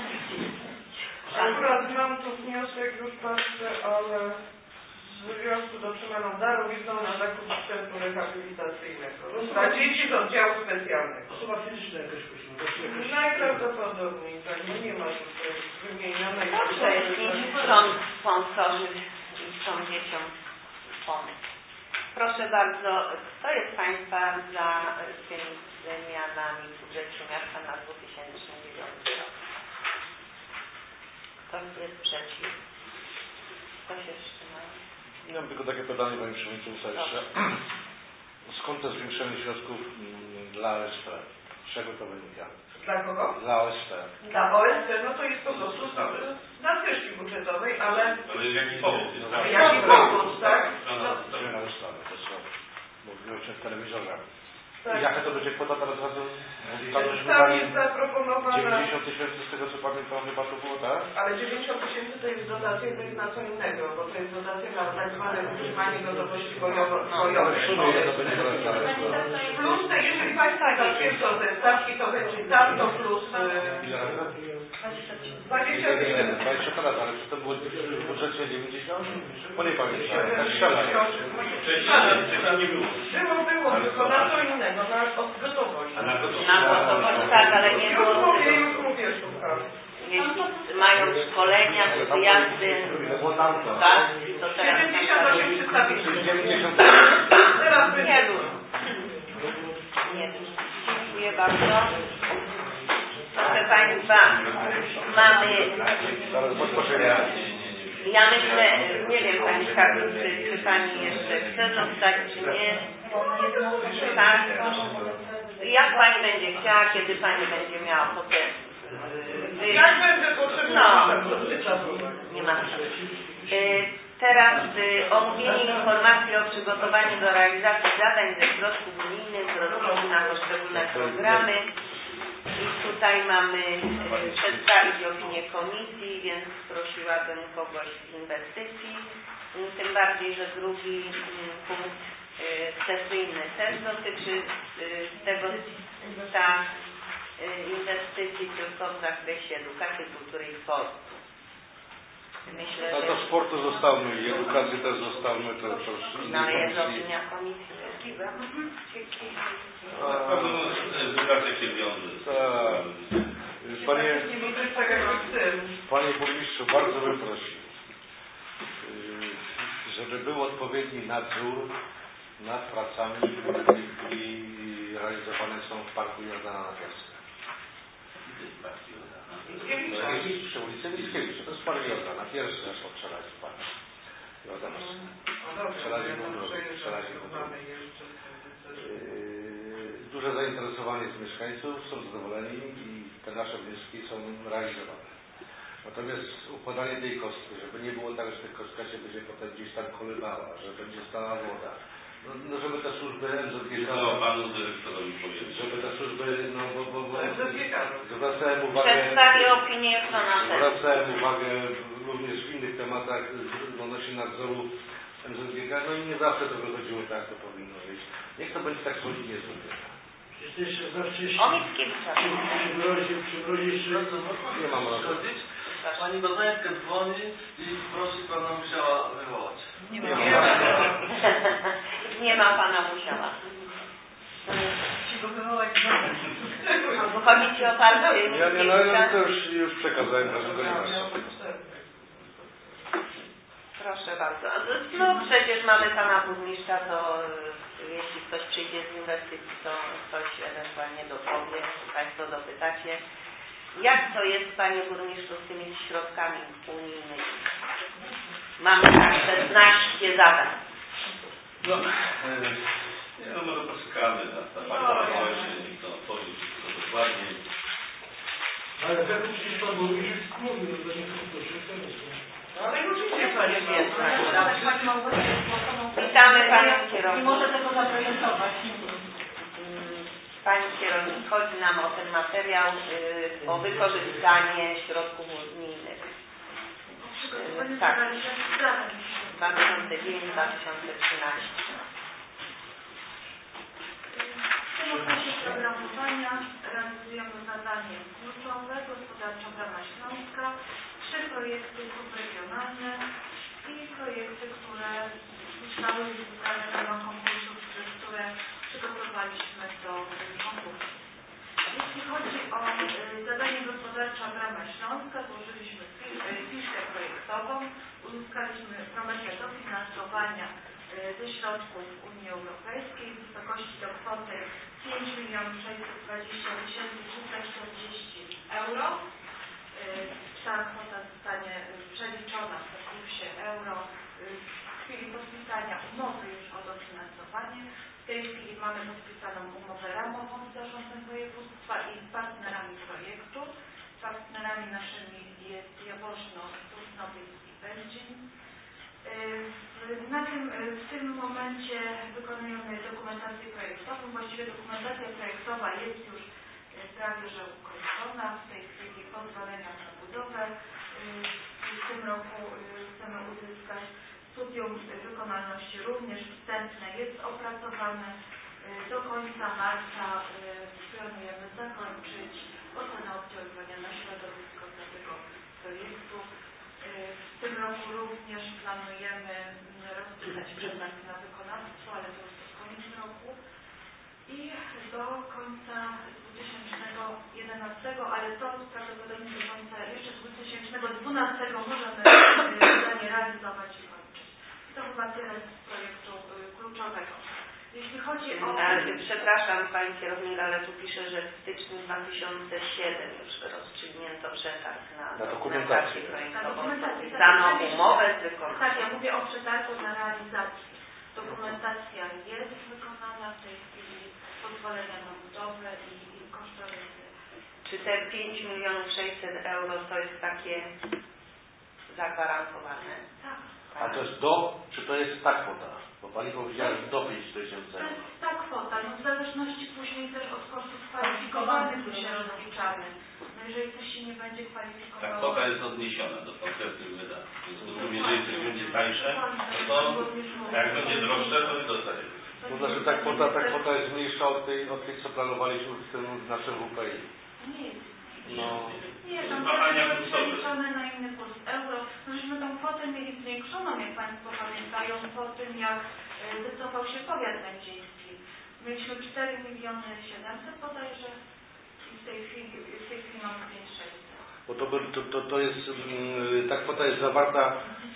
Akurat mam tu wniosek, już patrzę, ale w związku z otrzymaną darowizną na zakup sprzętu rehabilitacyjnego. Dla dzieci z oddziału specjalnego. Osoba fizyczna jakaś kościół. Najprawdopodobniej, tak, no nie ma tutaj wymienionej. Dobrze, jeśli chcą sponsorzy i chcą dzieciom pomóc. Proszę bardzo, kto jest Państwa za tymi zmianami w budżecie miasta na dwa tysiące dziewiąty rok? Kto jest przeciw? Kto się wstrzymał? Ja mam tylko takie pytanie, Pani Przewodnicząca, jeszcze. Skąd to zwiększenie środków dla O S P? Z czego to wynika? Dla kogo? Dla O S P. Dla O S P, no to jest po prostu z nadwyżki budżetowej, ale... Ale jaki powód? Ale jaki powód, tak? No, No, Zmiana ustawy, to co mówiłem w telewizorze. tak. Jaka to będzie kwota teraz razem? Tam jest zaproponowana... dziewięćdziesiąt tysięcy z tego co pamiętam chyba to było, tak? Ale dziewięćdziesiąt tysięcy to jest dotacja to jest na co innego, bo to jest dotacja na tak zwane utrzymanie gotowości bojowej. To będzie Plus te, jeżeli Państwo zatwierdzą te stawki, to będzie tam to plus... Ile razy? dwadzieścia Nie, nie, nie, dwadzieścia teraz, ale czy to było w budżecie dziewięćdziesiąt? Bo nie pamiętam, tak strzelam. nie było. Było, było, tylko na co innego, na gotowość. A na gotowość? Na gotowość, tak, ale nie Już było mówię, tego. już mówię, słucham. Jeśli mają szkolenia czy wyjazdy, tak, to teraz... siedemdziesiąt osiem przedstawicieli. dziewięćdziesiąt Teraz Nie będzie. dużo. Nie dużo. Dziękuję bardzo. Proszę Państwa, mamy... Zaraz bezpośrednio. Ja myślę, nie wiem Pani Skarbnicy, czy Pani jeszcze chce zostać, czy nie. Tak. Jak Pani będzie chciała, kiedy Pani będzie miała ochotę wyjść. Jak będę potrzebna? No. Nie ma sensu. Teraz y, omówienie informacji o przygotowaniu do realizacji zadań ze środków unijnych z rozwoju na poszczególne programy. I tutaj mamy y, przedstawić opinię komisji, więc prosiłabym kogoś z inwestycji. Y, tym bardziej, że drugi y, punkt y, sesyjny też dotyczy y, tego ta y, inwestycji tylko w zakresie edukacji, kultury i sportu. Myślę, No to sportu zostawmy i edukacji też zostawmy, to, to już no, ale jest komisji. opinia komisji. Edukacja się wiąże. Tak. Panie, Nie widzę tak jak chcę. Panie Burmistrzu, bardzo bym prosił, żeby był odpowiedni nadzór nad pracami, które w tej chwili realizowane są w Parku Jordana na Piasce. To jest przy ulicy Mickiewicza, to jest Park Jordana, pierwszy nasz odczerać Park Jordana. Przelazie Duże zainteresowanie z mieszkańców, są zadowoleni i te nasze wnioski są realizowane. Natomiast układanie tej kostki, żeby nie było tak, że ta kostka się będzie potem gdzieś tam kolebała, że będzie stała woda. No, no żeby te służby M Z G K, no, panu dyrektorowi powiem. żeby te służby, no bo, bo, bo M Z G K. zwracałem uwagę, Przedstawię opinię co na ten. zwracałem uwagę również w innych tematach odnośnie nadzoru M Z G K, no i nie zawsze to wychodziło tak, to powinno być. Niech to będzie tak solidnie zrobione. Przecież zawsze O Mickiewicza. przy mrozie, przy mrozie jeszcze... Nie mam racji. Pani Bożenkę dzwoni i prosi Pana Musiała wywołać. Nie ma. Nie ma Pana Musiała. Albo chodzi Ci o party Ja nie, no ja to już, już przekazałem, że go nie ma. Proszę bardzo. No przecież mamy Pana Burmistrza, to jeśli ktoś przyjdzie z inwestycji, to ktoś ewentualnie dopowie, Państwo dopytacie. Jak to jest, Panie Burmistrzu, z tymi środkami unijnymi? Mamy tak szesnaście zadań. No, nie no, może poczekamy na Pana właśnie i to odpowie wszystko dokładnie. Ale tak przecież Pan Burmistrz mówił, że nie są to wszystko. Ale już nie Panie Witamy Panią kierownicę. Nie może tego zaprezentować. Pani kierownik, chodzi nam o ten materiał, y, o wykorzystanie środków unijnych. Y, tak. dwa tysiące dziewięć dwa tysiące trzynaście. W tym okresie programowania realizujemy zadanie kluczowe gospodarczo Brama Śląska, trzy projekty subregionalne i projekty, które zostały wybrane w ramach konkursów, które przygotowaliśmy do konkursu. Jeśli chodzi o y, zadanie gospodarcze Brama Śląska, złożyliśmy fiszkę projektową, uzyskaliśmy promesę dofinansowania y, ze środków Unii Europejskiej w wysokości do kwoty pięć milionów sześćset dwadzieścia tysięcy trzysta czterdzieści euro. Y, ta kwota zostanie przeliczona w kursie euro y, w chwili podpisania umowy już o dofinansowanie. W tej chwili mamy podpisaną umowę ramową z zarządem województwa i z partnerami projektu. Partnerami naszymi jest Jaworzno, Sosnowiec i Będzin. Na tym, w tym momencie wykonujemy dokumentację projektową. Właściwie dokumentacja projektowa jest już prawie że ukończona. W tej chwili pozwolenia na budowę. W tym roku chcemy uzyskać studium wykonalności również wstępne jest opracowane. Do końca marca planujemy zakończyć ocena oddziaływania na środowisko dla tego projektu. W tym roku również planujemy rozpisać przetarg na wykonawstwo, ale to już pod koniec roku. I do końca dwa tysiące jedenastego, ale to prawdopodobnie do końca jeszcze dwa tysiące dwunastego możemy zadanie realizować i kończyć. To chyba tyle z projektu kluczowego. Jeśli chodzi o... Przepraszam Pani Kierownik, ale tu pisze, że w styczniu dwa tysiące siódmym już rozstrzygnięto przetarg na, na dokumentację projektową. Dano umowę z wykonawcą. Tak, ja mówię o przetargu na realizację. Dokumentacja jest wykonana w tej chwili, pozwolenia na budowę i, i kosztorysy. Czy te pięć milionów sześćset euro to jest takie zagwarantowane? Tak. A to jest do, czy to jest ta kwota? Bo Pani powiedziała, że do pięć tysięcy. To jest ta kwota, no w zależności później też od kosztów kwalifikowanych my się rozliczamy. No jeżeli coś się nie będzie kwalifikowało... Ta kwota jest odniesiona do konkretnych wydatków. W związku z tym, jeżeli coś będzie tańsze, to, to jak będzie droższe, to nie dostanie. To znaczy ta kwota, ta kwota jest mniejsza od tej, od tej co planowaliśmy w tym naszym W P I. Nie jest. No. Nie, tam jest przeliczone na inny kurs euro. No żeśmy tą kwotę mieli zwiększoną, jak Państwo pamiętają, po tym jak wycofał się powiat lędziński. Mieliśmy cztery miliony siedemset bodajże i w tej chwili, w tej chwili mamy pięć sześćset. Bo to, to, to, to jest, ta kwota jest zawarta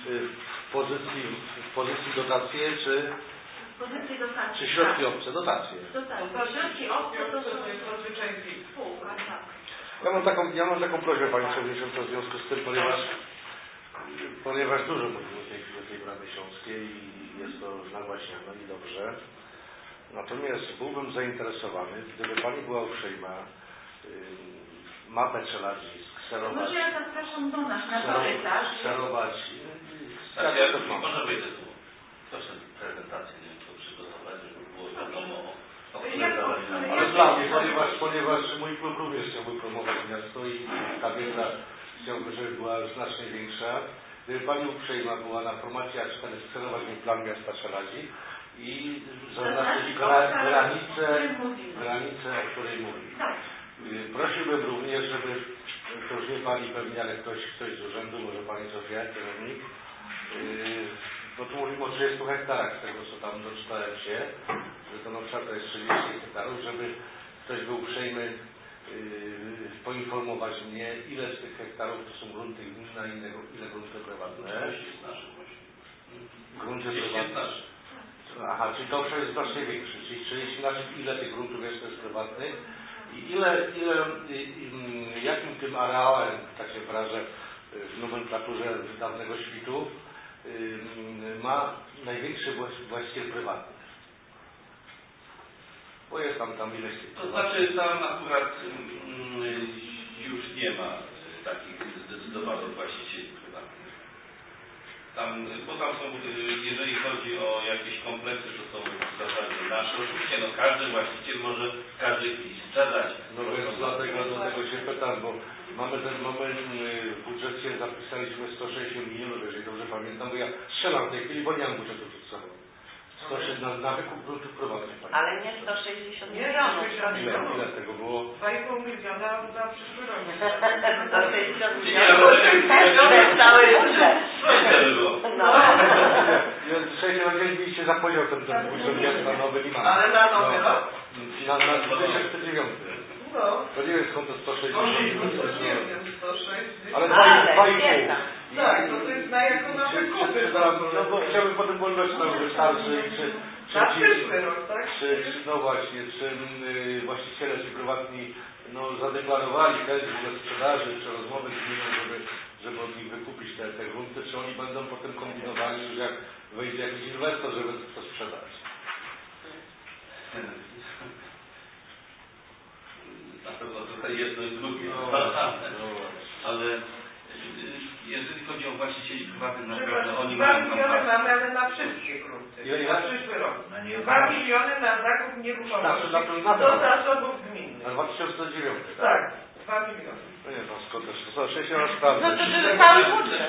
w pozycji, w pozycji dotacje, czy, pozycji dotacji, czy środki tak. obce, dotacje. Dotacje. Środki obce to są spółka, tak. Ja mam taką, ja mam taką prośbę Pani Przewodnicząca w związku z tym, ponieważ, ponieważ dużo mówimy o tej, o tej Bramy Śląskiej i jest to nagłaśniane i dobrze. Natomiast byłbym zainteresowany, gdyby Pani była uprzejma yy, mapę czeladzisk, kserować. Może ja zapraszam do nas na korytarz. Kserować. Tak, ja to może wyjdę tu. Proszę prezentację nie wiem, to przygotować, żeby było wiadomo o ale dla mnie, ponieważ, ponieważ mój klub również chciałby promować miasto i ta wiedza chciałby, żeby była znacznie większa. Gdyby Pani uprzejma była na formacji A cztery skserować mi plan miasta Szeladzi i zaznaczyć gra, granicę, granicę, o której mówi. Prosiłbym również, żeby, to już nie Pani pewnie, ale ktoś, ktoś z urzędu, może Pani Zofia, kierownik, bo tu mówimy o trzydziestu hektarach, z tego co tam doczytałem się, że ten obszar to jest trzydzieści hektarów, żeby ktoś był uprzejmy yy, poinformować mnie, ile z tych hektarów to są grunty gminne, ile, ile grunty prywatne. Grunty prywatne. Aha, czyli to obszar jest znacznie większy, czyli trzydzieści znaczy ile tych gruntów jest, to jest prywatnych i ile, ile i, i, jakim tym areałem, tak się wyrażę w nomenklaturze dawnego świtu, ma największy właściciel prywatny. Bo jest tam tam ileś tych. To znaczy tam akurat mm, już nie ma takich zdecydowanych właścicieli prywatnych. Tam, bo tam są, jeżeli chodzi o jakieś kompleksy, to są w zasadzie nasze. Oczywiście no każdy właściciel może w każdej chwili sprzedać. No więc dlatego, dlatego się pytam, bo mamy ten moment w budżecie zapisaliśmy sto sześćdziesiąt milionów, jeżeli dobrze pamiętam, bo ja strzelam w tej chwili, bo nie mam budżetu przed sobą. sto sześćdziesiąt na, na wykup gruntów prywatnych. Ale nie sto sześćdziesiąt milionów. Ile, ile tego było? dwa i pół miliona na przyszły rok. sto sześćdziesiąt milionów. Cały budżet. No. sześćdziesiąt mieliście za podział ten, ten budżet miasta nowy i mamy. Ale na nowy rok? Na, na dwa tysiące dziewiąty. No. To nie wiem skąd to sto sześćdziesiąt. Nie wiem, sto sześćdziesiąt. Ale dwa i pół. Tak, to to jest na jako na wykupy. No bo chciałbym potem porównać to wystarczy, czy, czy, na ci, przyszły rok, tak? czy, no właśnie, czy y, właściciele, czy prywatni no, zadeklarowali chęć do sprzedaży, czy rozmowy z gminą, żeby, żeby od nich wykupić te, te grunty, czy oni będą potem kombinowali, że jak wejdzie jakiś inwestor, żeby to sprzedać. Na pewno trochę jedno i drugie. No, no, ale jeżeli chodzi o właścicieli prywatnych, naprawdę oni dwa mają miliony tam mamy, ale na wszystkie grunty. Ile, ile? Na przyszły rok. Dwa miliony na zakup nieruchomości na, na, na, do zasobów gminnych. Na dwa tysiące dziewiąty, tak? Tak, dwa miliony. No nie, no skąd też, to są sześćdziesiąt sprawdzę. No to żeby cały budżet.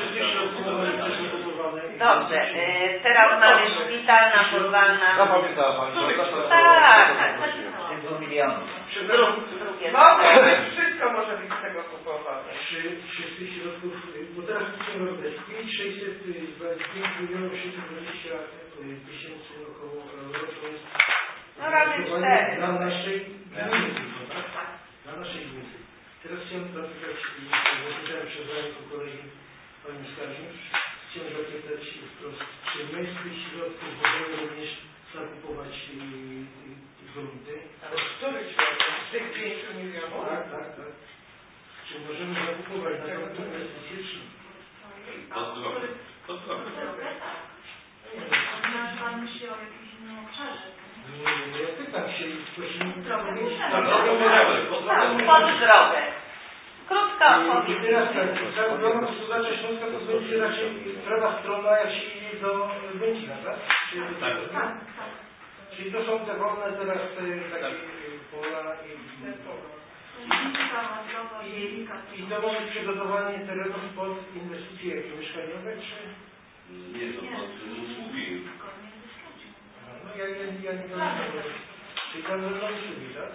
Dobrze, y, teraz mamy szpital na Podwalna. Zapamiętała Pani, że to Tak, tak. Drugie. Drugie. Mogą być wszyscy być z tego kupowane? Czy, czy z tych środków, bo teraz chcemy robić pięć milionów sześćset dwadzieścia tysięcy około euro, to jest no razy cztery. Dla naszej gminy tylko, tak? Dla naszej gminy. Teraz chciałem zapytać, zapytałem przez rękę kolegi Pani Skarżnik, chciałem zapytać wprost, czy my z tych środków możemy również zakupować grunty? Ale z których środków? Z tych pięciu milionów? Tak, tak, tak. Czy możemy zakupować na tą inwestycję, czy To zdrowe. To zdrowe. Ponieważ Pan myśli o jakimś innym obszarze. nie, nie, ja pytam się i prosimy Drogę powiedzieć. Pod drogę. Krótka I odpowiedź. teraz tak, ta programa gospodarcza Śląska to będzie raczej prawa strona, jak się idzie do Będzina, tak? Czy do Tak. tego, tak? Czyli to są te wolne teraz e, takie pola i, i, i to może być przygotowanie terenów pod inwestycje jakie mieszkaniowe, czy? Nie, to pod usługi. No ja, ja, ja nie pamiętam. Czyli tam będą usługi, tak?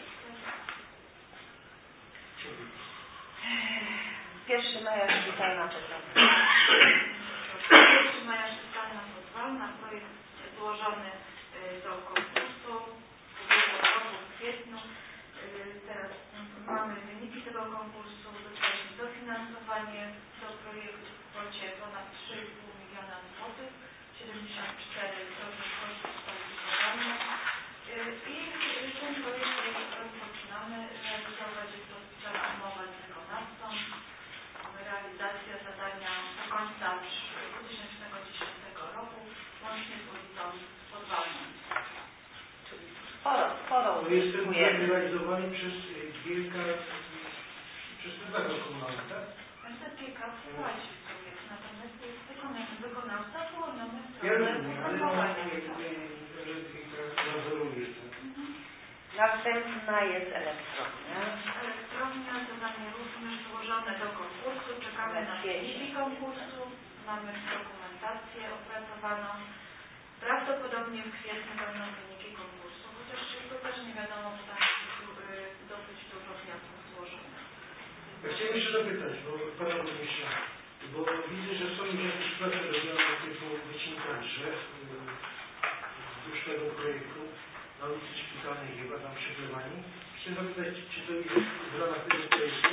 pierwszego maja szpitalna podwalna. pierwszego maja szpitalna podwalna. Projekt złożony do konkursu w ubiegłym roku w kwietniu. Teraz mamy wyniki tego konkursu. Dostaliśmy dofinansowanie do projektu w kwocie ponad trzy i pół miliona złotych, siedemdziesiąt cztery procent kosztów kwalifikowanych. I ten projekt rozpoczynamy realizować. Jest to sprzęt umowa z wykonawcą. Realizacja zadania do końca dwa tysiące dziesiątego roku, łącznie z ulicą Podwalną. Czyli sporo, sporo To jest ten projekt realizowany przez Wielka, przez ten zakład komunalny, tak? Następnie Wielka płaci projekt, natomiast jest wykonany wykonawca wyłoniony w Ja drodze rozumiem, ale postępowania. Wielka nadzoruje to. Następna jest elektrownia. Elektrownia zadanie również złożone do konkursu. Czekamy na wyniki konkursu. Mamy dokumentację opracowaną. Prawdopodobnie w kwietniu będą wyniki konkursu, chociaż to też nie wiadomo, bo tam jest dosyć dużo wniosków złożonych. Ja chciałem jeszcze zapytać, bo Pana Burmistrza, bo widzę, że są już jakieś prace robione typu wycinka drzew wzdłuż tego projektu na ulicy Szpitalnej chyba tam przegrywani. Chciałem zapytać, czy to jest w ramach tego projektu?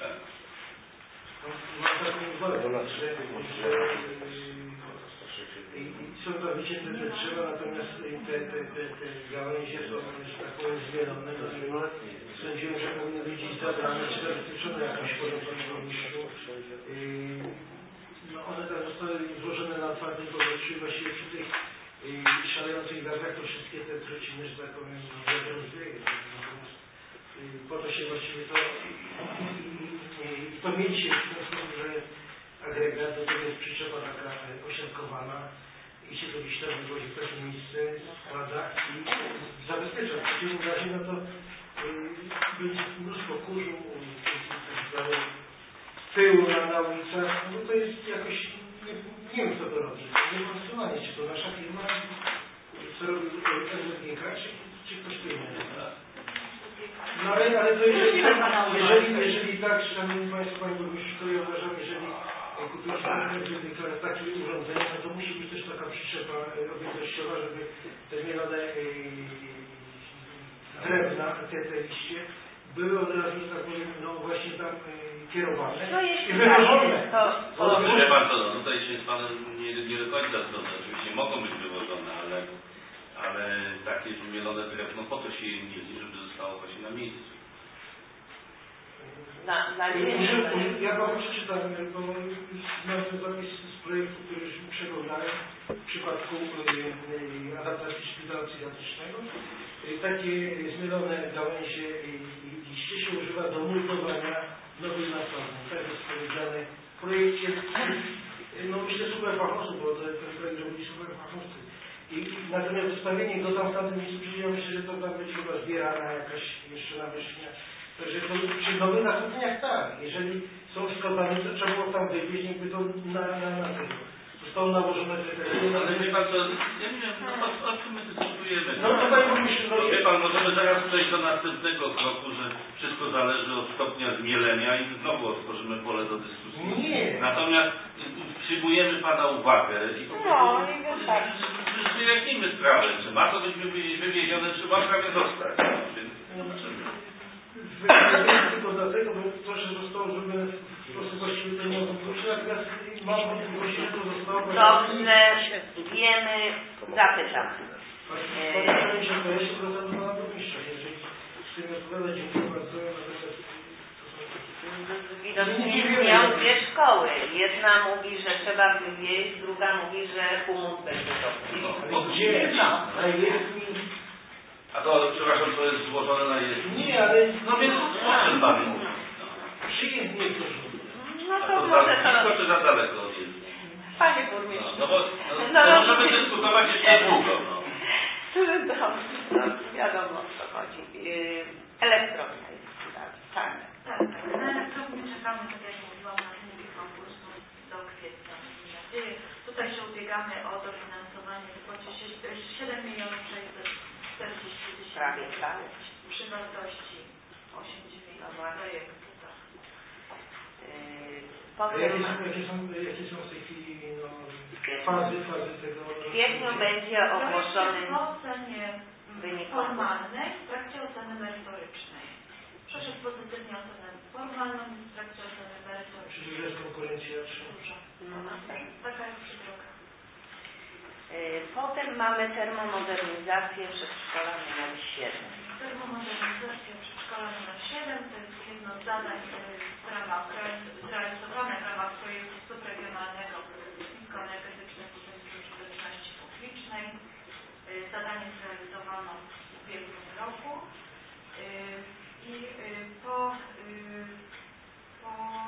Mam taką uwagę, że, że i, i są tam wycięte te drzewa, natomiast te, te, te, te gałęzie są, że tak powiem, zmielone. Sądziłem, że powinny być gdzieś zabrane, czy zabezpieczone jakąś formą, Panie Burmistrzu. No one tam zostały złożone na otwartym powietrzu i właściwie przy tych i szalejących gazach to wszystkie te truciny, że tak powiem, wiadomo zwieje. Natomiast po to się właściwie to i to mieliście w ten sposób, że jest agregat, do tego jest przyczepa taka osiadkowana i się to gdzieś tam wywozi w takie miejsce, składa i zabezpiecza. W przeciwnym razie no to będzie mnóstwo kurzu, pyłu na, na ulicach, no to jest jakoś, nie, nie wiem kto to robi, nieprofesjonalnie, czy to nasza firma, co robi R Z G K, czy, czy ktoś inny. No ale, ale to jeżeli, jeżeli, jeżeli tak, szanowni Państwo, Panie Burmistrzu, to ja uważam, jeżeli kupiliśmy R Z G K takie urządzenie, no to musi być też taka przyczepa objętościowa, żeby te zmielone drewna, te, te liście, były od razu, tak powiem, no właśnie tam y, kierowane no, i wywożone. Wie Pan co, no tutaj się z Panem nie, nie do końca zgodzę. Oczywiście mogą być wywożone, ale, ale takie wymielone drewno po to się je mieli, żeby zostało właśnie na miejscu. Na, na ja Panu przeczytam, bo mam ten zapis z projektu, który już przeglądałem w przypadku y, adaptacji szpitala psychiatrycznego. Y, takie zmielone gałęzie i, i liście się używa do multowania nowej nasady. Tak jest powiedziane w projekcie. No myślę super fachowców, bo ten projekt robili super fachowcy. I natomiast ustawienie go tam w tamtym miejscu, ja myślę, że to tam będzie chyba zbierana jakaś jeszcze nawierzchnia. Także to przy nowych nasadzeniach tak. Jeżeli są wskazane, to trzeba było tam wywieźć, jakby to na, na, na tego. Zostało nałożone te tereny. Ale wie Pan co, ja nie wiem, no, o, o czym my dyskutujemy. No to Panie Burmistrzu, no wie Pan, możemy zaraz przejść do następnego kroku, że wszystko zależy od stopnia zmielenia i znowu otworzymy pole do dyskusji. Nie. Natomiast przyjmujemy Pana uwagę i po No, prostu i wystarczy. wyjaśnimy sprawę, czy ma to być wywiezione, czy ma prawie zostać. Więc zobaczymy. Wyjaśnię tylko dlatego, bo proszę zostało, żeby po prostu właściwie to nie odwrócić, natomiast mam wątpliwości, że to zostało... Dobrze, wiemy, zapytam. Panie Przewodniczący, to ja się zwracam do Pana Burmistrza, jeżeli z tym odpowiada, dziękuję bardzo. Widocznie istnieją dwie szkoły. Jedna mówi, że trzeba wywieźć, druga mówi, że Humus będzie Ale gdzie? No. Na jezdni? A to, przepraszam, to jest złożone na jezdni. Nie, ale... No więc o czym Pan mówi? Przy jezdni jest dużo. No A to to może za blisko to... czy za daleko od jezdni? Panie burmistrzu. No, no bo no, No, to no, możemy no, dyskutować jeszcze długo. No. Dobrze, no, wiadomo o co chodzi. Yy, elektrownia jest dalej. Tak. Tak, na elektrownię czekamy, tak jak mówiłam, na drugi konkurs do kwietnia. Tutaj się ubiegamy o dofinansowanie w kwocie siedem milionów sześćset czterdzieści tysięcy. Prawie cały. Przy wartości osiemdziesiąt milionów projektu. Tak. Yy, A potem... jakie są, jakie są, jakie są w tej chwili no, fazy, fazy tego... W kwietniu będzie ogłoszony w ocenie wynik formalnej, w trakcie oceny merytorycznej. Przeszedł pozytywnie ocenę formalną w trakcie oceny merytorycznej. Czyli jest konkurencja? Dużo. No, Taka jest przy drogach. Potem mamy termomodernizację przedszkola numer siedem. Termomodernizacja przedszkola numer siedem to jest jedno z zadań w ramach, zrealizowane w ramach projektu subregionalnego niskoenergetycznej budynku użyteczności publicznej. Zadanie zrealizowano w ubiegłym roku i po, po,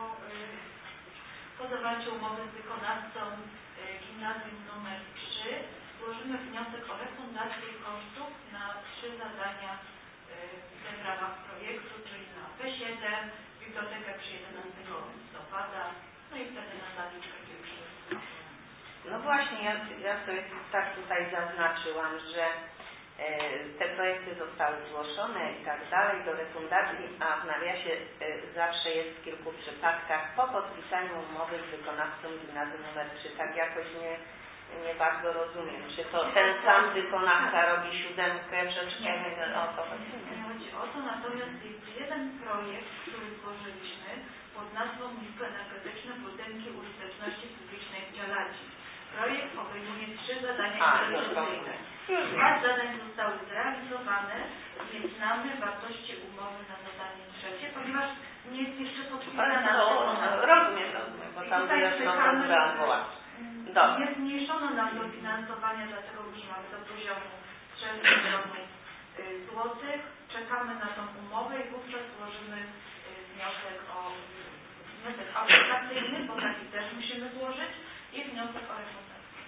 po zawarciu umowy z wykonawcą gimnazjum numer trzy złożymy wniosek o refundację kosztów na trzy zadania w ramach projektu, czyli na P siedem, bibliotekę przy jedenastego listopada, no i wtedy na zaliczkę pierwszy. No właśnie, ja, ja sobie tak tutaj zaznaczyłam, że e, te projekty zostały zgłoszone i tak dalej do refundacji, a w nawiasie e, zawsze jest w kilku przypadkach po podpisaniu umowy z wykonawcą gimnazjum numer trzy. Tak jakoś nie, nie bardzo rozumiem, czy to ten sam wykonawca robi siódemkę, przedszkolę, o to chodzi. Nie chodzi o to, natomiast jest jeden projekt, który złożyliśmy pod nazwą Niskoenergetyczne budynki użyteczności publicznej w Dzialadzi. Projekt obejmuje trzy zadania inwestycyjne. Dwa zadań zostały zrealizowane, nie znamy wartości umowy na zadanie trzecie, ponieważ nie jest jeszcze podpisana. No, rozumiem, rozumiem, bo tam wyjaśniono za Nie zmniejszono nam dofinansowania, dlatego że mamy do poziomu trzech milionów złotych. Czekamy na tą umowę i wówczas złożymy wniosek o wniosek aplikacyjny, bo taki też musimy złożyć, i wniosek o refundację.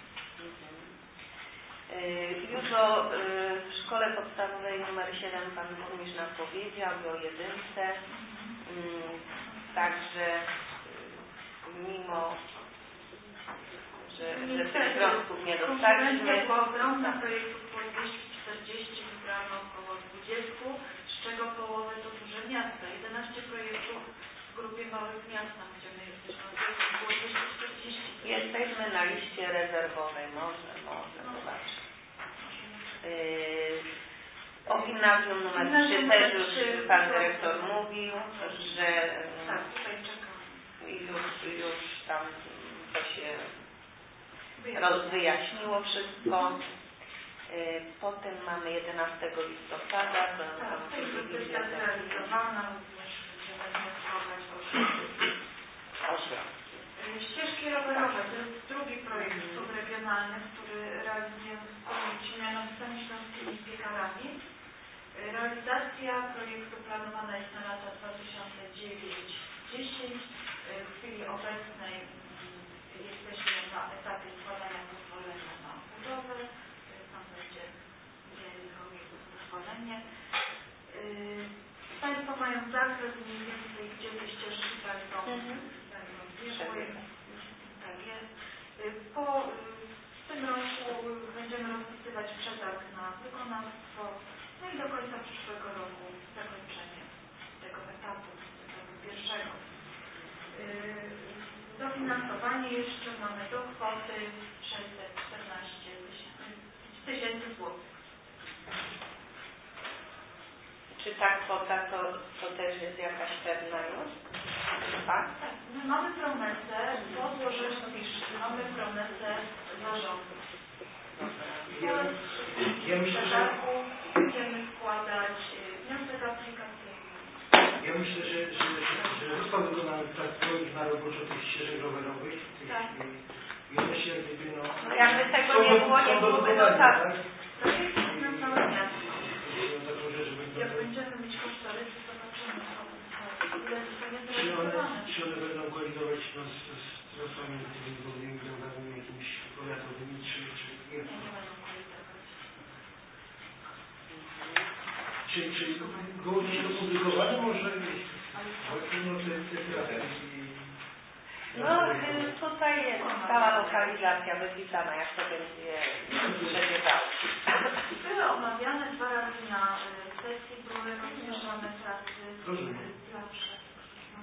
Już o w szkole podstawowej numer siedem Pan Burmistrz nam powiedział, o jedynce. Także mimo, że, że tych środków nie dostaliśmy. Była ogromna projektów było dwieście czterdzieści, wybrano około dwadzieścia, z czego połowę to duże miasta. jedenaście projektów w grupie małych miast, tam gdzie my jesteśmy, było dwieście czterdzieści. Jesteśmy na liście rezerwowej, może, może, zobaczyć. Yy, o gimnazjum numer trzy też już Pan Dyrektor mówił, że tak, tutaj czekam. Już, już tam to się rozwyjaśniło wszystko. Yy, potem mamy jedenastego listopada. To, tak, to jest kwestia zrealizowana, również będziemy wnioskować o ścieżki rowerowe. To jest drugi projekt subregionalny, który realizujemy z mianowitymi śląskimi piekarami. Realizacja projektu planowana jest na lata dwa tysiące dziewiąty do dwa tysiące dziesiątego. W chwili obecnej jesteśmy na etapie składania pozwolenia na budowę. Tam będzie mieli pozwolenie. Państwo mają zakres mniej więcej, gdzie te ścieżki będą, mhm. będą biegły. Tak jest. Po w tym roku będziemy rozpisywać przetarg na wykonanie jeszcze mamy do kwoty sześćset czternaście tysięcy złotych. Czy ta kwota to, to też jest jakaś pewna już? Tak? Tak, my mamy promesę, po złożeniu pisz, mamy promesę zarządu. Ja, ja myślę, że... Będziemy składać wniosek aplikacyjny. Ja myślę, że, że, że, że został wykonany tak projekt na roboczo tych ścieżek rowerowych. Tych, Tak. I one się jakby no... No jakby tego nie było, nie byłoby dotacji. Projekt finansowy miasta. Zagrożę, że będą... Jak będziemy mieć kosztorysy, to zobaczymy, ile zostanie Czy one, zrealizowane. czy one będą kolidować no, z, z trasami tymi głównymi drogami jakimiś powiatowymi, czy, czy nie? Nie, nie będą kolidować. Czy, czy było gdzieś opublikowane może no, te, te trasy i... No tutaj jest cała lokalizacja wypisana, jak to będzie przebiegało. Były omawiane dwa razy na sesji, były rozmieszane trasy dla wszystkich.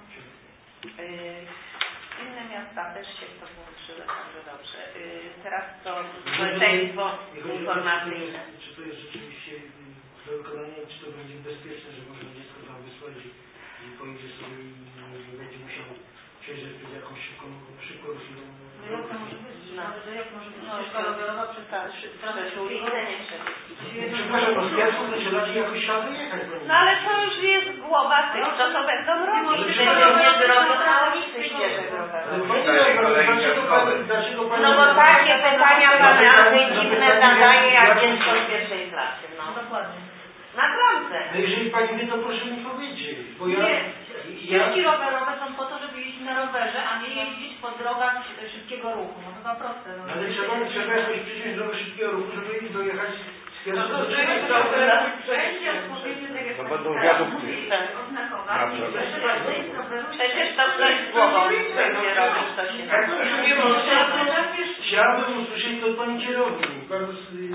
Inne miasta też się w to włączyły, także dobrze. Teraz to społeczeństwo informacyjne. Czy to jest rzeczywiście do wykonania, czy to będzie bezpieczne, że można dziecko tam wysłać i pojedzie sobie i nie będzie musiał przejrzeć przez jakąś szybką, szybko rozwój. No jak to może być? No. To jak może być? No, ścieżka rowerowa przez ulicę nie trzeba. Przepraszam, no z Piasku do Cielaci jakoś trzeba wyjechać. No ale to już jest głowa tych, co to będą robić. Przecież nie zrobią na ulicy ścieżek rowerowych. No bo takie pytania pan Andrzej dziwne zadaje jak dziecko z pierwszej klasy. No dokładnie. Naprawdę. No jeżeli pani wie, to proszę mi powiedzieć. Bo ja, nie, ścieżki ja... rowerowe są po to, żeby jeździć na rowerze, a nie jeździć po drogach szybkiego ruchu. No to chyba proste. No. Ale trzeba, trzeba jakoś przyciąć drogę szybkiego ruchu, żeby dojechać z Piasku do Wszędzie odpowiednie tak jak to będą wiadukty. oznakować. Przecież to ktoś z głową będzie robić, to się tak. Nie może. Chciałbym usłyszeć to od pani kierownik. Bardzo...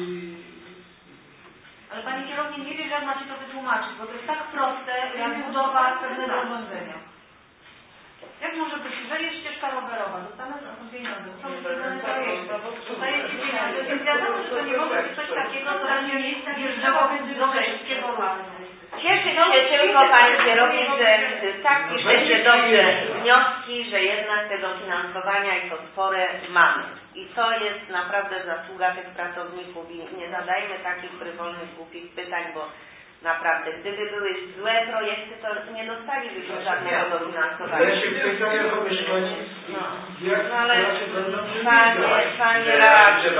Ale pani kierownik nie wie, jak macie to wytłumaczyć, bo to jest tak proste, jak budowa pewnego urządzenia. Jak może być, że jest ścieżka rowerowa, dostanę pieniądze, są zrobione projekty, dostajecie pieniądze, więc wiadomo, że to nie może być coś takiego, co będzie wjeżdżało w drogę szybkiego ruchu. Cieszę się tylko Pani kierownik, że tak piszecie dobrze wnioski, że jednak tego finansowania i to spore mamy. I to jest naprawdę zasługa tych pracowników i nie zadajmy takich frywolnych, głupich pytań, bo naprawdę, gdyby były złe projekty, to nie dostalibyśmy żadnego dofinansowania. No, no ale Panie, Panie radny,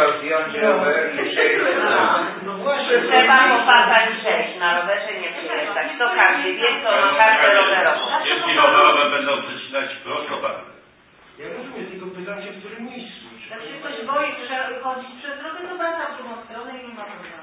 no, trzeba popatać przejść, na rowerze nie przyjeżdżać. To każdy wie, to ma każdy rowerową. Ścieżki rowerowe będą przecinać prostopadle. Ja rozumiem, tylko pytam się, w którym miejscu. Jak się ktoś boi chodzić przez drogę, to wraca w drugą stronę i nie ma problemu.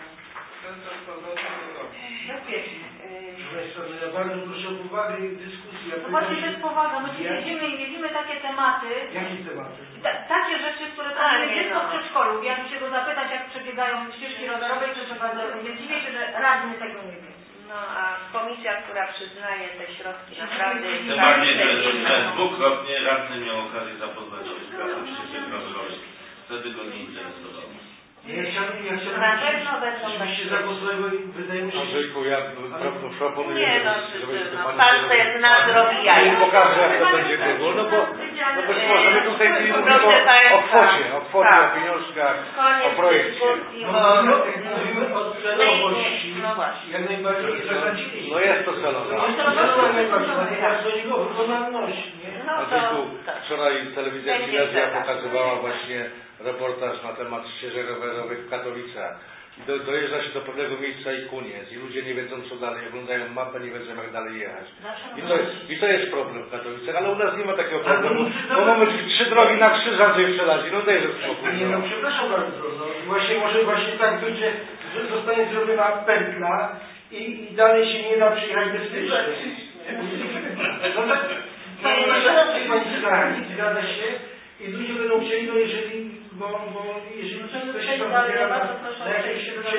Bezpiecznie. Ja bardzo proszę o powagę i dyskusję. No właśnie to jest powaga. My jeździmy i jeździmy takie tematy. Jakie tematy? Ta, takie rzeczy, które powinny dziecko w przedszkolu. Ja bym się go zapytać, jak przebiegają ścieżki rowerowe, to trzeba zrobić. Nie dziwię się, że radny tego nie wie. No a komisja, która przyznaje te środki naprawdę jest Tym bardziej, że dwukrotnie radny miał okazję zapoznać się z pracą ścieżek rowerowych. Wtedy go nie interesowało. Ja chciałbym, ja chciałbym, na pewno będą żebyście zagłosowali, wydaje mi się, Andrzejku, ja proponuję, nie, no, żeby no, pani pan to jest nas robi jaja. pokaże, jak to będzie było, no bo, no bo możemy tutaj mówić o kwocie, o kwocie, o pieniążkach, o projekcie. no, no, mówimy o celowości, no właśnie. jak najbardziej zasadzić. No jest to celowe. No jest to celowe, najbardziej, ja do niego wykonalność, nie? No Andrzejku, to wczoraj telewizja będzie Silesia tak. pokazywała właśnie reportaż na temat ścieżek rowerowych w Katowicach. I do, dojeżdża się do pewnego miejsca i koniec. I ludzie nie wiedzą co dalej, oglądają mapę, nie wiedzą jak dalej jechać. I to jest, i to jest problem w Katowicach, ale u nas nie ma takiego problemu, bo mamy trzy drogi na krzyż, Andrzej przeladzi. No dajże spokój. Nie, no przepraszam bardzo, no właśnie może właśnie tak będzie, że zostanie zrobiona pętla i, i dalej się nie da przyjechać bezpiecznie. No tak, panie marszałku, pani skarani, zgadza się i ludzie będą chcieli, no jeżeli, bo, bo jeżeli ktoś się tam wybiera na jakieś przejazdy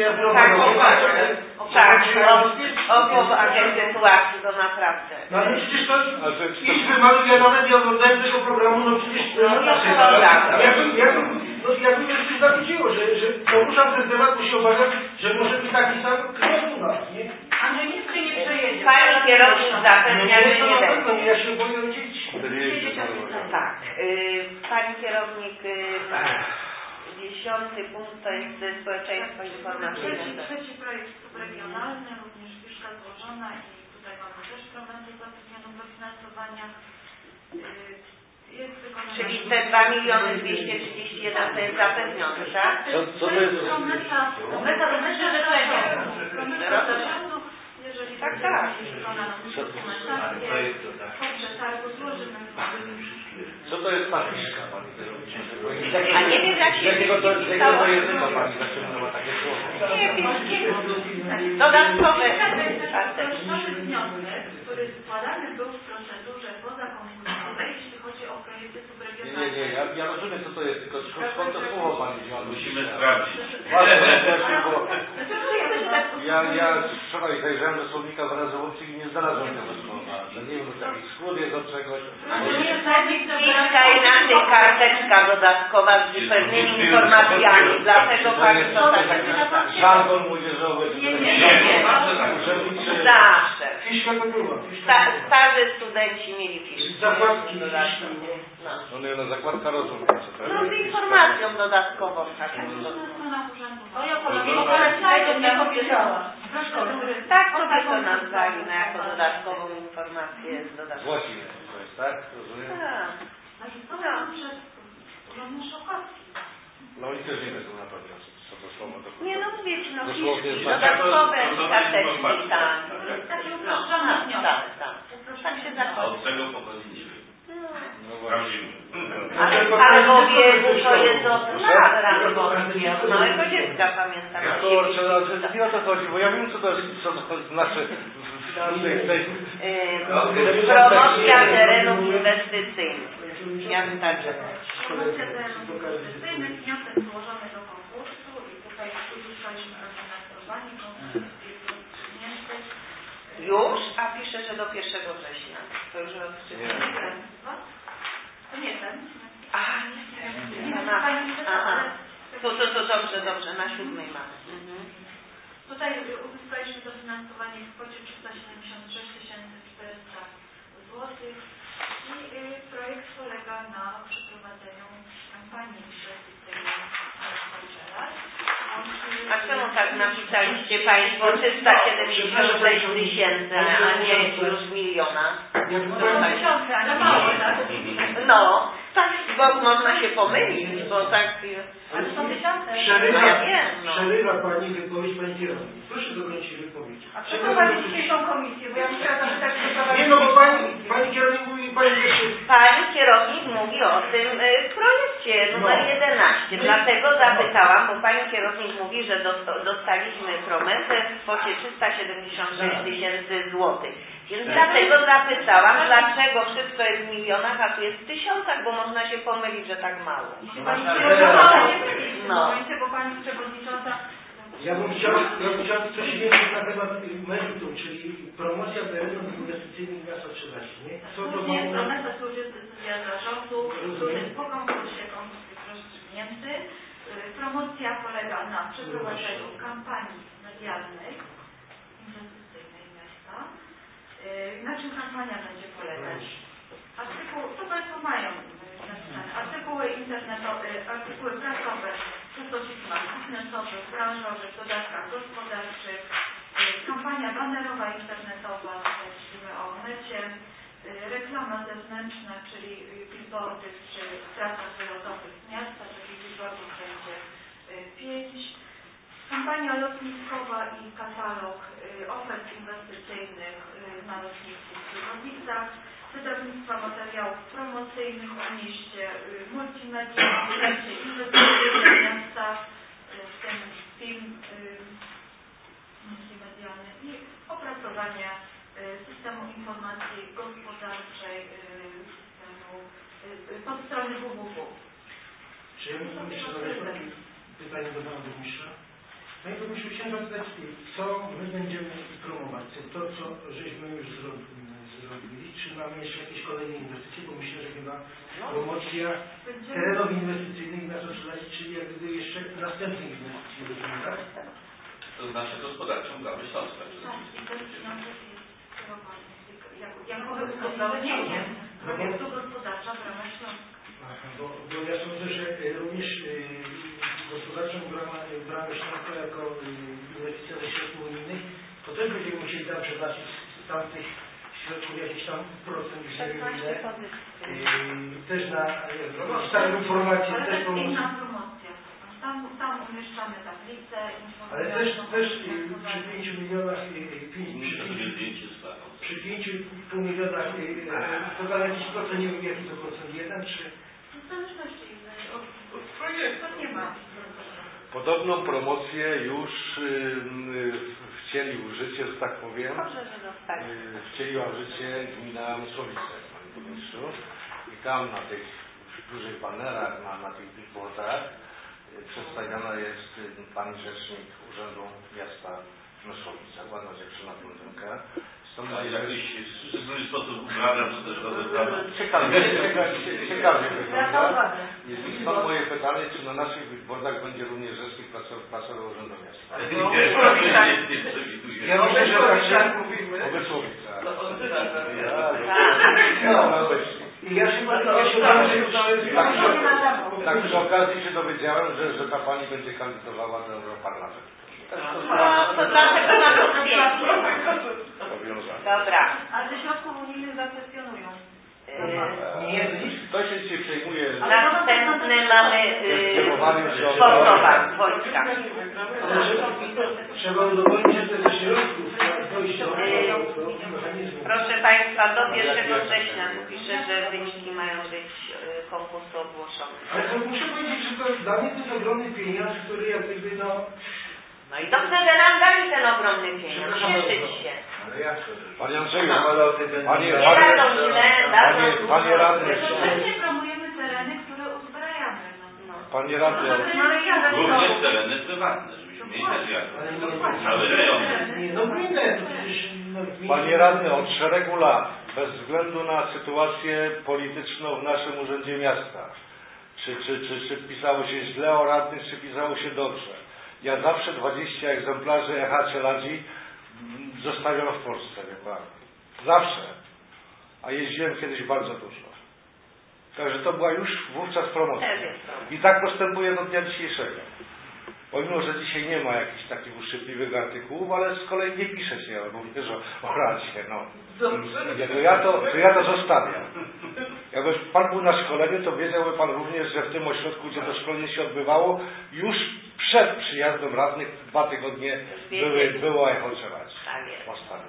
ja Tak, poważnie. Tak, o, o agendzie sytuacji to naprawdę. No ale przecież to Izby mamy, ja nawet nie oglądałem tego programu, no przecież to No jest nie tak. Jakbym, jakbym, no jakby mnie coś zawiedziło, że, że poruszam ten temat, bo się obawiam, że może być taki sam krok u nas, nie? Andrzej, nic się nie przejedzie. Pani kierownik zapewnia, że nie będzie. Nie, ja się boję o dzieci. Tak. Y, pani kierownik, y, dziesiąty punkt to jest społeczeństwo informacyjne. Trzeci, trzeci projekt subregionalny, również fiszka złożona i tutaj mamy też promesę zapewnioną dofinansowania. Y, Jest wykonana. Czyli te dwa miliony dwieście trzydzieści jeden to jest zapewnione, tak? Co, co to jest? Promesa, promesa do wyrzeczenia. Promesa do rządu, jeżeli Tak, tak. wykonano dokumentację, poprzez targu złożymy. Co to jest ta fiszka, pani kierownik? A nie wiem, jak się Jakiego to, pisało? jakiego to języka pani zaciągnęła takie słowo? Nie, polskiego. Dodatkowe. To jest nowy wniosek, który składany był w procedurze pozakonkursowej, jeśli chodzi o projekty Nie, subregionalne. nie, nie, ja, ja rozumiem co to jest, tylko skąd, skąd to słowo pani wzięła? Musimy sprawdzić. Właśnie, właśnie, bo ja, ja wczoraj zajrzałem do słownika wyrazów obcych i nie znalazłem tego słowa, że nie wiem, taki skrót jest od czegoś. Fiszka i na tych karteczka dodatkowa z pewnymi informacjami, dlatego pani to tak nazywa. Żargon młodzieżowy. Nie, nie, nie, nie. Zawsze. Fiszka to była. Sta, starzy studenci mieli fiszkę. Zakładki. No. No nie, no zakładka rozumiem, co to jest. No z informacją dodatkową taką. To ja podam nie powiedziała. Tak sobie to nazwali na jako dodatkową informację z dodatkową. Właściwie to jest, tak? Rozumiem? Tak. No i też nie wiedzą na pewno, co to słowo to. Nie no mówię ci, no Dosłownie fiszki, znaczy. dodatkowe To- to- to- karteczki, tak. Taki No, uproszczony tak, wniosek. tak, tak. Tak się A zakłada. od czego pochodzi nie wiem. No właśnie. Sprawdzimy. Ale albowie to jest od lat rangowie, od małego dziecka pamiętam. Ja kurczę, no, że nie o to chodzi, bo ja wiem co to jest, co to znaczy w tej, tej, Yy, promocja terenów inwestycyjnych. Jak także. Promocja terenów inwestycyjnych, wniosek złożony do konkursu i tutaj uzyskaliśmy dofinansowanie, konkurs jest rozstrzygnięty. Już? A pisze, że do pierwszego września. To już rozstrzygnięte. Nie wiem, co? To nie ten. A, nie wiem. Aha. To, to, to dobrze, dobrze, na siódmej mamy. Mhm. Tutaj uzyskaliśmy dofinansowanie w kwocie trzysta siedemdziesiąt sześć tysięcy czterysta złotych i y, projekt polega na przeprowadzeniu kampanii inwestycyjnej na Kościelach. A czemu tak napisaliście Państwo trzysta siedemdziesiąt sześć tysięcy, a nie już miliona? tysiące, a nie mało, tak? No, tak, bo można się pomylić, bo tak... Ale to są tysiące. Przerywa, No ja wiem, no. przerywa pani wypowiedź, pani kierownik. Proszę dokończyć wypowiedź. A przeprowadzić dzisiejszą komisję, bo ja musiałam zapytać, czy przeprowadzić. Nie no, bo pani, pani kierownik mówi, pani też się... Pani kierownik mówi o tym y, projekcie numer jedenaście, dlatego zapytałam, bo pani kierownik mówi, że dosta- dostaliśmy promesę w kwocie trzysta siedemdziesiąt sześć tysięcy złotych. Więc dlatego zapytałam, dlaczego wszystko jest w milionach, a tu jest w tysiącach, bo można się pomylić, że tak mało. Pani przewodnicząca nie myli w tym No. momencie, bo pani przewodnicząca... Ja bym chciał, ja bym chciał coś więcej na temat meritum, czyli promocja terenów inwestycyjnych miasta trzynaście, nie? Co to Słusznie, ma... promesa służy decyzja zarządu, który po konkursie konkurs jest rozstrzygnięty. Y, Promocja polega na przeprowadzeniu kampanii medialnej inwestycyjnej miasta. Y, Na czym kampania będzie polegać? Artykuł, to Państwo mają y, napisane. Artykuły internetowe, y, artykuły prasowe w czasopismach biznesowych, branżowych, w dodatkach gospodarczych, y, kampania banerowa internetowa, tutaj myślimy o necie, y, reklama zewnętrzna, czyli y, billboardy przy trasach wylotowych z miasta, takich billboardów będzie y, pięć. Kampania lotniskowa i katalog y, ofert inwestycyjnych y, na lotnisku w Gliwicach, wydawnictwa materiałów promocyjnych o mieście, y, multimedia, zdjęcie inwestycyjne miasta, y, w tym film y, multimedialny i opracowanie y, systemu informacji gospodarczej, y, systemu y, pod strony w w w. Czy ja mógłbym jeszcze zadać pytanie do pana burmistrza? Panie burmistrzu, chciałem chciałem zapytać, co my będziemy promować, to co żeśmy już zrobili, czy mamy jeszcze jakieś kolejne inwestycje, bo myślę, że chyba promocja terenów inwestycyjnych na to śledzi, czyli jak gdyby jeszcze następnych inwestycji, tak? To znaczy gospodarczą Brawy Śląska. Tak, i to jest jako uzgodnienie projektu gospodarcza Brama Śląska. Aha, bo, bo ja sądzę, że również y, gospodarczą Brama, Bramy Śląska jako y, inwestycja ze środków unijnych, to też będziemy musieli tam przeznaczyć z tamtych środków jakiś tam procent, nie wiem ile, y, też na stałą informację, ale też to jest inna promocja. promocja. Tam, tam umieszczamy tablice, Ale też, też y, przy pięciu milionach, y, przy, przy pięciu i pół milionach, y, y, to tam jakiś procent, nie wiem jaki to procent, jeden czy... w zależności od, od projektu nie ma. Podobną promocję już y, wcielił w życie, że tak powiem, y, wcieliła w życie gmina Mysłowice, panie burmistrzu. I tam na tych dużych banerach, na, na tych billboardach y, przedstawiana jest y, pani rzecznik Urzędu Miasta Mysłowice, ładna dziewczyna blondynka. A w jakiś szczególny sposób ubrana, czy też rozebrana? Ciekawie, ciekawie wygląda. I stąd moje pytanie, czy na naszych billboardach będzie również rzecznik prasowy Urzędu Miasta? Ja myślę, że raczej mówimy. O Wysłowicach. I ja się tak przy okazji się dowiedziałem, że, że ta pani będzie kandydowała do Europarlamentu. No, to dlatego na to Dobra. Ale ze środków unijnych zakwestionują. Nie, to się dzisiaj przejmuje. Następne mamy yy, sportowa, wojska. Trzeba udowodnić, że to ze środków dojść do mechanizmu. Proszę Państwa, do pierwszego września pisze, że wyniki mają być yy, konkursu ogłoszone. Ale to muszę powiedzieć, że to dla mnie to jest ogromny pieniądz, który jak gdyby no... No i dobrze, że nam dali ten ogromny pieniądz. Cieszyć się. Panie Andrzeju, no. panie, nie panie, dadzą źle, dadzą panie, panie radny, Wszędzie promujemy tereny, które uzbrajamy. No. Panie radny, również tereny prywatne, żebyśmy mieli też jasność. Cały rejon. No gminne, to przecież... Panie radny, od szeregu lat, bez względu na sytuację polityczną w naszym Urzędzie Miasta, czy, czy, czy, czy pisało się źle o radnych, czy pisało się dobrze, ja zawsze dwadzieścia egzemplarzy Echa Czeladzi zostawiam w Polsce, wie pan. Zawsze. A jeździłem kiedyś bardzo dużo. Także to była już wówczas promocja. I tak postępuję do dnia dzisiejszego. Pomimo, że dzisiaj nie ma jakichś takich uszczypliwych artykułów, ale z kolei nie pisze się również o, o radzie. No. To ja to, to ja to zostawiam. Jakby pan był na szkoleniu, to wiedziałby pan również, że w tym ośrodku, gdzie to szkolenie się odbywało, już przed przyjazdem radnych dwa tygodnie były, było Echo Czeladzi. Tak jest.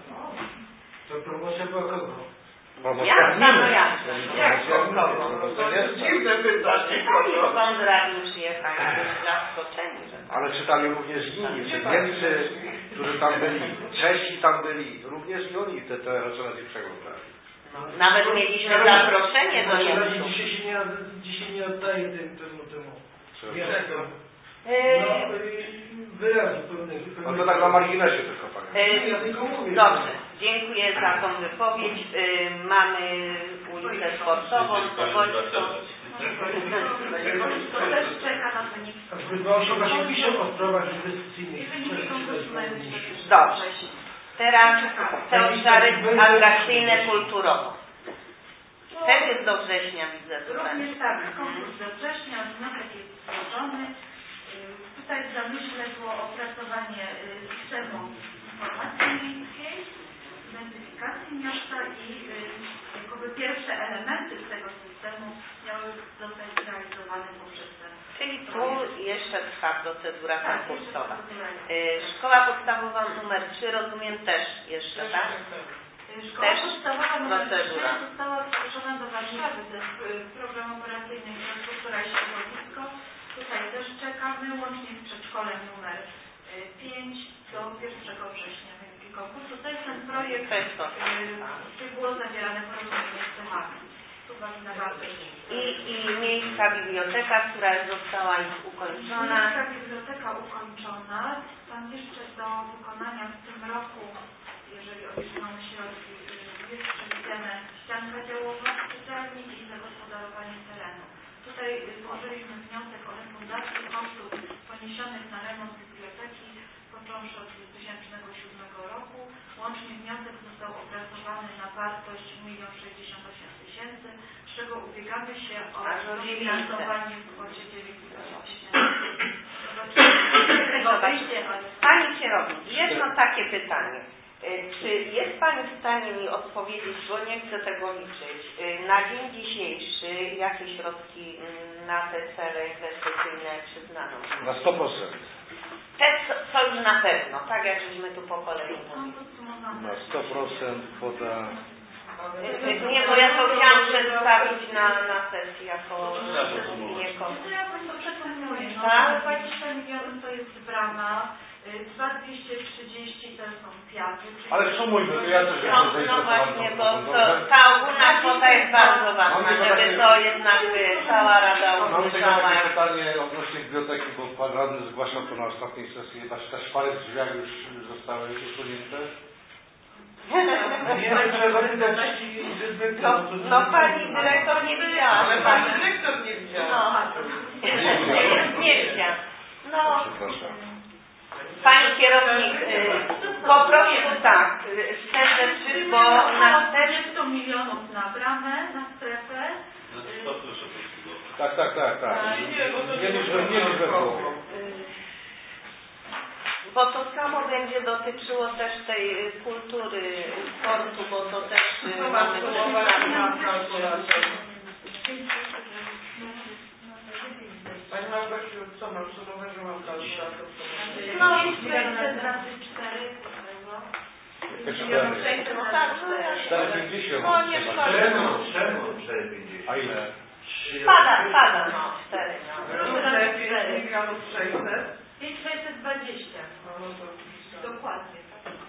To promocja była kogo? Promocja Jasna, no jasna. Jak kogo? To jest dziwne pytanie. Skąd radni przyjechali? Zaskoczeni. Ale czytali również inni, że Niemcy, którzy tam byli, Czesi tam byli, również i oni te, te Echo Czeladzi przeglądali. No, nawet mieliśmy zaproszenie do Niemców. Dzisiaj się nie, dzisiaj nie oddaje tym, temu, temu. Dlaczego? No, wyrazu pewnego. No to tak na marginesie tylko panie. Ja tylko mówię. Dobrze, dziękuję za tą wypowiedź. Yy, mamy ulicę sportową, to wojsko. To też czeka na wynik. Proszę, właśnie piszę o sprawach inwestycyjnych. I wyniki konkursu mają być Dobrze. Teraz te obszary atrakcyjne kulturowo. Też jest do września, widzę tutaj. Również tak, konkurs do września, wniosek jest złożony. Tutaj w zamyśle było opracowanie systemu informacji miejskiej, identyfikacji miasta i jakoby pierwsze elementy tego systemu miały zostać zrealizowane poprzez ten. Czyli tu jeszcze trwa procedura konkursowa. Szkoła podstawowa numer trzy, rozumiem, też jeszcze, tak? Szkoła podstawowa numer trzy procedura. została zgłoszona do Warszawy, to jest program operacyjny Infrastruktura i Środowisko. Tutaj też czekamy, łącznie z przedszkolem numer pięć do pierwszego września wyniki konkursu. To jest ten projekt, gdzie było zawierane porozumienie z Cechami. I, I miejska biblioteka, która została już ukończona. Miejska biblioteka ukończona. Tam jeszcze wykonania w tym roku, jeżeli otrzymają środki, jest przewidziane ścianka działowa specjalnie i zagospodarowanie terenu. Tutaj złożyliśmy wniosek o refundację kosztów poniesionych na remont biblioteki począwszy od dwa tysiące siódmego roku. Łącznie wniosek został opracowany na wartość milion sześćdziesiąt osiem tysięcy, z czego ubiegamy się o dofinansowanie w kwocie dziewięćset osiemdziesiąt. Pani kierownik, jedno takie pytanie. Czy jest Pani w stanie mi odpowiedzieć, bo nie chcę tego liczyć, na dzień dzisiejszy jakie środki na te cele inwestycyjne przyznano? Na sto procent. Te, co, co już na pewno, tak jak żeśmy tu po kolei mówili. Na sto procent kwota... Nie, bo ja to chciałam przedstawić na, na sesji jako nie To ja bym to przekonuję, no, tak? dwadzieścia milionów to jest brama, dwa tysiące dwieście trzydzieści to są piaty. Ale sumujmy, to ja też No, no właśnie, bo to, ta ogólna kwota jest bardzo ważna, żeby to jednak cała Rada usłyszała. Mam takie pytanie odnośnie biblioteki, bo pan radny zgłaszał to na ostatniej sesji. Te szpary w drzwiach już zostały usunięte? Nie wiem, trzeba wydać No, no pani dyrektor nie widziała. Ale pani dyrektor nie widziała. No, nie, nie widziała. No, pani kierownik, poproszę tak, te rzeczy, bo na czterysta milionów na bramę, na strefę. Tak, tak, tak, tak. Nie liczbę, nie liczbę było. Bo to samo będzie dotyczyło też tej kultury, sportu, bo to też mamy Pani Małgosiu, co mam sumowe, że mam kalkulator? No jest pięćset razy cztery. No tak, cztery pięćdziesiąt. no nie szkodzi. cztery pięćdziesiąt. A ile? Spada, spada, no, cztery. pięć milionów sześćset. pięć tysięcy sześćset dwadzieścia. Dokładnie.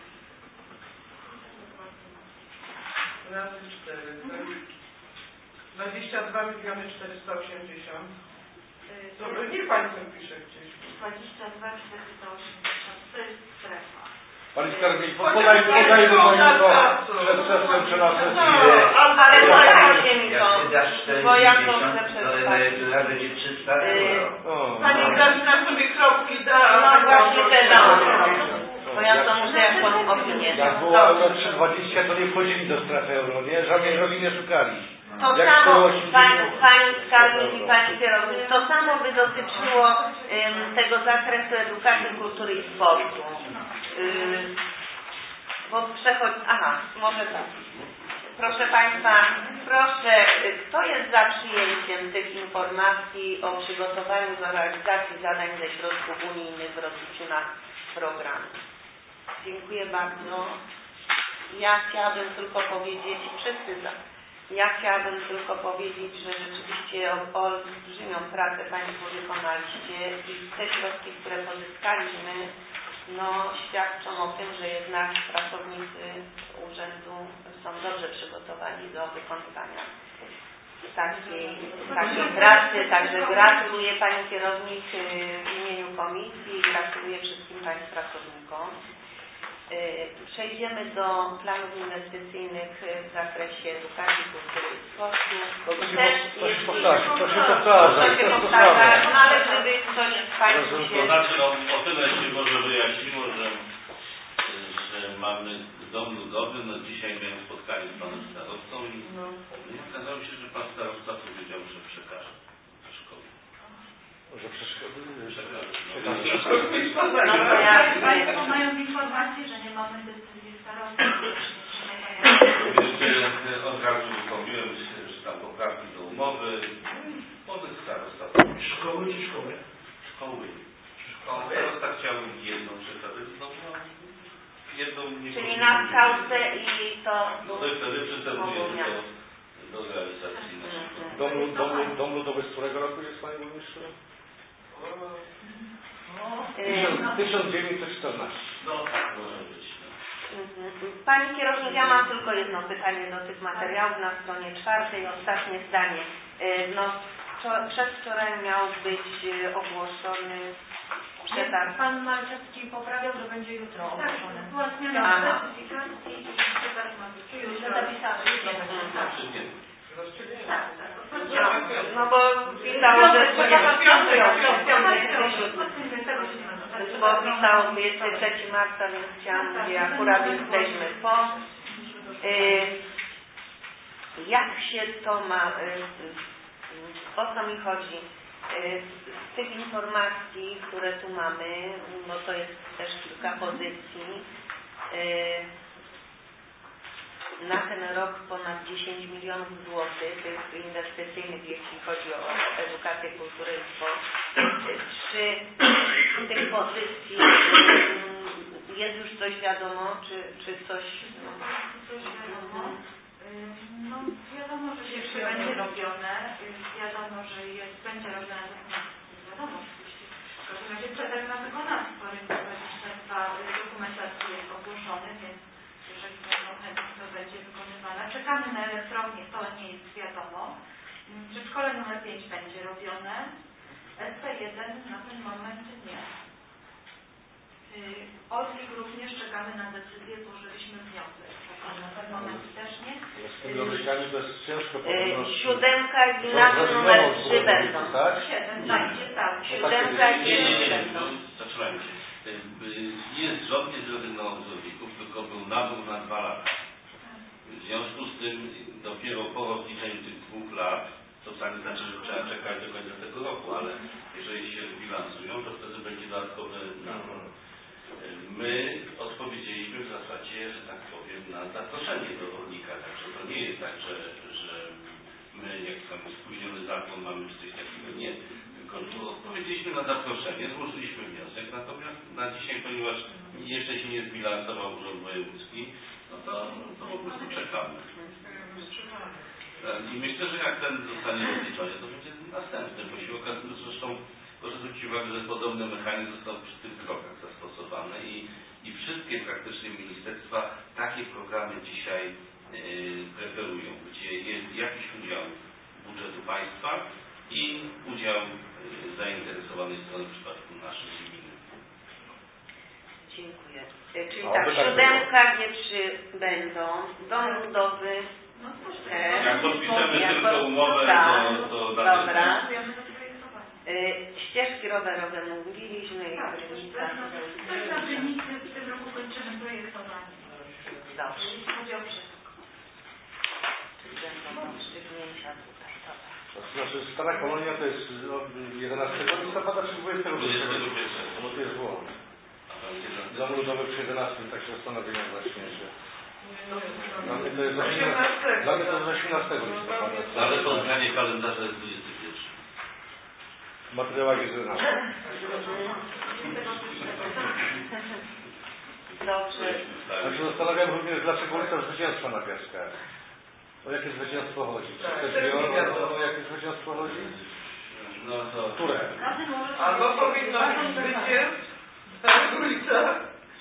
Razy cztery. dwadzieścia dwa miliony czterysta osiemdziesiąt. Dobra, niech Pani to pisze gdzieś. dwadzieścia dwa czterysta osiemdziesiąt. To jest strefa. Pani skarbnik, podaj, podajmy Pani to przed sesją, czy na sesji. Ale podajcie mi to, bo ja to chcę przedstawić. będzie trzysta euro. Pani Grażyna sobie kropki da. No właśnie te dam. Bo ja to muszę jakąś opinię. Jak było euro trzy dwadzieścia, to nie wchodzili do strefy euro, nie? Żadnej drogi nie szukali. To Jak samo, cztery pani, osiemdziesiąt. pani skarbnik i pani kierownik, to samo by dotyczyło um, tego zakresu edukacji, kultury i sportu. Um, bo przechodzi... Aha, może tak. Proszę Państwa, proszę, kto jest za przyjęciem tych informacji o przygotowaniu do realizacji zadań ze środków unijnych w rozliczu na program? Dziękuję bardzo. Ja chciałabym tylko powiedzieć, wszyscy za. Ja chciałabym tylko powiedzieć, że rzeczywiście olbrzymią pracę Państwo wykonaliście i te środki, które pozyskaliśmy, no świadczą o tym, że jednak pracownicy urzędu są dobrze przygotowani do wykonywania takiej, takiej pracy. Także gratuluję Pani kierownik w imieniu komisji i gratuluję wszystkim Pani pracownikom. Przejdziemy do planów inwestycyjnych w zakresie edukacji, kultury i sportu. To się, Też to się jeśli- powtarza, to się powtarza. To się powtarza, no ale żeby ktoś z Państwa To się... znaczy, no, o tyle się może wyjaśniło, że, że mamy dom ludowy, no dzisiaj miałem spotkanie z panem starostą i no. okazało się, że pan starosta powiedział, że przekaże do szkoły. Że przeszkody. No to ja... Państwo mają informację, że nie mamy decyzji starostwa. Jeszcze od razu wypowiedziałem, że tam poprawki do umowy. Młody starosta. Szkoły czy szkoły? Szkoły. Szkoły. Starosta chciał jedną przekazać, no jedną nie. Czyli na skałce i to... No to wtedy przystępujemy do, do realizacji naszego. Dom, dom, dom ludowy z którego roku jest Panie Burmistrzu? tysiąc dziewięćset czternaście. No tak może być. Pani kierownik, ja mam tylko jedno pytanie do tych materiałów na stronie czwartej, ostatnie zdanie. No, przedwczoraj miał być ogłoszony przetarg. Pan Malczewski poprawiał, że będzie jutro. jutro ogłoszone. Była zmiana certyfikacji i przekaz maturki. Już zapisane. Tak, tak. No bo pisało, że bo pisało dwudziestego trzeciego marca, więc chciałam, gdzie akurat jesteśmy po. Jak się to ma, o co mi chodzi? Z tych informacji, które tu mamy, bo to jest też kilka pozycji, na ten rok ponad dziesięć milionów złotych tych inwestycyjnych, jeśli chodzi o edukację, kulturę i sport. Czy z tych pozycji jest już coś wiadomo, czy, czy coś... No, coś wiadomo. No, wiadomo, że jeszcze będzie robione. Wiadomo, że jest, będzie robione. Wiadomo, oczywiście. W każdym razie przetarg na wykonawstwo rynkowe Ministerstwa Dokumentacji jest ogłoszony, więc jeżeli będą chętni, to będzie wykonywane. Czekamy na elektrownię, to nie jest wiadomo. Przedszkole numer pięć będzie robione. S P jeden na ten moment nie. Orlik również czekamy na decyzję, złożyliśmy wniosek. Na ten moment też nie. Z tymi orlikami to jest ciężko podobno. Siódemka i gimnazjum numer trzy będą. Tak? Siedem będzie, tak. Siódemka i trzy będą. Zatrzymajmy się. Jest rząd nie zrezygnował z orlików, tylko był nabór na dwa lata. W związku z tym dopiero po rozliczeniu tych dwóch lat, to wcale nie znaczy, że trzeba czekać do końca tego roku, ale jeżeli się zbilansują, to wtedy będzie dodatkowy nabór. My odpowiedzieliśmy w zasadzie, że tak powiem, na zaproszenie do rolnika. Także to nie jest tak, że, że my, jak tam spóźniony zakon, mamy czy coś takiego. Nie. Tylko odpowiedzieliśmy na zaproszenie, złożyliśmy wniosek. Natomiast na dzisiaj, ponieważ jeszcze się nie zbilansował Urząd Wojewódzki, no to, to po prostu czekamy. I myślę, że jak ten zostanie rozliczony, to będzie następny posiłek. Zresztą proszę zwrócić uwagę, że podobny mechanizm został przy tych krokach zastosowany i, i wszystkie praktycznie ministerstwa takie programy dzisiaj yy, preferują, gdzie jest jakiś udział budżetu państwa i udział yy, zainteresowanej strony w przypadku naszej gminy. Dziękuję. Czyli tak, siódemka, G trzy będą, dom ludowy. No, też. Jak podpiszemy Jak tylko umowę, tak, to, to dobra. Y, ścieżki rowerowe mówiliśmy i tak, Krynica. to jest na Krynicy, w tym roku kończymy projektowanie. Dobrze. Jeśli chodzi o wszystko. Czyli będą rozstrzygnięcia tutaj. Dobra. Znaczy stara kolonia to jest jedenastego listopada czy dwudziestego pierwszego? Bo to jest było. Dom ludowy przy jedenastym, tak się zastanawiam właśnie, że... Dla mnie to jest osiemnastego listopada. Ale spotkanie kalendarza jest dwudziestego pierwszego. W materiałach jest jedenastego. Dobrze. Ja się zastanawiam również, dlaczego ulica Zwycięstwa na Piaskach. O jakie zwycięstwo chodzi? O jakie zwycięstwo chodzi? No to... Które? Albo powinno być zwycięstwo, tak, ulica.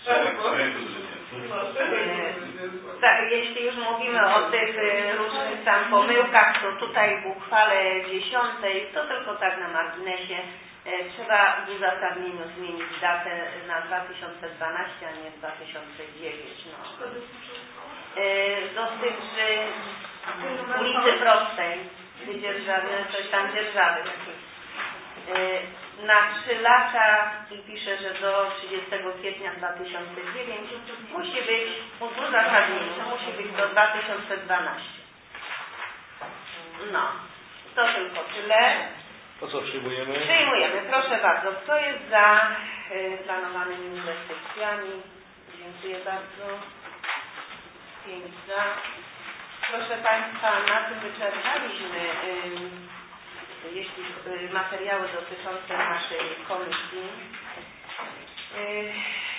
Tak, jeśli już mówimy o tych y, różnych tam pomyłkach, to tutaj w uchwale dziesiątej, to tylko tak na marginesie, y, trzeba w uzasadnieniu zmienić datę na dwa tysiące dwanaście, a nie dwa tysiące dziewięć. No. Y, dotyczy ulicy Prostej, dzierżawy, coś tam dzierżawy. Y, na trzy lata i pisze, że do trzydziestego kwietnia dwa tysiące dziewiątego musi być w uzasadnieniu, musi być do dwa tysiące dwunastego. No, to tylko tyle. To co przyjmujemy? Przyjmujemy, proszę bardzo. Kto jest za y, planowanymi inwestycjami? Dziękuję bardzo. Pięć za. Proszę Państwa, na tym wyczerpaliśmy y, jeśli y, materiały dotyczące naszej komisji. Y,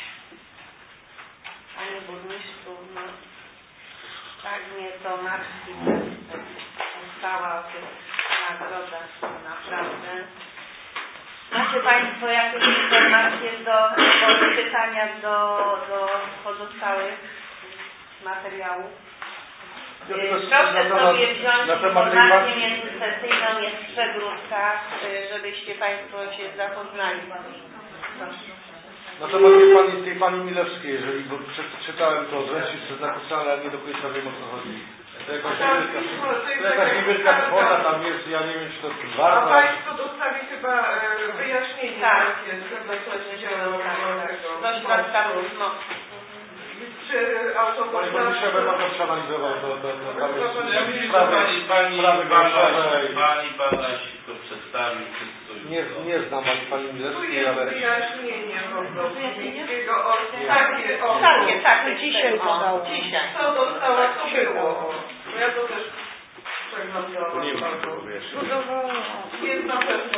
Panie Burmistrzu, no, tak mnie to martwi, uchwała o tych nagrodach, naprawdę. Macie Państwo jakieś informacje do odczytania do, do pozostałych materiałów? Proszę sobie wziąć informację międzysesyjną, jest przegródka, żebyście Państwo się zapoznali. Proszę. No to tej pani, tej pani Milewskiej, jeżeli, bo czytałem to, wreszcie jest napisane, ale nie do końca wiem, o co chodzi. To jakaś niewielka, to jakaś niewielka kwota tam jest, ja nie wiem, czy to jest A warto. Państwo dostali chyba e, wyjaśnienie, Tak. jak jest, prawda, co się działo tego. Do środka no. Czy autobus... Panie Burmistrzu, bym to przeanalizował, to, to, to tam jest Ja myślę, że sprawy, pani, pani, sprawy groszowe i... pani Banaś to przedstawił wszystko. Nie, nie znam ani pani Tu Milewskiej, jest ale... wyjaśnienie po prostu miejskiego Takie, organu. takie, takie. Dzisiaj to dało. Dzisiaj. Co dostała, co było. Bo ja to też przeglądałam. Nie wiem, co wiesz. Jest na pewno.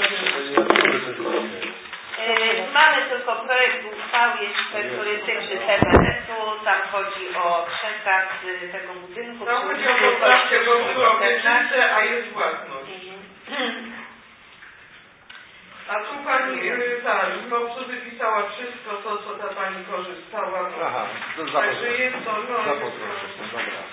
Yy, mamy tylko projekt uchwały, który tyczy T B S-u, tam chodzi o przekaz y, tego budynku. Tam chodzi o poprawkę, bo było obietnice, a jest własność. A tu pani, y, tak, po wypisała wszystko to, co ta pani korzystała. Aha, to Także jest to, no... zapoproszę, dobra.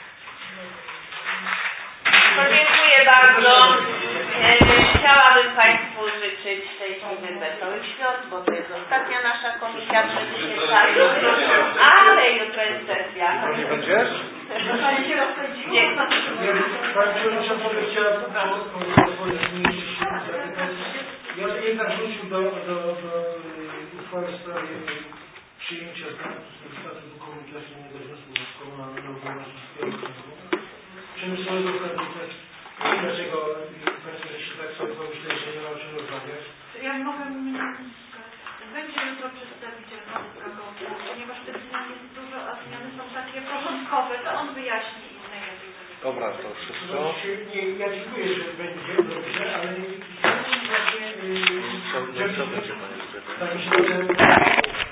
No dziękuję bardzo. E, chciałabym Państwu życzyć szczęśliwych, wesołych świąt, bo to jest ostatnia nasza komisja przed świętami. Ale jutro jest sesja. To nie będziesz? Pani się rozpędziła. Pani Przewodnicząca, chciała pozwolić zmienić się zapytać. Ja jednak wrócił do, do, do uchwały w sprawie przyjęcia statutu komunikacyjnego związku komunalnego w Wolności Przemysłowego w Katowicach. Dlaczego Państwo jeszcze tak sobie pomyśleli, że nie ma o czym rozmawiać? Ja mogę... Będzie jutro przedstawiciel K O, ponieważ te zmiany jest dużo, a zmiany są takie porządkowe, to on wyjaśni i najlepiej. Dobra, to wszystko. Nie, ja dziękuję, że będzie dobrze, ale właśnie... Co, co będzie, panie Tak mi się